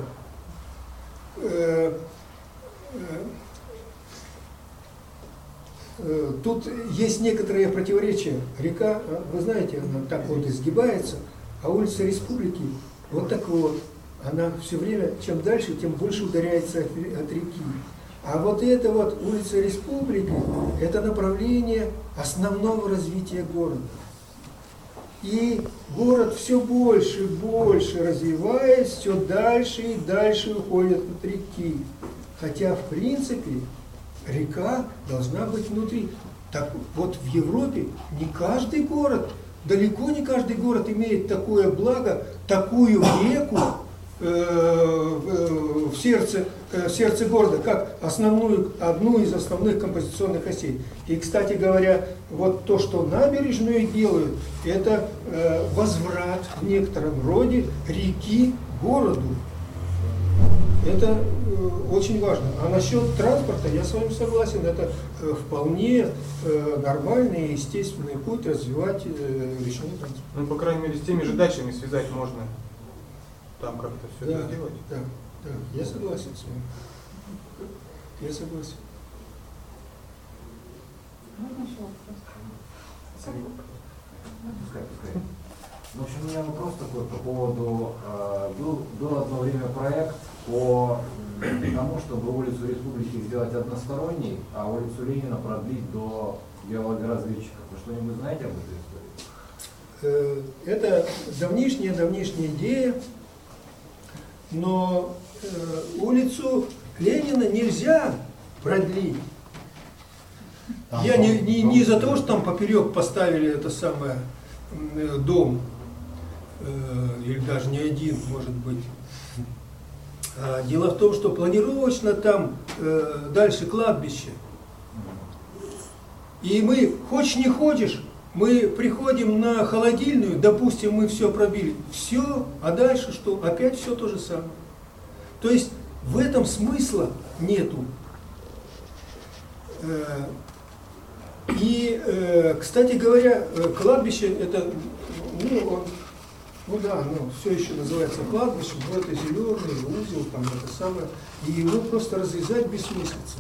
S1: Тут есть некоторые противоречия. Река, вы знаете, она так вот изгибается, а улица Республики вот так вот. Она все время, чем дальше, тем больше ударяется от, от реки. А вот эта вот улица Республики, это направление основного развития города. И город все больше и больше развиваясь, все дальше и дальше уходит от реки. Хотя, в принципе, река должна быть внутри. Так вот в Европе не каждый город, далеко не каждый город имеет такое благо, такую реку э, в, сердце, в сердце города, как основную, одну из основных композиционных осей. И, кстати говоря, вот то, что набережную делают, это э, возврат в некотором роде реки к городу. Это э, очень важно. А насчет транспорта я с вами согласен, это э, вполне э, нормальный и естественный путь развивать э, речной транспорт.
S2: Ну, по крайней мере, с теми же дачами связать можно. там как-то все
S1: Да,
S2: это сделать.
S1: да, да, я согласен с вами. Я согласен.
S4: Можно еще вопрос?
S13: Пускай, пускай. В общем, у меня вопрос такой по поводу, э, был, был одно время проект по тому, чтобы улицу Республики сделать односторонней, а улицу Ленина продлить до геологоразведчиков. Вы что-нибудь знаете об этой истории?
S1: Это давнишняя-давнишняя идея, но э, улицу Ленина нельзя продлить.
S13: Там
S1: Я
S13: дом,
S1: не, не,
S13: дом,
S1: не из-за того, что там поперек поставили это самое э, дом, э, или даже не один, может быть. А дело в том, что планировочно там э, дальше кладбище. И мы, хочешь не хочешь, мы приходим на Холодильную, допустим, мы все пробили, все, а дальше что? Опять все то же самое. То есть в этом смысла нету. И, кстати говоря, кладбище это, ну, он, ну да, ну, все еще называется кладбищем, но это зеленый узел, там это самое, и его просто разрезать бессмыслица.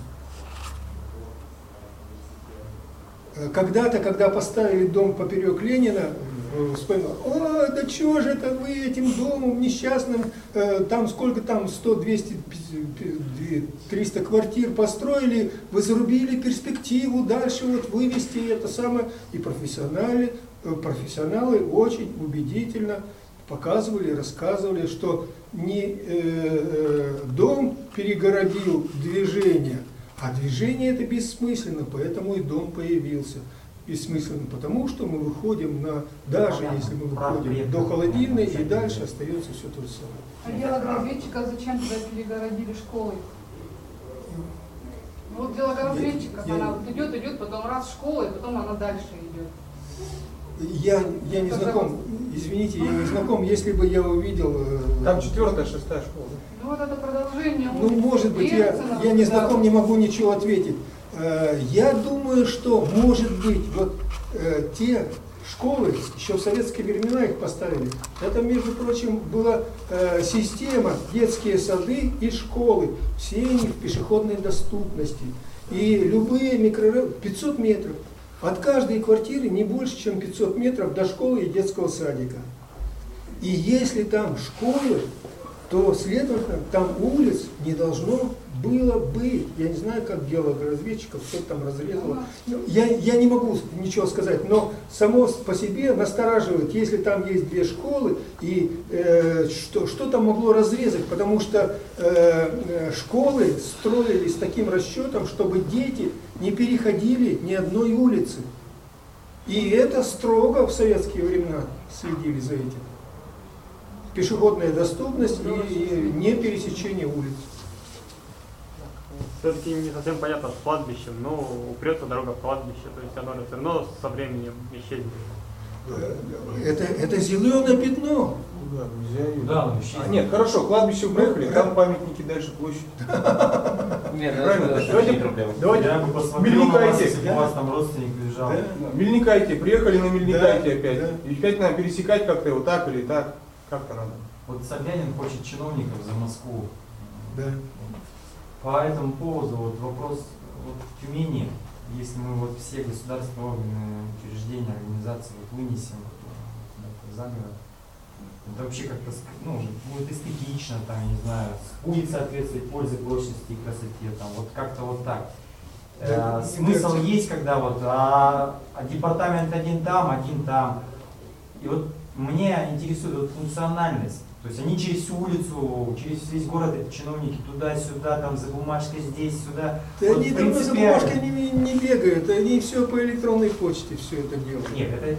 S1: Когда-то, когда поставили дом поперек Ленина, вспомнил, о, да чего же это вы этим домом несчастным, э, там сколько там, сто, двести, триста квартир построили, вы зарубили перспективу, дальше вот вывести это самое. И профессионалы, профессионалы очень убедительно показывали, рассказывали, что не э, э, дом перегородил движение, а движение это бессмысленно, поэтому и дом появился. Бессмысленно, потому что мы выходим на, даже если мы выходим до Холодильной, и дальше остается все то же самое.
S4: А геологоразведчика зачем тогда перегородили школой? Ну, вот геологоразведчик,
S1: Я-
S4: она
S1: я-
S4: вот идет, идет, потом раз школа, и потом она дальше идет.
S1: Я, я не знаком, извините, я не знаком, если бы я увидел... э,
S2: Там четвертая, шестая школа.
S4: Ну вот это продолжение.
S1: Ну, может быть, я,
S4: Ельцина,
S1: я не
S4: да.
S1: знаком, не могу ничего ответить. Э, Я думаю, что, может быть, вот э, те школы, еще в советские времена их поставили, это, между прочим, была э, система, детские сады и школы, все они в пешеходной доступности. И любые микрорайоны, пятьсот метров, от каждой квартиры не больше, чем пятьсот метров до школы и детского садика. И если там школы, то, следовательно, там улиц не должно было быть. Я не знаю, как геологоразведчиков, кто там разрезал. Ну, Я, я не могу ничего сказать, но само по себе настораживает, если там есть две школы, и э, что, что там могло разрезать, потому что э, школы строились с таким расчетом, чтобы дети не переходили ни одной улицы. И это строго в советские времена следили за этим. Пешеходная доступность и, и не пересечение улиц.
S9: Все-таки не совсем понятно с кладбищем, но упрется дорога в кладбище, то есть оно все равно со временем исчезнет.
S1: Это, это зеленое пятно.
S2: Да, нельзя ее.
S3: Да, ну, исчезнет.
S2: А, нет, хорошо, кладбище проехали, там памятники, дальше площадь.
S10: Нет,
S2: Правильно?
S10: это не
S2: Давайте,
S10: проблема.
S2: давайте,
S3: Я бы посмотрел на вас,
S2: Мельникайте.
S3: если бы у вас там родственник лежал.
S2: Да, Мельникайте, приехали на Мельникайте
S1: Да,
S2: опять.
S1: да.
S2: И опять надо пересекать как-то вот так или так. Как-то надо.
S3: Вот Собянин хочет чиновников за Москву.
S1: Да.
S3: По этому поводу вот вопрос вот в Тюмени, если мы вот все государственные органы, учреждения, организации вот вынесем вот, за город, это вообще как-то ну, будет эстетично, там, я не знаю, будет соответствовать пользе, прочности и красоте, там, вот как-то вот так.
S1: Да,
S3: Э, смысл
S1: да.
S3: есть, когда вот а, а департамент один там, один там. И вот мне интересует вот функциональность. То есть они через всю улицу, через весь город, эти чиновники, туда-сюда, там за бумажкой здесь, сюда.
S1: Да
S3: Вот
S1: они там за
S3: принципиально.
S1: бумажкой не, не бегают, они все по электронной почте все это делают.
S3: Нет, это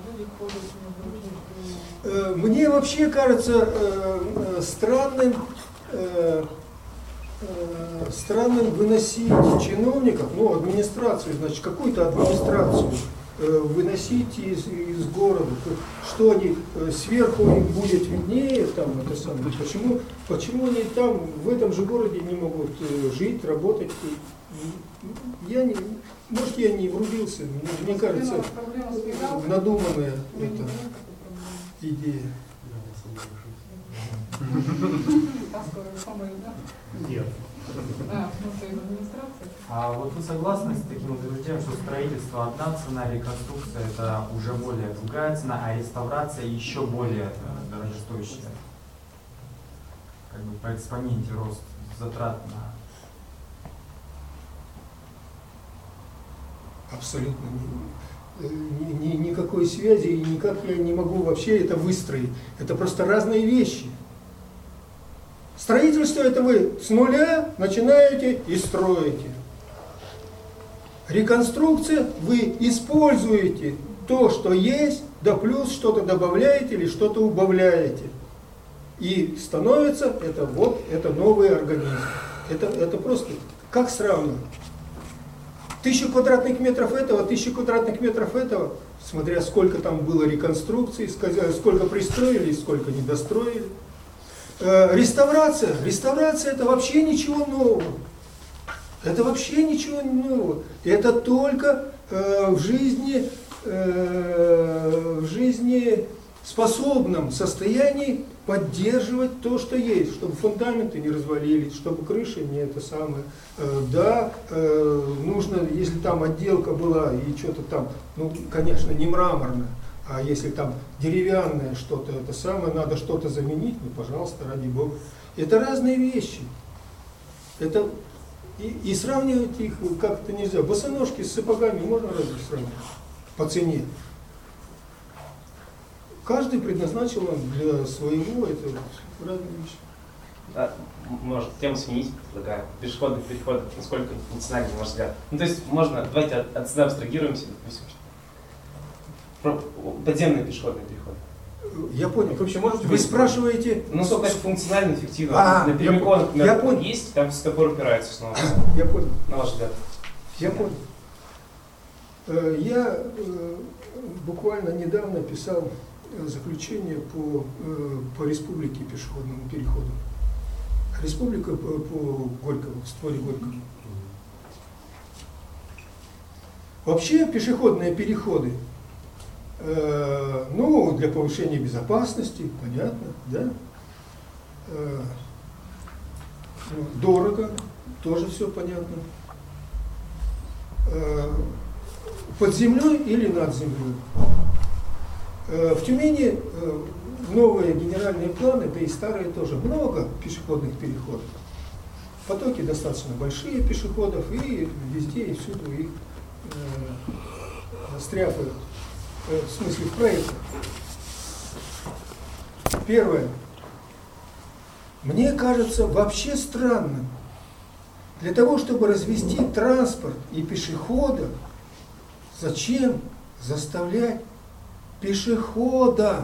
S1: Э, Мне вообще кажется э, э, странным, э, э, странным выносить чиновников, ну, администрацию, значит, какую-то администрацию э, выносить из, из города. Что они э, сверху им будет виднее, там, это самое. Почему, почему они там, в этом же городе не могут э, жить, работать? Я не, может, я не врубился, мне, мне кажется, надуманная это идея.
S9: Нет.
S3: А вот вы согласны с таким утверждением, что строительство одна цена, реконструкция это уже более другая цена, а реставрация еще более э, дорогостоящая? Как бы по экспоненте рост затрат на...
S1: Абсолютно ни, ни, ни, никакой связи, и никак я не могу вообще это выстроить. Это просто разные вещи. Строительство это вы с нуля начинаете и строите. Реконструкция вы используете то, что есть, да плюс что-то добавляете или что-то убавляете. И становится это вот это новый организм. Это, это просто как сравнивать? Тысячу квадратных метров этого, тысячу квадратных метров этого, смотря сколько там было реконструкций, сколько пристроили, сколько не достроили. Реставрация. Реставрация это вообще ничего нового. Это вообще ничего нового. Это только э, в жизни, э, в жизни способном состоянии поддерживать то, что есть, чтобы фундаменты не развалились, чтобы крыши не это самое. Э, да, э, нужно, если там отделка была и что-то там, ну, конечно, не мраморное, а если там деревянное что-то, это самое, надо что-то заменить, ну, пожалуйста, ради Бога. Это разные вещи. Это, и, и сравнивать их как-то нельзя. Босоножки с сапогами можно разве сравнивать? По цене. Каждый предназначил он для своего, это разные вещи.
S10: Да, может, тему сменить, предлагаю. Пешеходный переход, насколько функциональный, на ваш взгляд. Ну, то есть, можно, давайте от, от цены абстрагируемся, допустим, подземный пешеходный переход.
S1: Я понял.
S10: Вы, можете
S1: Вы спрашиваете...
S10: Ну, сколько это функционально, эффективно?
S1: А,
S10: на перемыкон, например,
S1: я понял.
S10: есть, там стопор упирается снова.
S1: Я понял.
S10: На ваш взгляд.
S1: Я понял. Я буквально недавно писал заключение по, по республике пешеходному переходу. Республика по, по Горькому, в створе Горького. Вообще пешеходные переходы, э, ну, для повышения безопасности, понятно, да? Э, дорого, тоже все понятно. Э, под землей или над землей. Э, в Тюмени э, новые генеральные планы, да и старые тоже, много пешеходных переходов. Потоки достаточно большие пешеходов, и везде и всюду их э, стряпают, э, в смысле в проектах. Первое. Мне кажется вообще странным, для того, чтобы развести транспорт и пешехода, зачем заставлять пешехода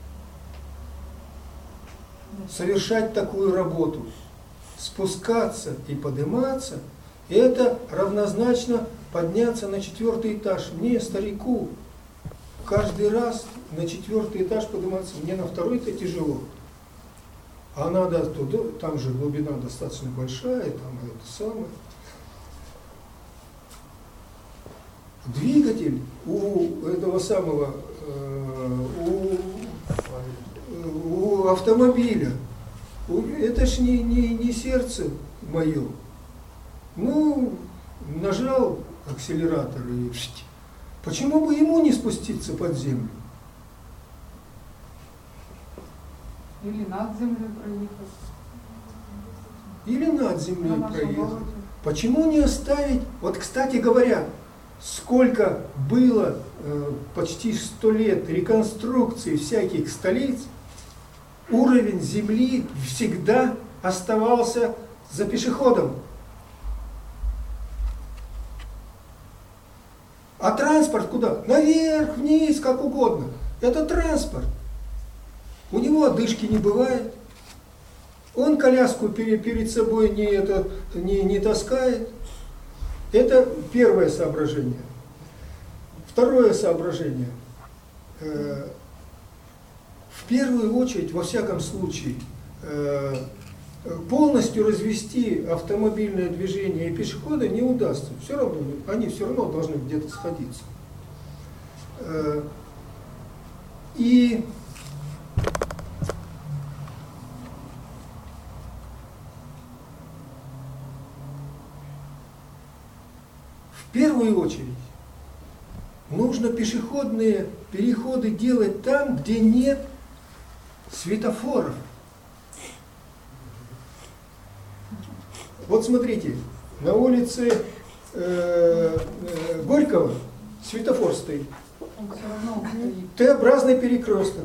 S1: совершать такую работу? Спускаться и подниматься, это равнозначно подняться на четвертый этаж. Мне, старику, каждый раз на четвертый этаж подниматься, мне на второй-то тяжело. А надо туда, там же глубина достаточно большая, там это самое. Двигатель у этого самого, э, у, у автомобиля, это ж не, не, не сердце мое. Ну, нажал акселератор и... Почему бы ему не спуститься под землю?
S4: Или над землей проехать.
S1: Или над землей проехать. Почему не оставить... Вот, кстати говоря, сколько было э, почти сто лет реконструкций всяких столиц, уровень земли всегда оставался за пешеходом. А транспорт куда? Наверх, вниз, как угодно. Это транспорт. У него одышки не бывает. Он коляску перед, перед собой не, это, не, не таскает. Это первое соображение. Второе соображение. В первую очередь, во всяком случае, полностью развести автомобильное движение и пешехода не удастся. Все равно, они все равно должны где-то сходиться. И В первую очередь нужно пешеходные переходы делать там, где нет светофоров. Вот смотрите, на улице э, э, Горького светофор стоит. Т-образный перекресток.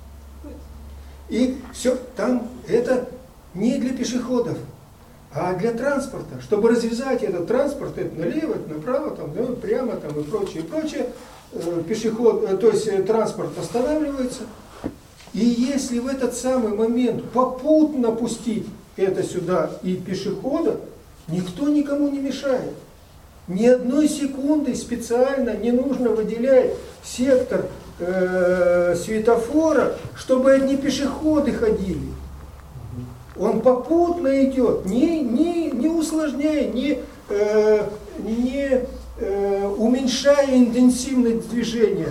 S1: И все, там это не для пешеходов, а для транспорта. Чтобы развязать этот транспорт, это налево, это направо, там, ну, прямо там, и прочее, и прочее, э, пешеход, э, то есть э, транспорт останавливается. И если в этот самый момент попутно пустить это сюда и пешехода, никто никому не мешает. Ни одной секунды специально не нужно выделять сектор э, светофора, чтобы одни пешеходы ходили. Он попутно идет, не, не, не усложняя, не, э, не э, уменьшая интенсивность движения.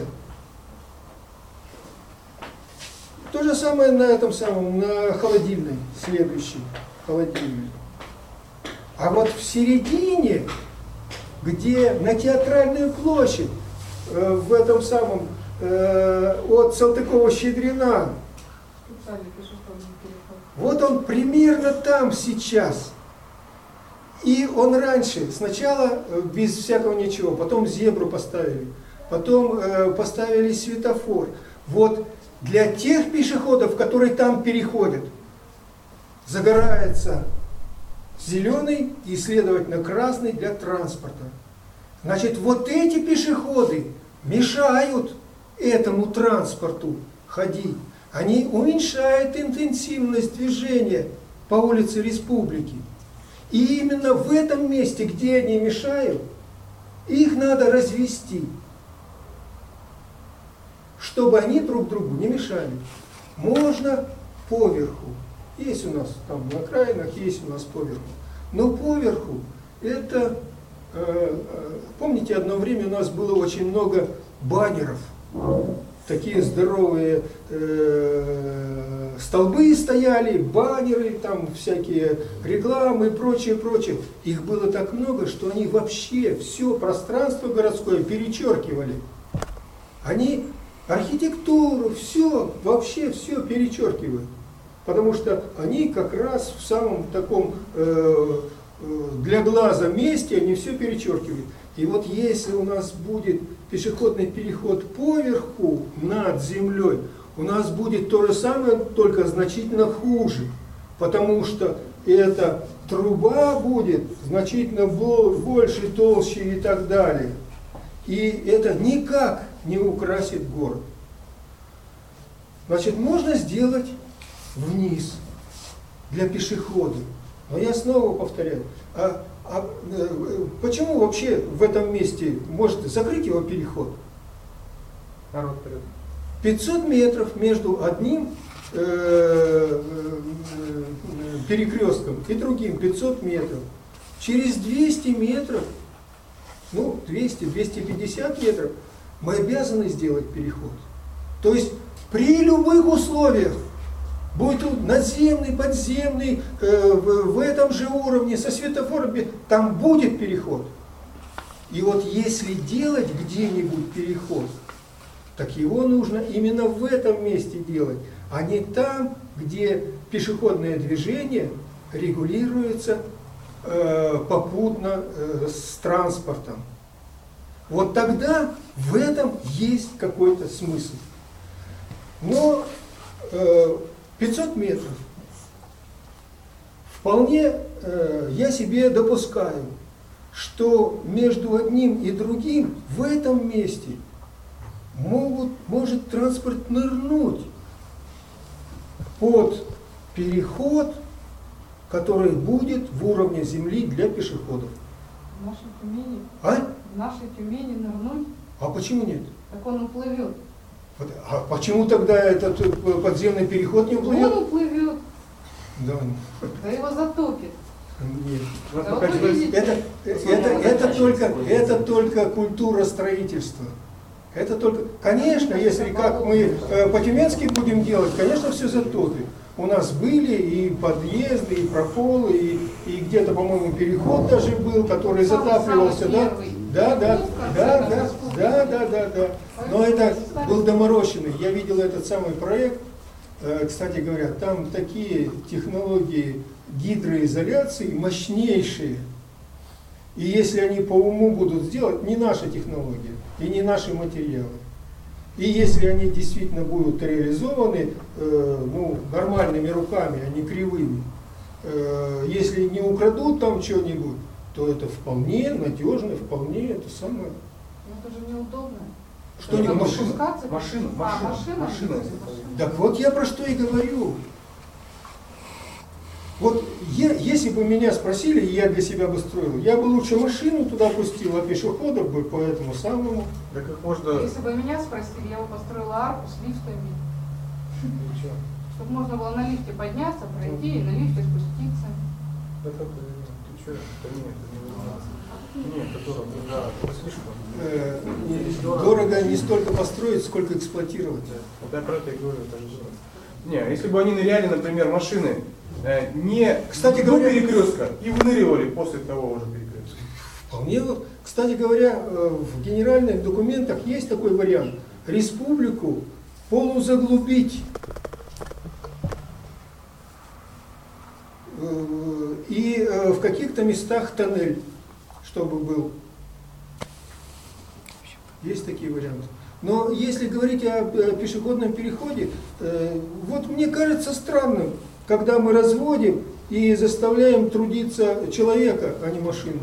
S1: То же самое на этом самом, на холодильной, следующий холодильный. А вот в середине, где на Театральную площадь, э, в этом самом, э, от Салтыкова-Щедрина, вот он примерно там сейчас. И он раньше, сначала без всякого ничего, потом зебру поставили, потом э, поставили светофор. Вот для тех пешеходов, которые там переходят, загорается зеленый и, следовательно, красный для транспорта. Значит, вот эти пешеходы мешают этому транспорту ходить. Они уменьшают интенсивность движения по улице Республики. И именно в этом месте, где они мешают, их надо развести, чтобы они друг другу не мешали. Можно поверху. Есть у нас там на окраинах, есть у нас поверху. Но поверху это, э, помните, одно время у нас было очень много баннеров. Такие здоровые э, столбы стояли, баннеры, там всякие рекламы и прочее, прочее. Их было так много, что они вообще все пространство городское перечеркивали. Они архитектуру, все, вообще все перечеркивают. Потому что они как раз в самом таком э, для глаза месте, они все перечеркивают. И вот если у нас будет пешеходный переход поверху, над землей, у нас будет то же самое, только значительно хуже. Потому что эта труба будет значительно больше, толще и так далее. И это никак не украсит город. Значит, можно сделать вниз для пешеходов. Но я снова повторяю, а, а э, почему вообще в этом месте может закрыть его переход?
S2: Народ придет.
S1: пятьсот метров между одним э, э, перекрестком и другим, пятьсот метров. Через двести метров, ну двести — двести пятьдесят метров мы обязаны сделать переход. То есть при любых условиях, будь он надземный, подземный, э, в, в этом же уровне, со светофором, там будет переход. И вот если делать где-нибудь переход, так его нужно именно в этом месте делать, а не там, где пешеходное движение регулируется э, попутно э, с транспортом. Вот тогда в этом есть какой-то смысл. Но э, пятьсот метров вполне э, я себе допускаю, что между одним и другим в этом месте могут, может транспорт нырнуть под переход, который будет в уровне земли для пешеходов.
S4: В нашей Тюмени?
S1: А?
S4: В нашей Тюмени нырнуть?
S1: А почему нет?
S4: Так он уплывет.
S1: А почему тогда этот подземный переход не уплывет?
S4: Он уплывет.
S1: Да.
S4: Да его затопит.
S1: Нет.
S4: Да вот увидите.
S1: Это, это, это, только, это только культура строительства. Это только, конечно, если как мы э, по-тюменски будем делать, конечно, все затопит. у нас были и подъезды, и прополы, и, и где-то, по-моему, переход даже был, который затапливался, да? Да, да, да, да, да, да, да, да. Но это был доморощенный. Я видел этот самый проект. Кстати говоря, там такие технологии гидроизоляции мощнейшие. И если они по уму будут сделать, не наша технология и не наши материалы. И если они действительно будут реализованы э, ну, нормальными руками, а не кривыми, э, если не украдут там что-нибудь, то это вполне надежно, вполне это самое.
S4: Но это же неудобно.
S1: Что не машина?
S2: Машина, машина,
S4: А,
S2: машина, машина.
S1: Так вот я про что и говорю. Вот я, если бы меня спросили, и я для себя бы строил, я бы лучше машину туда пустил, а пешеходов бы по этому самому.
S2: Да как можно...
S4: Если бы меня спросили, я бы построила арку с лифтами. Чтобы можно было на лифте подняться, пройти и на лифте спуститься.
S2: Да как ты что? Да нет, это не Нет, это да, это слишком.
S1: Э, не, дорого не столько построить, сколько эксплуатировать.
S2: Да, я про это и говорю, это же дорого. Не, если бы они ныряли, например, машины не
S1: кстати
S2: до
S1: говоря,
S2: перекрестка и выныривали после того уже перекрестка.
S1: Вполне, кстати говоря, в генеральных документах есть такой вариант. Республику полузаглубить и в каких-то местах тоннель, чтобы был. Есть такие варианты. Но если говорить о пешеходном переходе, вот мне кажется странным, когда мы разводим и заставляем трудиться человека, а не машину.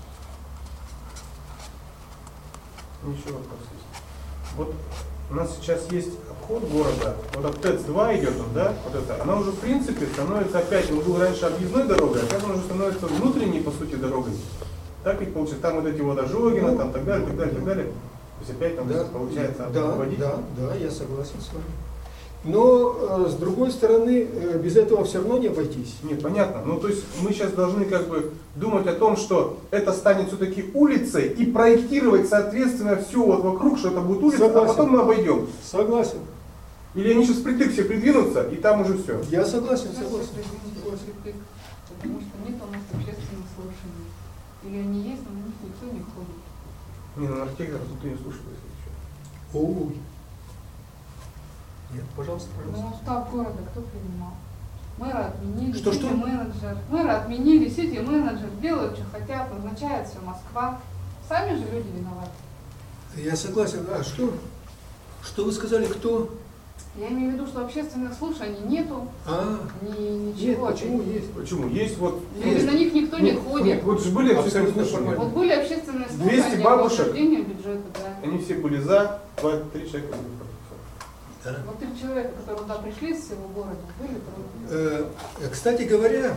S2: Ничего, вопрос есть. Вот у нас сейчас есть обход города, вот от ТЭЦ два идет, да, вот это, она уже в принципе становится опять, он был раньше объездной дорогой, а сейчас она уже становится внутренней, по сути, дорогой. Так ведь получается, там вот эти вот ожогины, ну, там так далее, так далее, так далее. То есть опять там да, получается
S1: да,
S2: обводить.
S1: Да, да, я согласен с вами. Но, с другой стороны, без этого все равно не обойтись.
S2: Нет, понятно. Ну, то есть мы сейчас должны как бы думать о том, что это станет все-таки улицей и проектировать, соответственно, все вот вокруг, что это будет улица, согласен. А потом мы обойдем.
S1: Согласен.
S2: Или они сейчас впритык все придвинутся, и там уже все.
S1: Я согласен, согласен.
S4: Потому что нет у нас общественных слушаний. Или они есть, но на них никто не ходит.
S2: Не, ну архитекторов никто не слушает, если что.
S1: Ой. Нет, пожалуйста, пожалуйста.
S4: Ну, устав города кто принимал? Мэра отменили,
S1: что, что?
S4: сити-менеджер. Мэра отменили, сити-менеджер, делают, что хотят, назначает все Москва. Сами же люди виноваты.
S1: Я согласен. А что? Что вы сказали, кто?
S4: Я имею в виду, что общественных слушаний нету,
S1: а,
S4: ни, ничего.
S1: Нет, почему есть?
S2: Почему? Есть вот...
S4: Или
S2: есть.
S4: на них никто
S2: нет,
S4: не ходит.
S2: Нет, вот же были общественные слушания.
S4: Вот были общественные слушания
S2: двести бабушек,
S4: бюджета, да.
S2: Они все были за, два-три человека были против.
S1: Да.
S4: Вот три человека, которые туда пришли из всего города, были против.
S1: Э, кстати говоря,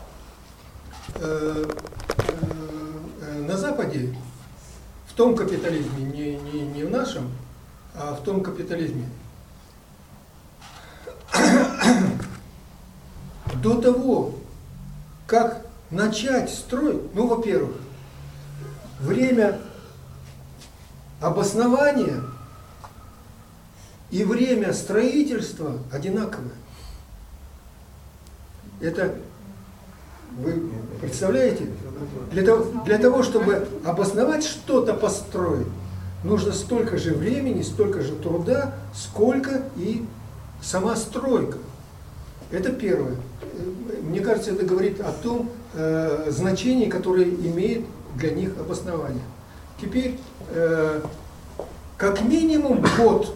S1: э, э, на Западе, в том капитализме, не, не, не в нашем, а в том капитализме, до того, как начать строить, ну, во-первых, время обоснования и время строительства одинаковое. Это, вы представляете? Для того, для того, чтобы обосновать что-то, построить, нужно столько же времени, столько же труда, сколько и сама стройка. Это первое. Мне кажется, это говорит о том э, значении, которое имеет для них обоснование. Теперь, э, как минимум год,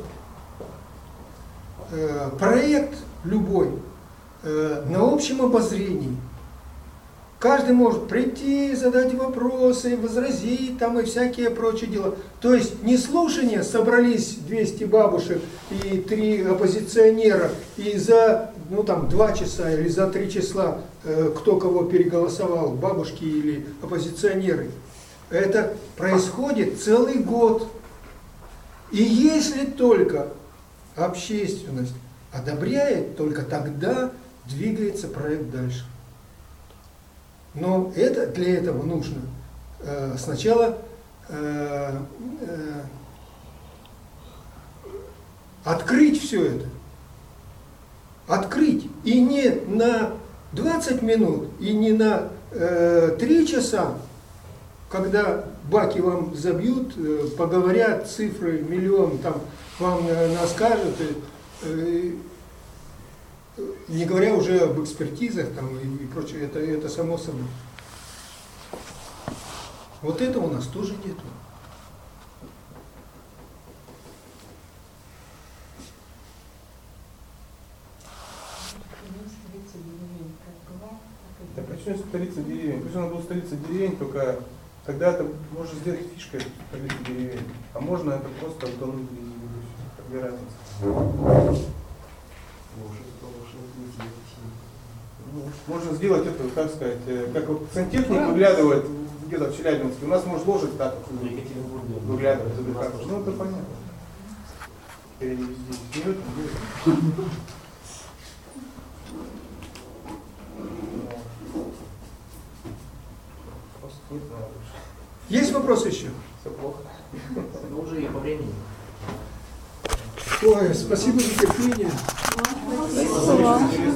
S1: э, проект любой э, на общем обозрении. Каждый может прийти, задать вопросы, возразить там и всякие прочие дела. То есть не слушания, собрались двести бабушек и три оппозиционера, и за ну, там, два часа или за три часа э, кто кого переголосовал, бабушки или оппозиционеры. Это происходит целый год. И если только общественность одобряет, только тогда двигается проект дальше. Но это, для этого нужно э, сначала э, э, открыть все это. открыть и не на двадцать минут, и не на э, три часа, когда баки вам забьют, э, поговорят, цифры, миллион, там вам э, наскажут, э, э, не говоря уже об экспертизах там, и, и прочее, это, это само собой. Вот этого у нас тоже нету.
S2: Да почему столица деревень? Пусть она будет столица деревень, только тогда это можно сделать фишкой столицы деревень. А можно это просто утонуть в две разницы. Ну, можно сделать это, как сказать, как вот сантехник выглядывает где-то в Челябинске. У нас может ложить так выглядывать. Ну это понятно. Теперь они везде смеют,
S1: Есть вопросы еще?
S2: Все плохо.
S6: Ну, уже и по времени.
S1: Ой, спасибо за терпение.
S11: Спасибо.